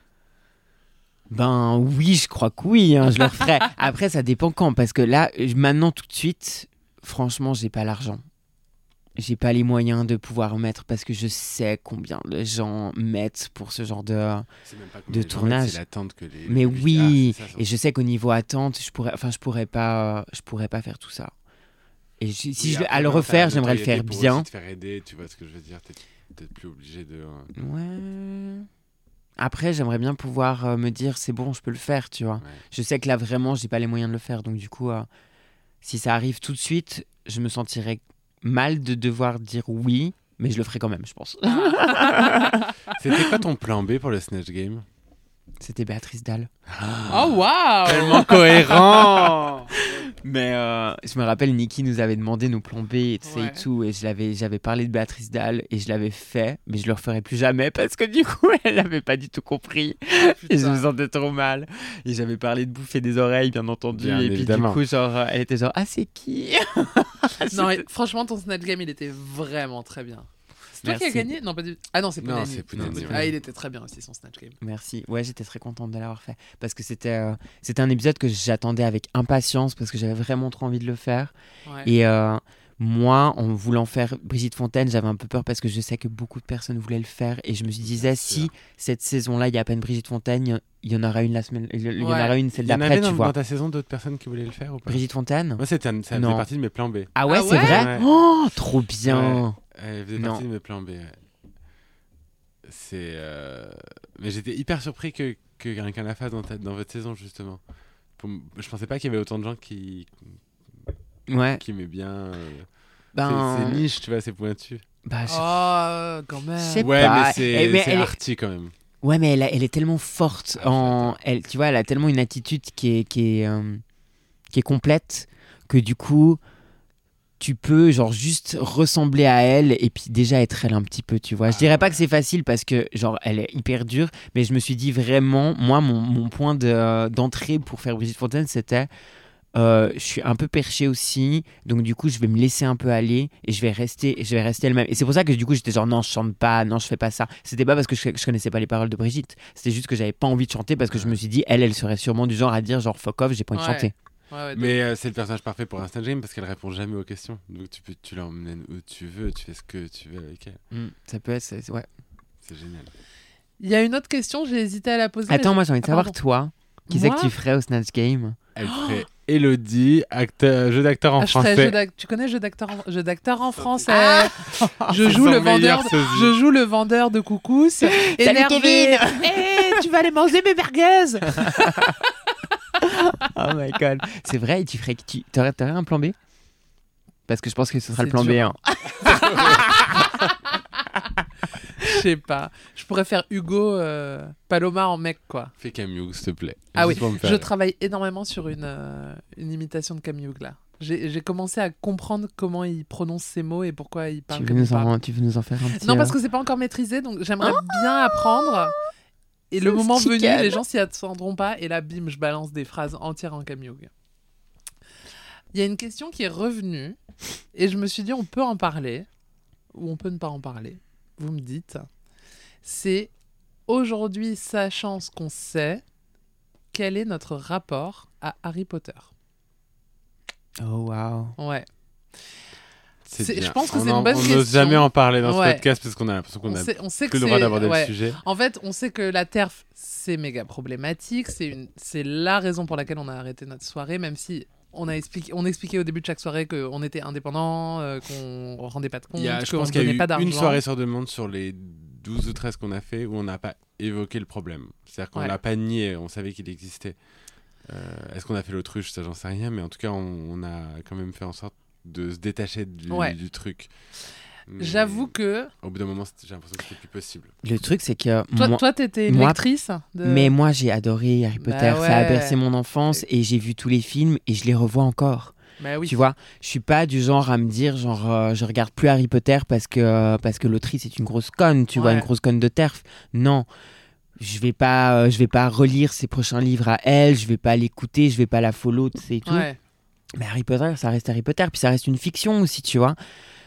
Speaker 3: Ben oui, je crois que oui, je le referais. Après, ça dépend quand, parce que là, maintenant, tout de suite, franchement, j'ai pas l'argent. J'ai pas les moyens de pouvoir mettre, parce que je sais combien de gens mettent pour ce genre de...
Speaker 1: C'est même pas
Speaker 3: De
Speaker 1: les gens
Speaker 3: tournage.
Speaker 1: mettent, c'est l'attente que les...
Speaker 3: Mais
Speaker 1: les-
Speaker 3: oui,
Speaker 1: Ah, c'est ça,
Speaker 3: et je sais qu'au niveau attente, je pourrais pas faire tout ça. Et si
Speaker 1: Oui,
Speaker 3: à
Speaker 1: après,
Speaker 3: le
Speaker 1: quand t'as
Speaker 3: refaire,
Speaker 1: la
Speaker 3: j'aimerais le
Speaker 1: notoriété
Speaker 3: faire
Speaker 1: pour
Speaker 3: bien.
Speaker 1: aussi te faire aider, tu vois ce que je veux dire, t'es peut-être plus obligé de...
Speaker 3: Ouais. Après, j'aimerais bien pouvoir me dire c'est bon, je peux le faire, tu vois.
Speaker 1: Ouais.
Speaker 3: Je sais que là, vraiment, j'ai pas les moyens de le faire. Donc, du coup, si ça arrive tout de suite, je me sentirais mal de devoir dire oui, mais je le ferai quand même, je pense.
Speaker 1: C'était quoi ton plan B pour le Snatch Game?
Speaker 3: C'était Béatrice Dalle.
Speaker 2: Oh waouh.
Speaker 1: Tellement cohérent.
Speaker 3: Mais je me rappelle, Niki nous avait demandé nos plans B et tout ça
Speaker 2: Ouais.
Speaker 3: et tout. Et j'avais parlé de Béatrice Dalle et je l'avais fait. Mais je le referai plus jamais parce que du coup, elle n'avait pas du tout compris. Et je me sentais trop mal. Et j'avais parlé de bouffer des oreilles, bien entendu.
Speaker 1: Bien
Speaker 3: et
Speaker 1: évidemment.
Speaker 3: puis, du coup, genre, elle était genre, ah, c'est qui?
Speaker 2: Non, et franchement, ton Snatch Game, il était vraiment très bien. C'est toi qui as
Speaker 3: Merci.
Speaker 2: gagné? Non, pas du. Ah non, c'est
Speaker 1: Non,
Speaker 2: Pounani.
Speaker 1: c'est Pounani,
Speaker 2: Ah,
Speaker 1: ouais.
Speaker 2: il était très bien aussi, son Snatch Game.
Speaker 3: Merci. Ouais, j'étais très contente de l'avoir fait. Parce que c'était un épisode que j'attendais avec impatience parce que j'avais vraiment trop envie de le faire.
Speaker 2: Ouais.
Speaker 3: Et moi, en voulant faire Brigitte Fontaine, j'avais un peu peur parce que je sais que beaucoup de personnes voulaient le faire. Et je me disais, si cette saison-là, il y a à peine Brigitte Fontaine, il y en aura une la semaine. Il y en
Speaker 2: Ouais.
Speaker 3: aura une celle
Speaker 1: Il y en
Speaker 3: d'après,
Speaker 1: avait
Speaker 3: tu vois.
Speaker 1: dans ta saison d'autres personnes qui voulaient le faire ou pas?
Speaker 3: Brigitte Fontaine.
Speaker 1: Moi, ça faisait
Speaker 3: Non.
Speaker 1: partie de mes plans B.
Speaker 3: Ah ouais,
Speaker 2: Ah
Speaker 3: c'est
Speaker 2: ouais
Speaker 3: vrai.
Speaker 1: Ouais.
Speaker 3: Oh, trop bien.
Speaker 1: Elle faisait
Speaker 3: Non.
Speaker 1: partie de mes plans B. Ouais. Mais j'étais hyper surpris que quelqu'un la fasse dans votre saison, justement. Je pensais pas qu'il y avait autant de gens qui
Speaker 3: Ouais.
Speaker 1: aimaient bien.
Speaker 3: Ben,
Speaker 1: C'est niche, tu vois, c'est pointu.
Speaker 3: bah, je-
Speaker 2: Oh, quand
Speaker 3: Je sais
Speaker 2: même.
Speaker 1: Ouais,
Speaker 3: pas.
Speaker 1: mais
Speaker 3: Mais
Speaker 1: c'est
Speaker 3: elle est-
Speaker 1: arty quand même.
Speaker 3: Ouais, mais elle est tellement forte. Elle, tu vois, elle a tellement une attitude qui est complète que du coup, tu peux genre juste ressembler à elle et puis déjà être elle un petit peu, tu vois. Je dirais pas que c'est facile parce que genre elle est hyper dure, mais je me suis dit vraiment, moi, mon point d'entrée pour faire Brigitte Fontaine, c'était je suis un peu perché aussi, donc du coup je vais me laisser un peu aller et je vais rester elle-même. Et c'est pour ça que du coup j'étais genre non, je chante pas, non, je fais pas ça. C'était pas parce que je connaissais pas les paroles de Brigitte, c'était juste que j'avais pas envie de chanter parce que je me suis dit elle serait sûrement du genre à dire genre fuck off, j'ai pas envie de
Speaker 2: Ouais.
Speaker 3: chanter.
Speaker 2: Ouais,
Speaker 1: Mais c'est le personnage parfait pour un Snatch Game parce qu'elle répond jamais aux questions. Donc tu l'emmènes où tu veux, tu fais ce que tu veux avec elle.
Speaker 3: Ça peut être ouais.
Speaker 1: C'est génial.
Speaker 2: Il y a une autre question, j'ai hésité à la poser.
Speaker 3: Attends,
Speaker 2: mais
Speaker 3: moi j'ai envie de savoir
Speaker 2: pardon.
Speaker 3: toi, qui c'est que
Speaker 2: Moi
Speaker 3: tu ferais au Snatch Game?
Speaker 1: Elle ferait Élodie, jeu d'acteur en
Speaker 2: je ferais
Speaker 1: français.
Speaker 2: tu connais jeu d'acteur en français.
Speaker 3: Ah
Speaker 2: je
Speaker 1: C'est
Speaker 2: joue
Speaker 1: son
Speaker 2: le vendeur.
Speaker 1: meilleur sosie.
Speaker 2: Je joue le vendeur de couscous. Énervé.
Speaker 3: Kevin.
Speaker 2: Hé, tu vas aller manger mes merguez.
Speaker 3: Oh my god, c'est vrai, et t'aurais un plan B? Parce que je pense que ce sera le
Speaker 2: C'est
Speaker 3: plan B.
Speaker 2: dur.
Speaker 3: Hein.
Speaker 2: Je sais pas. Je pourrais faire Hugo Paloma en mec, quoi.
Speaker 1: Fais Camille, s'il te plaît.
Speaker 2: Ah
Speaker 1: Juste
Speaker 2: oui,
Speaker 1: pour me faire
Speaker 2: je
Speaker 1: rire.
Speaker 2: travaille énormément sur une imitation de Camille là. J'ai commencé à comprendre comment il prononce ses mots et pourquoi il parle
Speaker 3: Tu veux
Speaker 2: comme il parle.
Speaker 3: tu veux nous en faire un petit...
Speaker 2: Non, parce que c'est pas encore maîtrisé, donc j'aimerais bien apprendre. Et le
Speaker 3: C'est
Speaker 2: moment venu,
Speaker 3: chicken.
Speaker 2: les gens s'y attendront pas. Et là, bim, je balance des phrases entières en Camille. Il y a une question qui est revenue. Et je me suis dit, on peut en parler. Ou on peut ne pas en parler. Vous me dites. C'est aujourd'hui, sachant ce qu'on sait, quel est notre rapport à Harry Potter?
Speaker 3: Oh wow.
Speaker 2: Ouais.
Speaker 1: C'est bien.
Speaker 2: Je pense que c'est
Speaker 1: On
Speaker 2: une bonne
Speaker 1: On
Speaker 2: question.
Speaker 1: n'ose jamais en parler dans
Speaker 2: Ouais.
Speaker 1: ce podcast parce qu'on a l'impression qu'on a
Speaker 2: On sait
Speaker 1: que le droit d'aborder
Speaker 2: ouais.
Speaker 1: le sujet.
Speaker 2: En fait, on sait que la TERF, c'est méga problématique. C'est la raison pour laquelle on a arrêté notre soirée, même si on expliquait au début de chaque soirée qu'on était indépendant, qu'on rendait pas de compte,
Speaker 1: Je
Speaker 2: qu'on
Speaker 1: pense qu'il y a
Speaker 2: donnait
Speaker 1: eu
Speaker 2: pas d'argent.
Speaker 1: une soirée sur demande sur les 12 ou 13 qu'on a fait où on n'a pas évoqué le problème. C'est-à-dire qu'on
Speaker 2: Ouais.
Speaker 1: l'a pas nié, on savait qu'il existait. Est-ce qu'on a fait l'autruche? Ça, j'en sais rien, mais en tout cas, on a quand même fait en sorte de se détacher du truc. Mais
Speaker 2: J'avoue que
Speaker 1: au bout d'un moment, j'ai l'impression que c'était plus possible.
Speaker 3: Le truc, c'est que
Speaker 2: toi, t'étais une
Speaker 3: moi-
Speaker 2: lectrice de...
Speaker 3: mais moi, j'ai adoré Harry Potter.
Speaker 2: Bah
Speaker 3: Ça a
Speaker 2: ouais.
Speaker 3: bercé mon enfance et j'ai vu tous les films et je les revois encore.
Speaker 2: Bah oui.
Speaker 3: Tu vois, je suis pas du genre à me dire genre je regarde plus Harry Potter parce que l'autrice est une grosse conne, tu vois,
Speaker 2: Ouais.
Speaker 3: une grosse conne de terf. Non. Je vais pas relire ses prochains livres à elle, je vais pas l'écouter, je vais pas la follow, tu sais et tout.
Speaker 2: Ouais.
Speaker 3: Mais Harry Potter, ça reste Harry Potter, puis ça reste une fiction aussi, tu vois.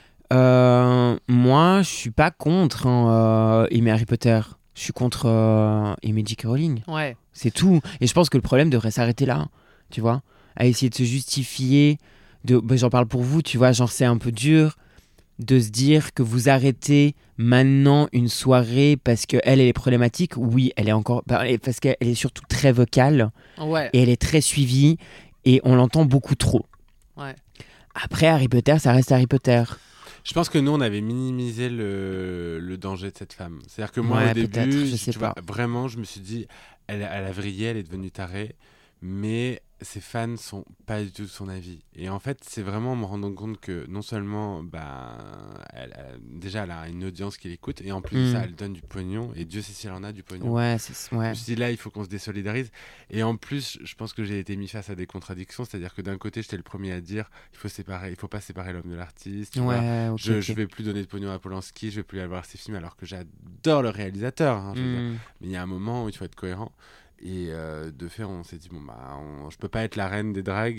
Speaker 3: Moi, je suis pas contre aimer Harry Potter. Je suis contre aimer J.K. Rowling.
Speaker 2: Ouais.
Speaker 3: C'est tout. Et je pense que le problème devrait s'arrêter là, tu vois. À essayer de se justifier. J'en parle pour vous, tu vois. Genre, c'est un peu dur de se dire que vous arrêtez maintenant une soirée parce qu'elle est problématique. Oui, elle est encore... Parce qu'elle est surtout très vocale
Speaker 2: Ouais.
Speaker 3: et elle est très suivie et on l'entend beaucoup trop.
Speaker 2: Ouais.
Speaker 3: Après, Harry Potter, ça reste Harry Potter.
Speaker 1: Je pense que nous, on avait minimisé le danger de cette femme. C'est-à-dire que moi,
Speaker 3: Ouais,
Speaker 1: au
Speaker 3: peut-être,
Speaker 1: début,
Speaker 3: je sais
Speaker 1: tu vois,
Speaker 3: pas.
Speaker 1: vraiment, je me suis dit, elle a vrillé, elle est devenue tarée. mais ses fans sont pas du tout de son avis. Et en fait, c'est vraiment en me rendant compte que non seulement, déjà, elle a une audience qui l'écoute, et en plus de ça, elle donne du pognon, et Dieu sait si elle en a du pognon.
Speaker 3: Ouais,
Speaker 1: Je me suis dit, là, il faut qu'on se désolidarise. Et en plus, je pense que j'ai été mis face à des contradictions, c'est-à-dire que d'un côté, j'étais le premier à dire, il faut pas séparer l'homme de l'artiste. Tu vois. Je vais plus donner de pognon à Polanski, je vais plus aller voir ses films, alors que j'adore le réalisateur. Hein, je veux dire. Mais il y a un moment où il faut être cohérent. Et de fait, on s'est dit, je peux pas être la reine des dragues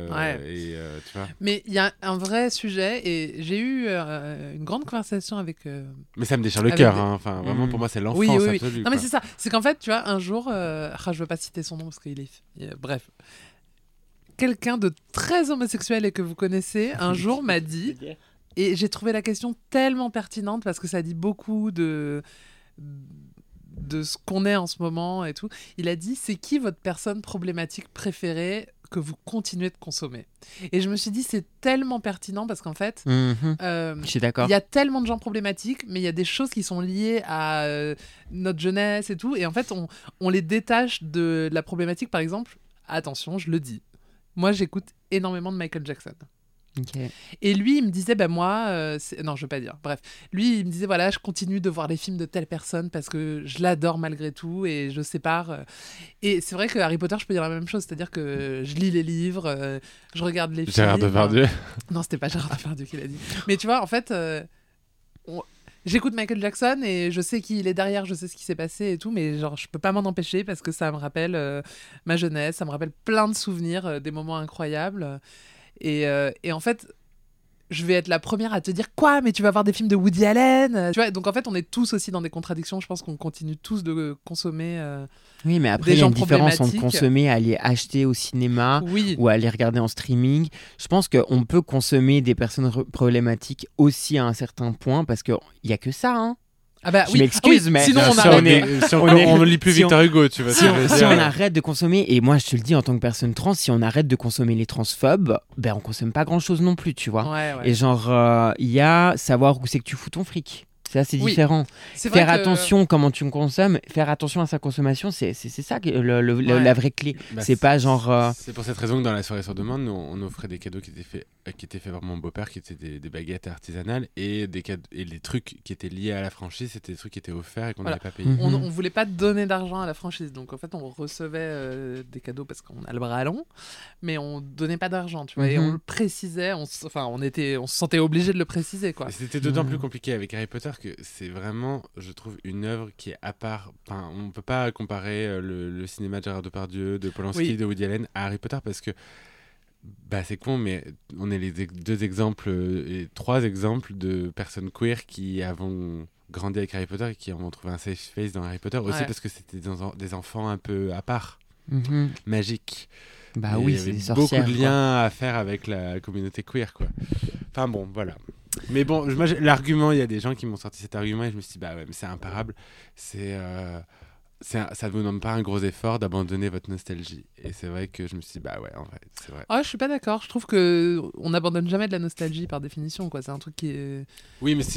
Speaker 1: tu vois.
Speaker 2: Mais il y a un vrai sujet, et j'ai eu une grande conversation avec...
Speaker 1: Mais ça me déchire le cœur, hein. Enfin, vraiment, pour moi, c'est l'enfance absolue.
Speaker 2: Non, mais c'est ça. C'est qu'en fait, tu vois, un jour, je veux pas citer son nom parce qu'il est... bref. Quelqu'un de très homosexuel et que vous connaissez, un jour m'a dit... Et j'ai trouvé la question tellement pertinente parce que ça dit beaucoup de ce qu'on est en ce moment et tout. Il a dit, c'est qui votre personne problématique préférée que vous continuez de consommer? Et je me suis dit, c'est tellement pertinent parce qu'en fait,
Speaker 3: je suis d'accord.
Speaker 2: Il y a tellement de gens problématiques, mais il y a des choses qui sont liées à notre jeunesse et tout. Et en fait, on les détache de la problématique. Par exemple, attention, je le dis, moi, j'écoute énormément de Michael Jackson.
Speaker 3: Okay.
Speaker 2: Et lui, il me disait, moi, non, je veux pas dire. Bref, lui, il me disait, voilà, je continue de voir les films de telle personne parce que je l'adore malgré tout et je sépare. Et c'est vrai que Harry Potter, je peux dire la même chose, c'est-à-dire que je lis les livres, je regarde les films.
Speaker 1: Gérard Depardieu.
Speaker 2: Non, c'était pas Gérard Depardieu qui l'a dit. Mais tu vois, en fait, j'écoute Michael Jackson et je sais qui il est derrière, je sais ce qui s'est passé et tout, mais genre, je peux pas m'en empêcher parce que ça me rappelle ma jeunesse, ça me rappelle plein de souvenirs, des moments incroyables. Et en fait, je vais être la première à te dire quoi, mais tu vas voir des films de Woody Allen. Tu vois, donc en fait, on est tous aussi dans des contradictions. Je pense qu'on continue tous de consommer.
Speaker 3: Oui, mais après, il y a une différence entre consommer, aller acheter au cinéma ou aller regarder en streaming. Je pense qu'on peut consommer des personnes problématiques aussi à un certain point parce qu'il n'y a que ça, hein.
Speaker 2: Ah bah
Speaker 3: je m'excuse, mais
Speaker 2: sinon
Speaker 1: on ne lit plus Victor Hugo, tu vois.
Speaker 3: Si on arrête de consommer, et moi je te le dis en tant que personne trans, si on arrête de consommer les transphobes, ben on consomme pas grand chose non plus, tu vois.
Speaker 2: Ouais.
Speaker 3: Et genre, il y a savoir où c'est que tu fous ton fric. C'est assez différent. Faire attention comment tu consommes, faire attention à sa consommation, c'est ça la vraie clé. C'est pas genre.
Speaker 1: C'est pour cette raison que dans la soirée sur demande, nous, on offrait des cadeaux qui étaient faits par mon beau-père, qui étaient des baguettes artisanales et les trucs qui étaient liés à la franchise, c'était des trucs qui étaient offerts et qu'on n'avait pas payé.
Speaker 2: On voulait pas donner d'argent à la franchise, donc en fait on recevait des cadeaux parce qu'on a le bras long, mais on donnait pas d'argent, tu vois, et on le précisait, on se sentait obligé de le préciser, quoi.
Speaker 1: Et c'était d'autant plus compliqué avec Harry Potter que c'est vraiment, je trouve, une œuvre qui est à part. Enfin, on peut pas comparer le cinéma de Gérard Depardieu, de Polanski, de Woody Allen à Harry Potter parce que c'est con, mais on est les deux exemples et trois exemples de personnes queer qui avons grandi avec Harry Potter et qui ont trouvé un safe space dans Harry Potter aussi parce que c'était des enfants un peu à part, magiques.
Speaker 3: Bah oui, c'est des sorcières.
Speaker 1: Beaucoup de liens à faire avec la communauté queer, quoi. Enfin bon, voilà. Mais bon, moi, l'argument, il y a des gens qui m'ont sorti cet argument et je me suis dit, mais c'est imparable. Ça ne vous demande pas un gros effort d'abandonner votre nostalgie. Et c'est vrai que je me suis dit, en vrai, c'est vrai.
Speaker 2: Je suis pas d'accord. Je trouve qu'on n'abandonne jamais de la nostalgie par définition, quoi. C'est un truc qui est...
Speaker 1: Oui, mais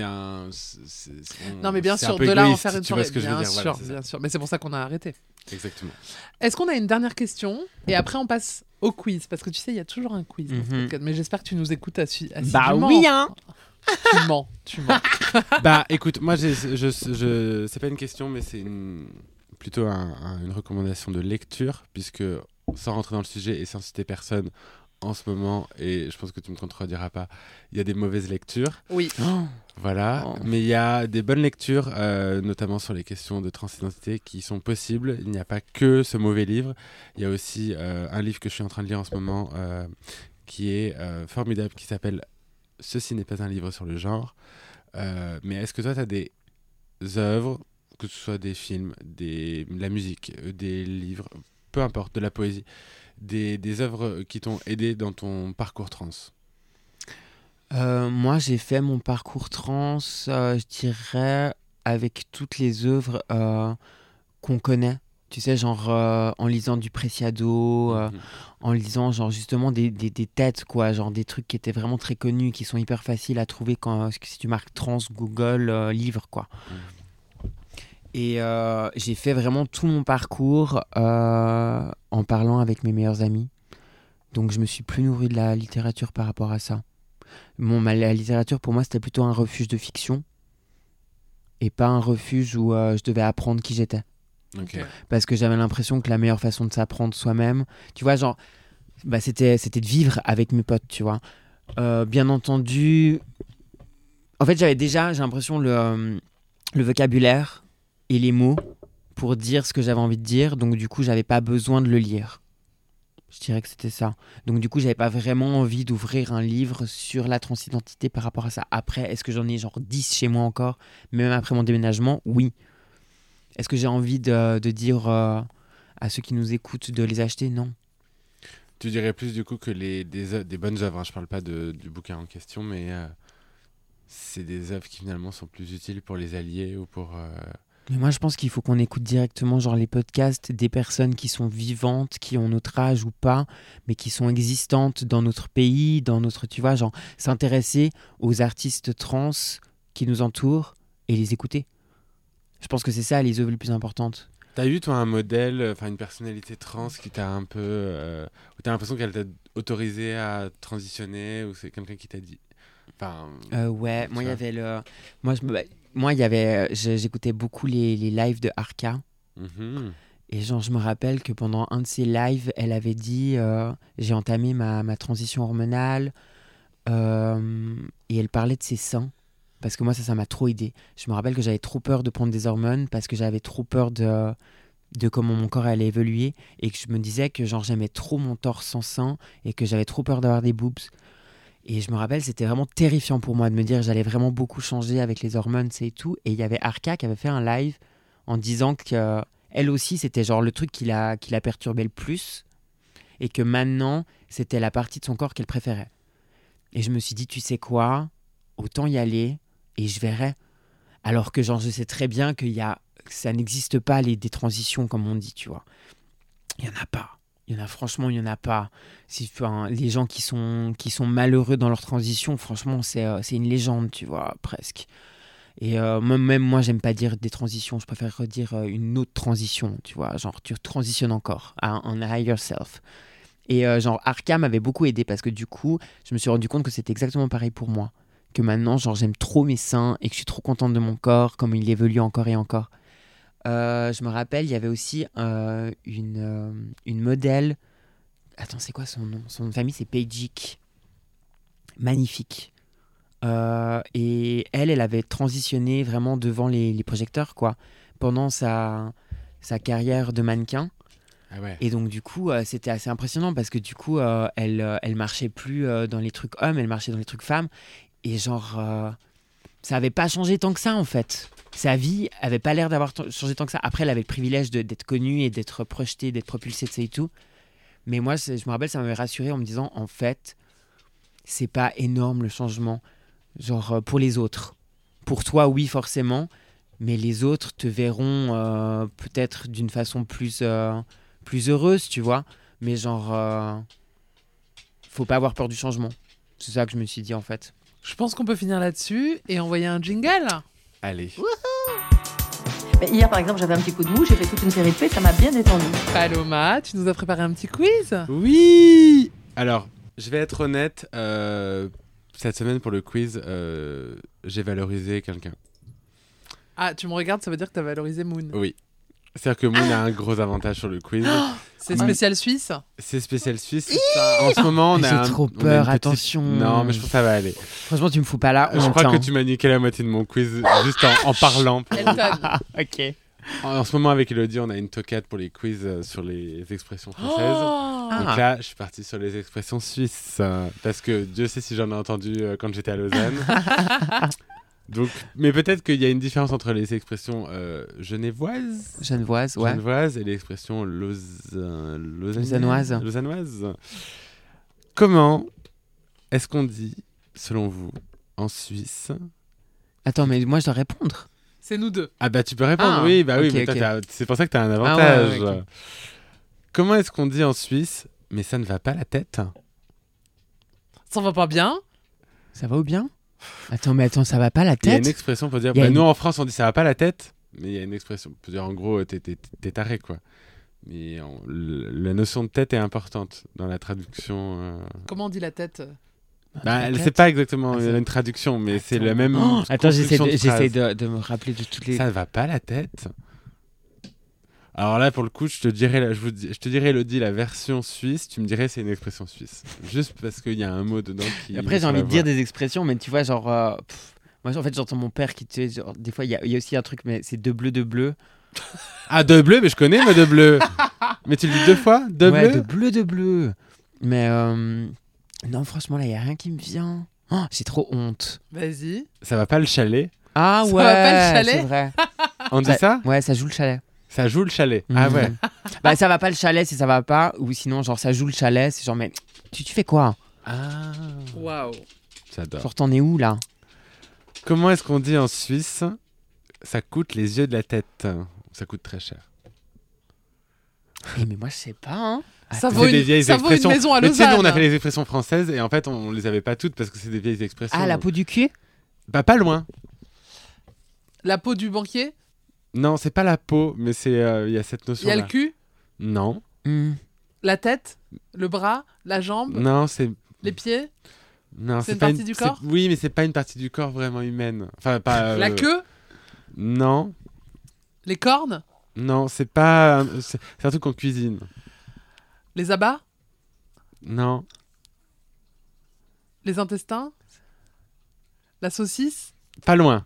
Speaker 2: non, mais bien sûr,
Speaker 1: de
Speaker 2: là en faire une soirée.
Speaker 1: Tu vois ce que je veux dire,
Speaker 2: bien sûr. Mais c'est pour ça qu'on a arrêté.
Speaker 1: Exactement.
Speaker 2: Est-ce qu'on a une dernière question? Et après, on passe au quiz. Parce que tu sais, il y a toujours un quiz dans ce podcast. Mais j'espère que tu nous écoutes assidûment.
Speaker 3: Bah oui, hein.
Speaker 2: Tu mens.
Speaker 1: Écoute, moi, c'est pas une question, mais c'est plutôt une recommandation de lecture, puisque sans rentrer dans le sujet et sans citer personne, en ce moment, et je pense que tu me contrediras pas, il y a des mauvaises lectures.
Speaker 2: Oui.
Speaker 1: Voilà, mais il y a des bonnes lectures, notamment sur les questions de transidentité, qui sont possibles. Il n'y a pas que ce mauvais livre. Il y a aussi un livre que je suis en train de lire en ce moment, qui est formidable, qui s'appelle « Ceci n'est pas un livre sur le genre ». Mais est-ce que toi, tu as des œuvres, que ce soit des films, de la musique, des livres, peu importe, de la poésie, des œuvres qui t'ont aidé dans ton parcours trans?
Speaker 3: Moi, j'ai fait mon parcours trans, je dirais, avec toutes les œuvres qu'on connaît. Tu sais, genre en lisant du Preciado, en lisant genre justement des têtes, quoi, genre des trucs qui étaient vraiment très connus, qui sont hyper faciles à trouver si tu marques trans, Google, livre, quoi. Et j'ai fait vraiment tout mon parcours en parlant avec mes meilleurs amis. Donc je me suis plus nourri de la littérature par rapport à ça. La littérature pour moi c'était plutôt un refuge de fiction et pas un refuge où je devais apprendre qui j'étais.
Speaker 1: Ok.
Speaker 3: Parce que j'avais l'impression que la meilleure façon de s'apprendre soi-même, tu vois, genre, c'était de vivre avec mes potes, tu vois. Bien entendu, en fait j'ai l'impression le vocabulaire et les mots pour dire ce que j'avais envie de dire, donc du coup j'avais pas besoin de le lire. Je dirais que c'était ça. Donc du coup j'avais pas vraiment envie d'ouvrir un livre sur la transidentité par rapport à ça. Après, est-ce que j'en ai genre 10 chez moi encore, même après mon déménagement? Oui. Est-ce que j'ai envie de dire à ceux qui nous écoutent de les acheter? Non.
Speaker 1: Tu dirais plus du coup que des bonnes œuvres, hein, je parle pas du bouquin en question, mais c'est des œuvres qui finalement sont plus utiles pour les alliés ou pour...
Speaker 3: Mais moi, je pense qu'il faut qu'on écoute directement genre les podcasts des personnes qui sont vivantes, qui ont notre âge ou pas, mais qui sont existantes dans notre pays, dans notre, tu vois, genre s'intéresser aux artistes trans qui nous entourent et les écouter. Je pense que c'est ça les œuvres les plus importantes.
Speaker 1: T'as eu toi un modèle, enfin une personnalité trans qui t'a un peu... où t'as l'impression qu'elle t'a autorisé à transitionner, ou c'est quelqu'un qui t'a dit... Enfin,
Speaker 3: Ouais, moi il y
Speaker 1: vois.
Speaker 3: avait moi il y avait j'écoutais beaucoup les lives de Arca.
Speaker 1: mhm.
Speaker 3: Et genre, je me rappelle que pendant un de ses lives, elle avait dit j'ai entamé ma transition hormonale et elle parlait de ses seins. Parce que moi, ça m'a trop aidé. Je me rappelle que j'avais trop peur de prendre des hormones parce que j'avais trop peur de comment mon corps allait évoluer et que je me disais que genre j'aimais trop mon torse sans sein et que j'avais trop peur d'avoir des boobs. Et je me rappelle, c'était vraiment terrifiant pour moi de me dire que j'allais vraiment beaucoup changer avec les hormones et tout. Et il y avait Arca qui avait fait un live en disant que elle aussi, c'était genre le truc qui la perturbait le plus et que maintenant, c'était la partie de son corps qu'elle préférait. Et je me suis dit, tu sais quoi, autant y aller et je verrai. Alors que genre, je sais très bien que ça n'existe pas des transitions comme on dit, tu vois. Il n'y en a pas. Franchement, il n'y en a pas. Les gens qui sont malheureux dans leur transition, franchement, c'est une légende, tu vois, presque. Et même moi, j'aime pas dire des transitions, je préfère dire une autre transition, tu vois, genre tu transitionnes encore à un higher self. Et genre Arca m'avait beaucoup aidé parce que du coup, je me suis rendu compte que c'était exactement pareil pour moi. Que maintenant, genre j'aime trop mes seins et que je suis trop contente de mon corps, comme il évolue encore et encore. Je me rappelle, il y avait aussi une modèle. Attends, c'est quoi son nom? Son nom de famille, c'est Pejik. Magnifique. Et elle avait transitionné vraiment devant les projecteurs, quoi, pendant sa carrière de mannequin.
Speaker 1: Ah ouais.
Speaker 3: Et donc, du coup, c'était assez impressionnant parce que du coup, elle marchait plus dans les trucs hommes, elle marchait dans les trucs femmes. Et genre, ça avait pas changé tant que ça, en fait. Sa vie avait pas l'air d'avoir changé tant que ça. Après, elle avait le privilège d'être connue et d'être projetée, d'être propulsée, et tout. Mais moi, je me rappelle, ça m'avait rassuré en me disant, en fait, c'est pas énorme le changement. Genre, pour les autres. Pour toi, oui, forcément. Mais les autres te verront peut-être d'une façon plus heureuse, tu vois. Mais genre, faut pas avoir peur du changement. C'est ça que je me suis dit, en fait.
Speaker 2: Je pense qu'on peut finir là-dessus et envoyer un jingle.
Speaker 1: Allez.
Speaker 4: Mais hier, par exemple, j'avais un petit coup de mou, j'ai fait toute une série de faits, ça m'a bien détendu.
Speaker 2: Paloma, tu nous as préparé un petit quiz?
Speaker 1: Oui. Alors, je vais être honnête. Cette semaine, pour le quiz, j'ai valorisé quelqu'un.
Speaker 2: Ah, tu me regardes, ça veut dire que tu as valorisé Moon.
Speaker 1: Oui. C'est-à-dire que Moon a un gros avantage sur le quiz.
Speaker 2: C'est spécial suisse?
Speaker 1: C'est spécial suisse. En ce moment, on a
Speaker 3: J'ai trop
Speaker 1: on a
Speaker 3: peur,
Speaker 1: une petite-
Speaker 3: attention.
Speaker 1: Non, mais je pense que ça va aller.
Speaker 3: Franchement, tu me fous pas là.
Speaker 1: Je crois que tu m'as niqué la moitié de mon quiz juste en parlant.
Speaker 2: Elton.
Speaker 3: Ok.
Speaker 1: En ce moment, avec Elodie, on a une toquette pour les quiz sur les expressions françaises.
Speaker 2: Oh
Speaker 1: Donc là, je suis parti sur les expressions suisses. Parce que Dieu sait si j'en ai entendu quand j'étais à Lausanne. Donc, mais peut-être qu'il y a une différence entre les expressions genevoises
Speaker 3: Genevoise,
Speaker 1: et les expressions
Speaker 3: Lausannoises.
Speaker 1: lausannoises. Comment est-ce qu'on dit, selon vous, en Suisse?
Speaker 3: Attends, mais moi, je dois répondre.
Speaker 2: C'est nous deux.
Speaker 1: Ah bah tu peux répondre,
Speaker 3: Ah,
Speaker 1: oui, bah oui,
Speaker 3: ok,
Speaker 1: mais toi,
Speaker 3: ok.
Speaker 1: c'est pour ça que t'as un avantage.
Speaker 3: ouais, ok.
Speaker 1: Comment est-ce qu'on dit en Suisse, mais ça ne va pas la tête?
Speaker 2: Ça va pas bien?
Speaker 3: Ça va ou bien? Attends, ça va pas la
Speaker 1: Il y a une
Speaker 3: tête?
Speaker 1: expression pour dire,
Speaker 3: Il y a
Speaker 1: bah,
Speaker 3: une-
Speaker 1: nous en France on dit ça va pas la tête, Mais il y a une expression. On peut dire en gros, t'es taré, quoi. Mais la notion de tête est importante dans la traduction.
Speaker 2: Comment on dit la tête
Speaker 1: Bah,
Speaker 3: tête.
Speaker 1: c'est pas exactement
Speaker 3: Ah, c'est-
Speaker 1: une traduction, mais c'est
Speaker 3: Attends.
Speaker 1: la même.
Speaker 3: Attends,
Speaker 1: construction de
Speaker 3: j'essaie
Speaker 1: phrase.
Speaker 3: de me rappeler de toutes les.
Speaker 1: Ça va pas la tête. Alors là, pour le coup, je te dirais, Elodie, la version suisse, tu me dirais c'est une expression suisse. Juste parce qu'il y a un mot dedans qui.
Speaker 3: Après, j'ai
Speaker 1: sur
Speaker 3: envie
Speaker 1: la
Speaker 3: de dire
Speaker 1: voix.
Speaker 3: des expressions, mais tu vois, genre. Moi, en fait, j'entends mon père qui, tu sais, genre, des fois, il y a aussi un truc, mais c'est de bleu.
Speaker 1: Ah, de bleu, mais je connais, moi, de bleu. Mais tu le dis 2 fois De
Speaker 3: Ouais,
Speaker 1: bleu
Speaker 3: de bleu. Mais non, franchement, là, il n'y a rien qui me vient. Oh, j'ai trop honte.
Speaker 2: Vas-y.
Speaker 1: Ça va pas le chalet.
Speaker 3: Ah
Speaker 2: Ça
Speaker 3: ouais,
Speaker 2: va pas le chalet
Speaker 3: c'est vrai.
Speaker 1: On dit ça
Speaker 3: Ouais, ça joue le chalet.
Speaker 1: Ça joue le chalet. Ah
Speaker 3: Mhm.
Speaker 1: ouais.
Speaker 3: Bah, ça va pas le chalet si ça va pas, ou sinon, genre, ça joue le chalet, c'est genre, mais tu fais quoi?
Speaker 1: Ah.
Speaker 2: Waouh.
Speaker 1: J'adore.
Speaker 3: Genre, t'en es où là?
Speaker 1: Comment est-ce qu'on dit en Suisse ça coûte les yeux de la tête? Ça coûte très cher.
Speaker 3: Mais moi, je sais pas, hein.
Speaker 2: Ça
Speaker 1: C'est
Speaker 2: vaut
Speaker 1: des
Speaker 2: une,
Speaker 1: vieilles
Speaker 2: ça vaut une
Speaker 1: expressions.
Speaker 2: maison à
Speaker 1: Mais tu sais, nous, on a
Speaker 2: Lausanne.
Speaker 1: fait les expressions françaises et en fait, on les avait pas toutes parce que c'est des vieilles expressions.
Speaker 3: Ah, la peau du cul?
Speaker 1: Bah, pas loin.
Speaker 2: La peau du banquier.
Speaker 1: Non, c'est pas la peau, mais c'est il y a cette
Speaker 2: Il y
Speaker 1: notion-là.
Speaker 2: a le cul.
Speaker 1: Non,
Speaker 3: Hmm.
Speaker 2: La tête. Le bras. La jambe.
Speaker 1: non, c'est
Speaker 2: Les pieds.
Speaker 1: non,
Speaker 2: C'est une
Speaker 1: pas
Speaker 2: partie du corps
Speaker 1: Oui, mais c'est pas une partie du corps vraiment humaine. Enfin, pas.
Speaker 2: La queue.
Speaker 1: Non,
Speaker 2: Les cornes.
Speaker 1: non, c'est pas. C'est un truc qu'on cuisine.
Speaker 2: Les abats.
Speaker 1: Non,
Speaker 2: Les intestins. La saucisse.
Speaker 1: pas loin.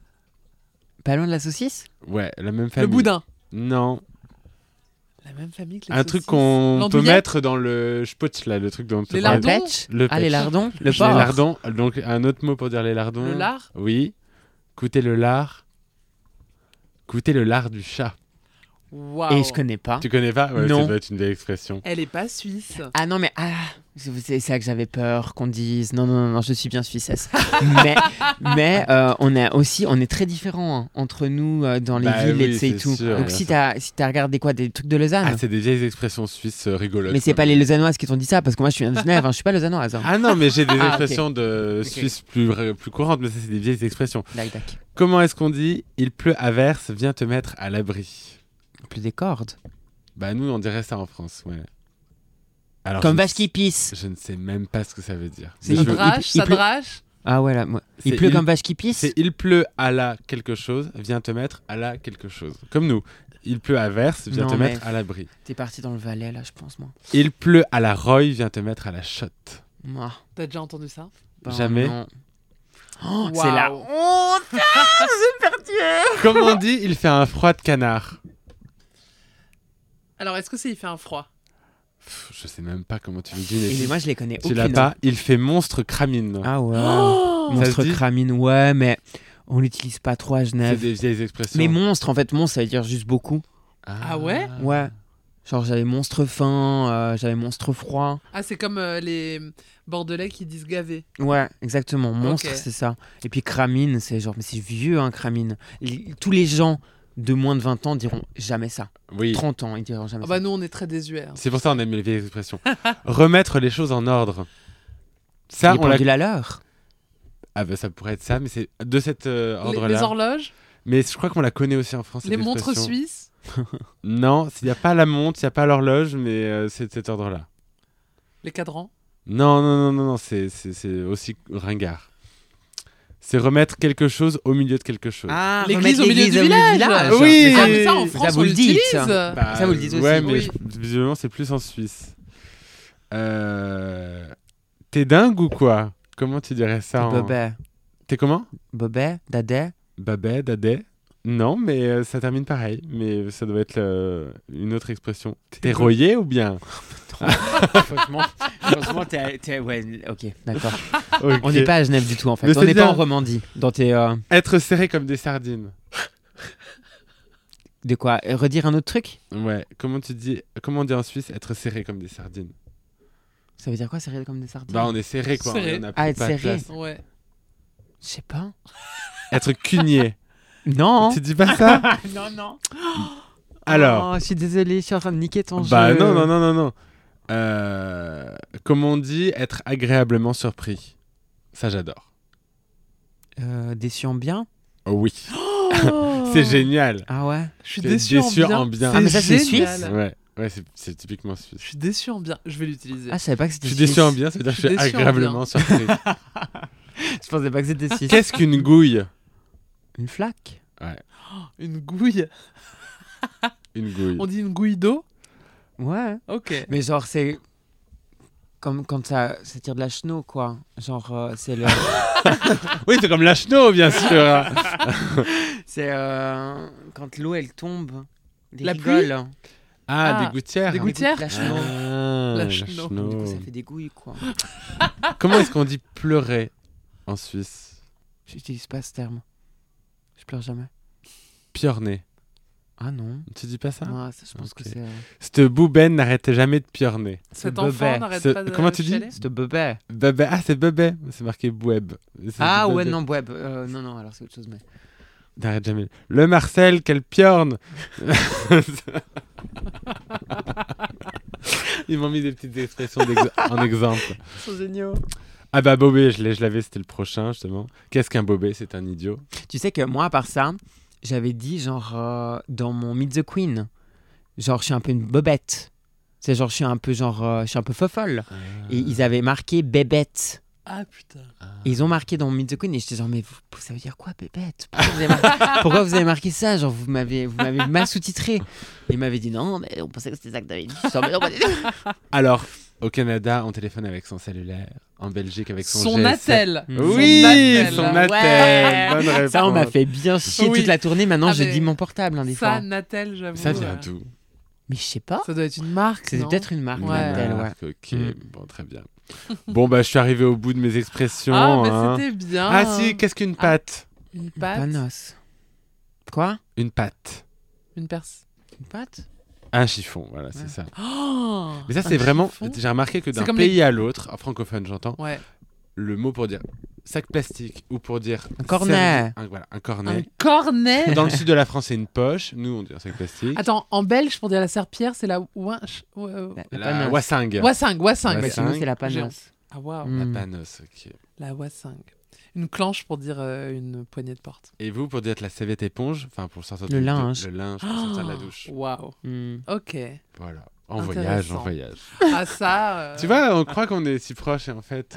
Speaker 3: Pas loin de la saucisse?
Speaker 1: Ouais, la même
Speaker 2: Le
Speaker 1: famille.
Speaker 2: boudin.
Speaker 1: Non,
Speaker 2: La même famille que les
Speaker 1: un truc
Speaker 2: saucisses.
Speaker 1: qu'on peut
Speaker 2: L'andouillette.
Speaker 1: mettre dans le spotch là, le truc dont
Speaker 2: Les
Speaker 3: La
Speaker 2: lardons.
Speaker 3: pêche?
Speaker 1: Le
Speaker 3: Ah, les
Speaker 1: pêche.
Speaker 3: lardons? Le
Speaker 1: Les
Speaker 3: porc?
Speaker 1: lardons, donc un autre mot pour dire les lardons.
Speaker 2: Le lard.
Speaker 1: Oui. Goûter le lard. Goûter le lard du chat.
Speaker 2: Waouh.
Speaker 3: Et je connais pas.
Speaker 1: Tu connais pas? Ouais,
Speaker 3: Non.
Speaker 1: ça doit être une vieille expression.
Speaker 2: Elle est pas suisse.
Speaker 3: Ah non, mais c'est ça que j'avais peur qu'on dise. Non, je suis bien suissesse. mais on est très différents hein, entre nous dans les
Speaker 1: Bah
Speaker 3: villes
Speaker 1: oui,
Speaker 3: et tu sais,
Speaker 1: c'est
Speaker 3: tout.
Speaker 1: sûr,
Speaker 3: Donc
Speaker 1: bien
Speaker 3: si
Speaker 1: sûr.
Speaker 3: t'as regardé quoi, des trucs de Lausanne?
Speaker 1: Ah, c'est des vieilles expressions suisses rigolotes.
Speaker 3: Mais c'est
Speaker 1: quoi.
Speaker 3: pas les Lausannoises qui t'ont dit ça, parce que moi je suis de Genève, hein, je suis pas lausannoise. Hein.
Speaker 1: Ah non, mais j'ai des
Speaker 3: Ah, ok.
Speaker 1: expressions de
Speaker 3: Ok.
Speaker 1: Suisse plus courantes, mais ça, c'est des vieilles expressions.
Speaker 3: Dac, dac.
Speaker 1: Comment est-ce qu'on dit « Il pleut à verse, viens te mettre à l'abri
Speaker 3: Plus des cordes. ».
Speaker 1: Bah nous, on dirait ça en France, ouais. Alors,
Speaker 3: Comme
Speaker 1: je-
Speaker 3: vache qui pisse.
Speaker 1: Je ne sais même pas ce que ça veut dire.
Speaker 3: C'est
Speaker 1: Mais
Speaker 2: Ça
Speaker 1: je-
Speaker 2: drache,
Speaker 3: il
Speaker 2: ça
Speaker 3: pleut-
Speaker 2: drache.
Speaker 3: Ah ouais, là, moi. Il
Speaker 1: C'est
Speaker 3: pleut
Speaker 1: il-
Speaker 3: comme vache qui pisse.
Speaker 1: C'est il pleut à la quelque chose, viens te mettre à la quelque chose. Comme nous. Il pleut à verse, viens
Speaker 3: Non,
Speaker 1: te
Speaker 3: mais-
Speaker 1: mettre à l'abri.
Speaker 3: T'es parti dans le Valais là, je pense, moi.
Speaker 1: Il pleut à la roye, viens te mettre à la chotte.
Speaker 3: Moi.
Speaker 2: T'as déjà entendu ça?
Speaker 3: bah,
Speaker 1: Jamais.
Speaker 3: non. Oh, c'est la
Speaker 2: Waouh.
Speaker 3: honte.
Speaker 1: Comment on dit il fait un froid de canard?
Speaker 2: Alors, est-ce que c'est il fait un froid?
Speaker 1: Je sais même pas comment tu le dis.
Speaker 3: Et
Speaker 1: mais
Speaker 3: mais moi je les connais
Speaker 1: tu
Speaker 3: aucune.
Speaker 1: l'as pas? Il fait monstre cramine.
Speaker 3: Ah ouais.
Speaker 2: Oh
Speaker 1: Ça
Speaker 3: Monstre
Speaker 1: se dit
Speaker 3: cramine, ouais, mais on l'utilise pas trop à
Speaker 1: C'est
Speaker 3: Genève.
Speaker 1: des vieilles expressions.
Speaker 3: Mais monstre, en fait, monstre, ça veut dire juste beaucoup.
Speaker 2: Ah ouais?
Speaker 3: Ouais. Genre, j'avais monstre fin, j'avais monstre froid.
Speaker 2: Ah, c'est comme les Bordelais qui disent gavé.
Speaker 3: Ouais, exactement. Monstre,
Speaker 2: Ok.
Speaker 3: c'est ça. Et puis cramine, c'est genre, mais c'est vieux, hein, cramine. Tous les gens de moins de 20 ans diront jamais ça.
Speaker 1: Oui.
Speaker 3: 30 ans, ils diront jamais
Speaker 2: Ah
Speaker 3: ça.
Speaker 2: bah nous, on est très désuets. hein.
Speaker 1: C'est pour ça qu'on aime les vieilles expressions. Remettre les choses en ordre. Ça,
Speaker 3: Les
Speaker 1: on l'a.
Speaker 3: pendules à l'heure.
Speaker 1: Ah bah ça pourrait être ça, mais c'est de cet
Speaker 2: Les
Speaker 1: ordre-là.
Speaker 2: horloges,
Speaker 1: Mais je crois qu'on la connaît aussi en France.
Speaker 2: les
Speaker 1: cette
Speaker 2: montres
Speaker 1: expression.
Speaker 2: suisses,
Speaker 1: Non, il n'y a pas la montre, il n'y a pas l'horloge, mais c'est de cet ordre-là.
Speaker 2: les cadrans.
Speaker 1: Non, c'est aussi ringard. C'est remettre quelque chose au milieu de quelque chose.
Speaker 3: Ah,
Speaker 2: L'église
Speaker 3: remettre
Speaker 2: au milieu du village.
Speaker 1: Oui.
Speaker 2: Ah, mais ça, en France,
Speaker 3: vous
Speaker 2: on
Speaker 3: le dites.
Speaker 2: l'utilise.
Speaker 1: Bah,
Speaker 3: ça, vous le dites aussi.
Speaker 1: Ouais, mais
Speaker 2: Oui.
Speaker 1: visiblement, c'est plus en Suisse. T'es dingue ou quoi? Comment tu dirais ça en...
Speaker 3: Bobet.
Speaker 1: T'es comment?
Speaker 3: Bobet, Dadais.
Speaker 1: Babet, dadais? Non, mais ça termine pareil. Mais ça doit être une autre expression. T'es royé ou bien?
Speaker 3: Franchement, ouais, ok, d'accord.
Speaker 1: Ok.
Speaker 3: On n'est pas à Genève du tout, en fait.
Speaker 1: Mais
Speaker 3: On
Speaker 1: c'est
Speaker 3: n'est pas
Speaker 1: bien.
Speaker 3: en Romandie. Dans tes...
Speaker 1: Être serré comme des sardines.
Speaker 3: De quoi? Redire un autre truc?
Speaker 1: Ouais. Comment on dit en Suisse être serré comme des sardines?
Speaker 3: Ça veut dire quoi, serré comme des sardines?
Speaker 1: Bah, on est serré quoi.
Speaker 2: Serré.
Speaker 1: On a
Speaker 3: Ah, être
Speaker 1: pas de
Speaker 3: serré.
Speaker 1: place.
Speaker 2: Ouais.
Speaker 3: Je sais pas.
Speaker 1: Être cugné.
Speaker 3: Non.
Speaker 1: Tu dis pas ça?
Speaker 3: non.
Speaker 1: Alors.
Speaker 3: Oh, je suis désolé, je suis en train de niquer ton
Speaker 1: Bah
Speaker 3: jeu.
Speaker 1: non. Comme on dit, être agréablement surpris. Ça, j'adore.
Speaker 3: Déçu en bien?
Speaker 1: Oh oui.
Speaker 2: Oh
Speaker 1: C'est génial.
Speaker 3: Ah ouais.
Speaker 2: Je suis
Speaker 1: C'est
Speaker 2: déçu en bien.
Speaker 1: Ah,
Speaker 3: mais ça, c'est
Speaker 2: génial.
Speaker 1: Ouais, c'est typiquement
Speaker 2: Je
Speaker 1: suisse.
Speaker 2: suis déçu en bien. Je vais l'utiliser.
Speaker 3: Ah, je savais pas que c'était
Speaker 1: Je suis déçu
Speaker 3: suisse.
Speaker 1: en bien, ça veut dire que je suis
Speaker 2: déçu en
Speaker 1: agréablement surpris.
Speaker 3: Je pensais pas que c'était suisse.
Speaker 1: Qu'est-ce qu'une gouille?
Speaker 3: Une flaque.
Speaker 2: Une gouille.
Speaker 1: Une gouille.
Speaker 2: On dit une gouille d'eau.
Speaker 3: Ouais.
Speaker 2: Ok.
Speaker 3: Mais genre, c'est comme quand ça tire de la chenot, quoi. Genre, c'est le.
Speaker 1: Oui, c'est comme la chenot, bien sûr.
Speaker 3: C'est quand l'eau, elle tombe. Des
Speaker 2: La
Speaker 3: rigoles.
Speaker 1: Ah,
Speaker 2: Ah,
Speaker 1: des gouttières.
Speaker 2: des gouttières.
Speaker 3: La chenot.
Speaker 1: Ah,
Speaker 2: La
Speaker 1: la
Speaker 2: chenot.
Speaker 3: Du coup,
Speaker 1: chenot.
Speaker 3: ça fait des gouilles, quoi.
Speaker 1: Comment est-ce qu'on dit pleurer en Suisse?
Speaker 3: J'utilise pas ce terme. Je pleure jamais.
Speaker 1: Piorner.
Speaker 3: Ah non.
Speaker 1: Tu dis pas ça?
Speaker 3: Non, ça, je pense
Speaker 1: Ok.
Speaker 3: que c'est.
Speaker 1: Cette bouben n'arrêtait jamais de piorner.
Speaker 2: Cet
Speaker 3: bebet.
Speaker 2: enfant n'arrête
Speaker 1: Ce-
Speaker 2: pas de
Speaker 1: comment tu dis
Speaker 2: chialer.
Speaker 3: C'est de bébé.
Speaker 1: Bébé. Ah, c'est bébé. C'est marqué boueb. C'est
Speaker 3: Ah
Speaker 1: bébé.
Speaker 3: ouais, non, web. Non, alors c'est autre chose. Mais...
Speaker 1: N'arrête jamais. Le Marcel, quelle piorne. Ils m'ont mis des petites expressions en exemple.
Speaker 3: Ils sont géniaux.
Speaker 1: Ah bah bobé, je l'avais, c'était le prochain justement. Qu'est-ce qu'un bobé? C'est un idiot.
Speaker 3: Tu sais que moi, à part ça, j'avais dit, genre, dans mon Meet the Queen, genre, je suis un peu une bobette. C'est genre, je suis un peu fofolle. Et ils avaient marqué bébête.
Speaker 2: Ah putain.
Speaker 3: Et ils ont marqué dans Meet the Queen et j'étais genre, mais ça veut dire quoi, bébête? Pourquoi vous avez marqué ça? Genre, vous m'avez mal sous-titré. Et ils m'avaient dit, non, mais on pensait que c'était ça que t'avais dit. Je suis genre, mais non, pas du tout.
Speaker 1: Alors, au Canada, on téléphone avec son cellulaire. En Belgique, avec son
Speaker 2: Son
Speaker 1: GSM.
Speaker 2: attel.
Speaker 1: Oui,
Speaker 2: Natel.
Speaker 1: son
Speaker 2: Ouais.
Speaker 1: attel. Bonne réponse.
Speaker 3: Ça, on m'a fait bien chier
Speaker 2: Oui.
Speaker 3: toute la tournée. Maintenant,
Speaker 2: Ah,
Speaker 3: je
Speaker 2: mais
Speaker 3: dis mon portable, des
Speaker 2: Ça,
Speaker 3: fois.
Speaker 2: Natel, j'avoue.
Speaker 1: Ça vient d'où?
Speaker 3: Mais je sais pas.
Speaker 2: Ça doit être une marque.
Speaker 3: C'est
Speaker 2: non
Speaker 3: peut-être une marque,
Speaker 2: Ouais.
Speaker 3: Natel, ouais.
Speaker 1: Marque, ok,
Speaker 3: Mm.
Speaker 1: bon, très bien. Bon, bah, je suis arrivé au bout de mes expressions.
Speaker 2: Ah, mais
Speaker 1: hein.
Speaker 2: c'était bien.
Speaker 1: Ah si, qu'est-ce qu'une pâte?
Speaker 2: Une pâte.
Speaker 3: Panos. Quoi?
Speaker 1: Une pâte.
Speaker 2: Une perce.
Speaker 3: Une pâte?
Speaker 1: Un chiffon, voilà,
Speaker 3: Ouais.
Speaker 1: c'est ça.
Speaker 2: Oh
Speaker 1: Mais ça,
Speaker 2: un
Speaker 1: c'est vraiment...
Speaker 2: chiffon.
Speaker 1: J'ai remarqué que d'un
Speaker 2: comme
Speaker 1: pays à l'autre, en francophone, j'entends,
Speaker 2: Ouais.
Speaker 1: le mot pour dire sac plastique ou pour dire...
Speaker 3: Un cornet.
Speaker 1: Voilà, un
Speaker 2: Un
Speaker 1: cornet.
Speaker 2: cornet.
Speaker 1: Dans le sud de la France, c'est une poche. Nous, on dit un sac plastique.
Speaker 2: Attends, en belge, pour dire la serpillière, c'est la ouinche.
Speaker 1: La
Speaker 3: panos.
Speaker 1: wassing.
Speaker 2: Wassing.
Speaker 1: Ouais,
Speaker 3: Mais
Speaker 1: c'est
Speaker 3: sinon, c'est la panos.
Speaker 2: Ah, waouh.
Speaker 3: Mm.
Speaker 1: La panos, ok.
Speaker 2: La wassing. Une clenche pour dire une poignée de porte.
Speaker 1: Et vous, pour dire la serviette éponge, enfin pour sortir
Speaker 3: Le
Speaker 1: de-
Speaker 3: linge.
Speaker 1: le linge pour sortir de la douche.
Speaker 2: Waouh.
Speaker 3: Hmm.
Speaker 2: Ok.
Speaker 1: Voilà. En voyage,
Speaker 2: Intéressant.
Speaker 1: en voyage.
Speaker 2: Ah, ça.
Speaker 1: Tu vois, on croit qu'on est si proches et en fait,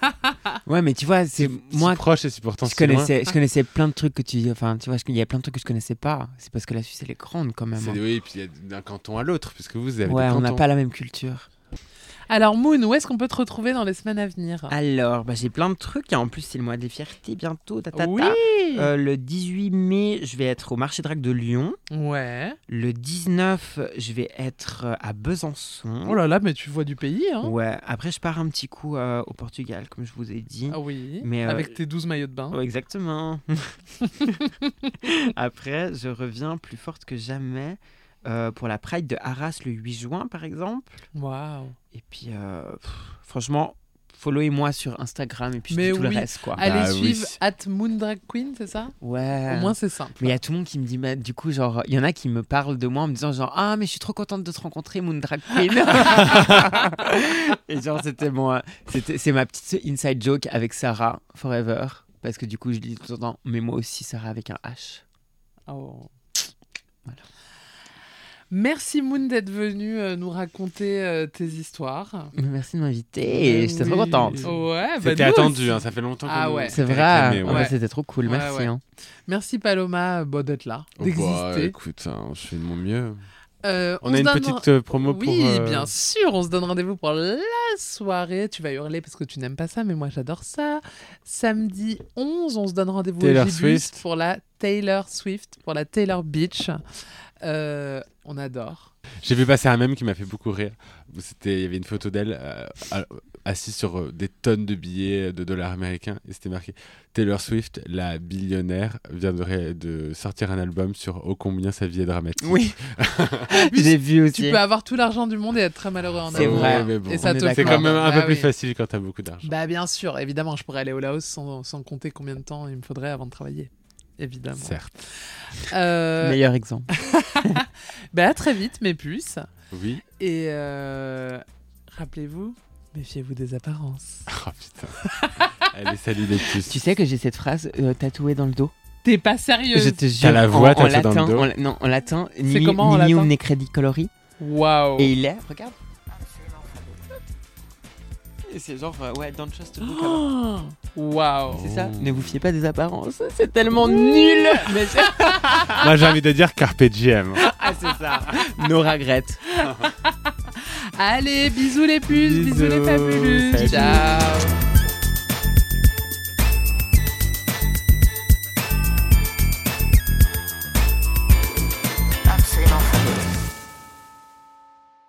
Speaker 3: Ouais, mais tu vois, c'est moi.
Speaker 1: si proches et si pourtant
Speaker 3: Je
Speaker 1: si loin.
Speaker 3: connaissais plein de trucs que tu. Enfin, tu vois, il y a plein de trucs que je connaissais pas. C'est parce que la Suisse, elle est grande quand même.
Speaker 1: C'est-
Speaker 3: hein.
Speaker 1: Oui, et puis il y a d'un canton à l'autre, puisque vous avez
Speaker 3: Ouais,
Speaker 1: des
Speaker 3: on n'a
Speaker 1: cantons.
Speaker 3: pas la même culture.
Speaker 2: Alors, Moon, où est-ce qu'on peut te retrouver dans les semaines à venir?
Speaker 3: Alors, bah, j'ai plein de trucs. Et en plus, c'est le mois des fiertés bientôt.
Speaker 2: Oui.
Speaker 3: Le 18 mai, je vais être au marché Drac de Lyon.
Speaker 2: Ouais.
Speaker 3: Le 19, je vais être à Besançon.
Speaker 2: Oh là là, mais tu vois du pays, hein?
Speaker 3: Ouais, après, je pars un petit coup au Portugal, comme je vous ai dit.
Speaker 2: Ah oui.
Speaker 3: Mais,
Speaker 2: Avec tes 12 maillots de bain.
Speaker 3: Ouais, exactement. Après, je reviens plus forte que jamais pour la Pride de Arras le 8 juin, par exemple.
Speaker 2: Waouh.
Speaker 3: Et puis, franchement, followez-moi sur Instagram et puis je
Speaker 2: Mais
Speaker 3: dis tout le
Speaker 2: oui.
Speaker 3: reste, quoi.
Speaker 2: Allez
Speaker 1: Bah oui.
Speaker 2: suivre @moondragqueen, c'est ça?
Speaker 3: Ouais.
Speaker 2: Au moins, c'est simple.
Speaker 3: Mais il y a tout le monde qui me dit, bah, du coup, genre, il y en a qui me parlent de moi en me disant, genre, ah, mais je suis trop contente de te rencontrer, Moon Drag Queen. Et genre, c'est ma petite inside joke avec Sarah, Forever. Parce que du coup, je dis tout le temps, mais moi aussi, Sarah avec un H.
Speaker 2: Oh.
Speaker 3: Voilà.
Speaker 2: Merci Moon d'être venu nous raconter tes histoires.
Speaker 3: Merci de m'inviter, j'étais trop contente.
Speaker 2: Ouais, bah
Speaker 1: C'était
Speaker 2: nous
Speaker 1: attendu,
Speaker 2: aussi.
Speaker 1: hein, ça fait longtemps
Speaker 2: Ah
Speaker 1: qu'on
Speaker 2: ouais.
Speaker 3: C'est
Speaker 1: qu'on
Speaker 3: vrai,
Speaker 1: réclamait,
Speaker 3: ouais,
Speaker 2: ouais.
Speaker 3: c'était trop cool,
Speaker 2: Ouais,
Speaker 3: merci.
Speaker 2: ouais.
Speaker 3: hein.
Speaker 2: Merci Paloma d'être là,
Speaker 1: Oh, bah,
Speaker 2: d'exister.
Speaker 1: écoute, hein, je fais de mon mieux.
Speaker 2: se
Speaker 1: On a une
Speaker 2: donne-
Speaker 1: petite promo pour...
Speaker 2: Oui, bien sûr, on se donne rendez-vous pour la soirée. Tu vas hurler parce que tu n'aimes pas ça, mais moi j'adore ça. Samedi 11, on se donne rendez-vous
Speaker 1: Taylor
Speaker 2: au Gibus
Speaker 1: Swift.
Speaker 2: pour la Taylor Swift, pour la Taylor Beach. On adore.
Speaker 1: J'ai vu passer un mème qui m'a fait beaucoup rire. Il y avait une photo d'elle assise sur des tonnes de billets de dollars américains et c'était marqué Taylor Swift, la billionnaire, vient de sortir un album sur ô combien sa vie est dramatique.
Speaker 3: Oui,
Speaker 2: plus,
Speaker 3: j'ai vu aussi.
Speaker 2: Tu peux avoir tout l'argent du monde et être très malheureux en
Speaker 3: C'est
Speaker 2: amour.
Speaker 3: vrai,
Speaker 1: mais bon,
Speaker 2: Et ça
Speaker 3: on est
Speaker 2: te
Speaker 3: d'accord.
Speaker 1: c'est quand même un
Speaker 2: Bah
Speaker 1: peu plus
Speaker 2: oui.
Speaker 1: facile quand t'as beaucoup d'argent.
Speaker 2: Bah bien sûr, évidemment, je pourrais aller au Laos sans compter combien de temps il me faudrait avant de travailler. Évidemment.
Speaker 1: Certes.
Speaker 3: Meilleur exemple.
Speaker 2: Bah à très vite, mes puces.
Speaker 1: Oui.
Speaker 2: Et rappelez-vous, méfiez-vous des apparences.
Speaker 1: Oh putain. Allez, salut les puces.
Speaker 3: Tu sais que j'ai cette phrase tatouée dans le dos.
Speaker 2: T'es pas sérieuse.
Speaker 3: Je te jure.
Speaker 1: T'as la voix
Speaker 3: en
Speaker 1: tatouée dans le
Speaker 3: latin,
Speaker 1: dos.
Speaker 3: non, en latin.
Speaker 2: C'est comment en latin
Speaker 3: Nimium necredi colori.
Speaker 2: Waouh.
Speaker 3: Et il est, regarde. Et c'est genre, ouais, don't trust a book.
Speaker 2: Oh, waouh.
Speaker 3: C'est ça. Ne vous fiez pas des apparences. C'est tellement nul. Mais
Speaker 1: Moi, j'ai envie de dire Carpe Diem.
Speaker 3: ah, c'est ça. No regrets.
Speaker 2: Allez, bisous les puces, bisous les fabuleux.
Speaker 1: Salut.
Speaker 2: Ciao.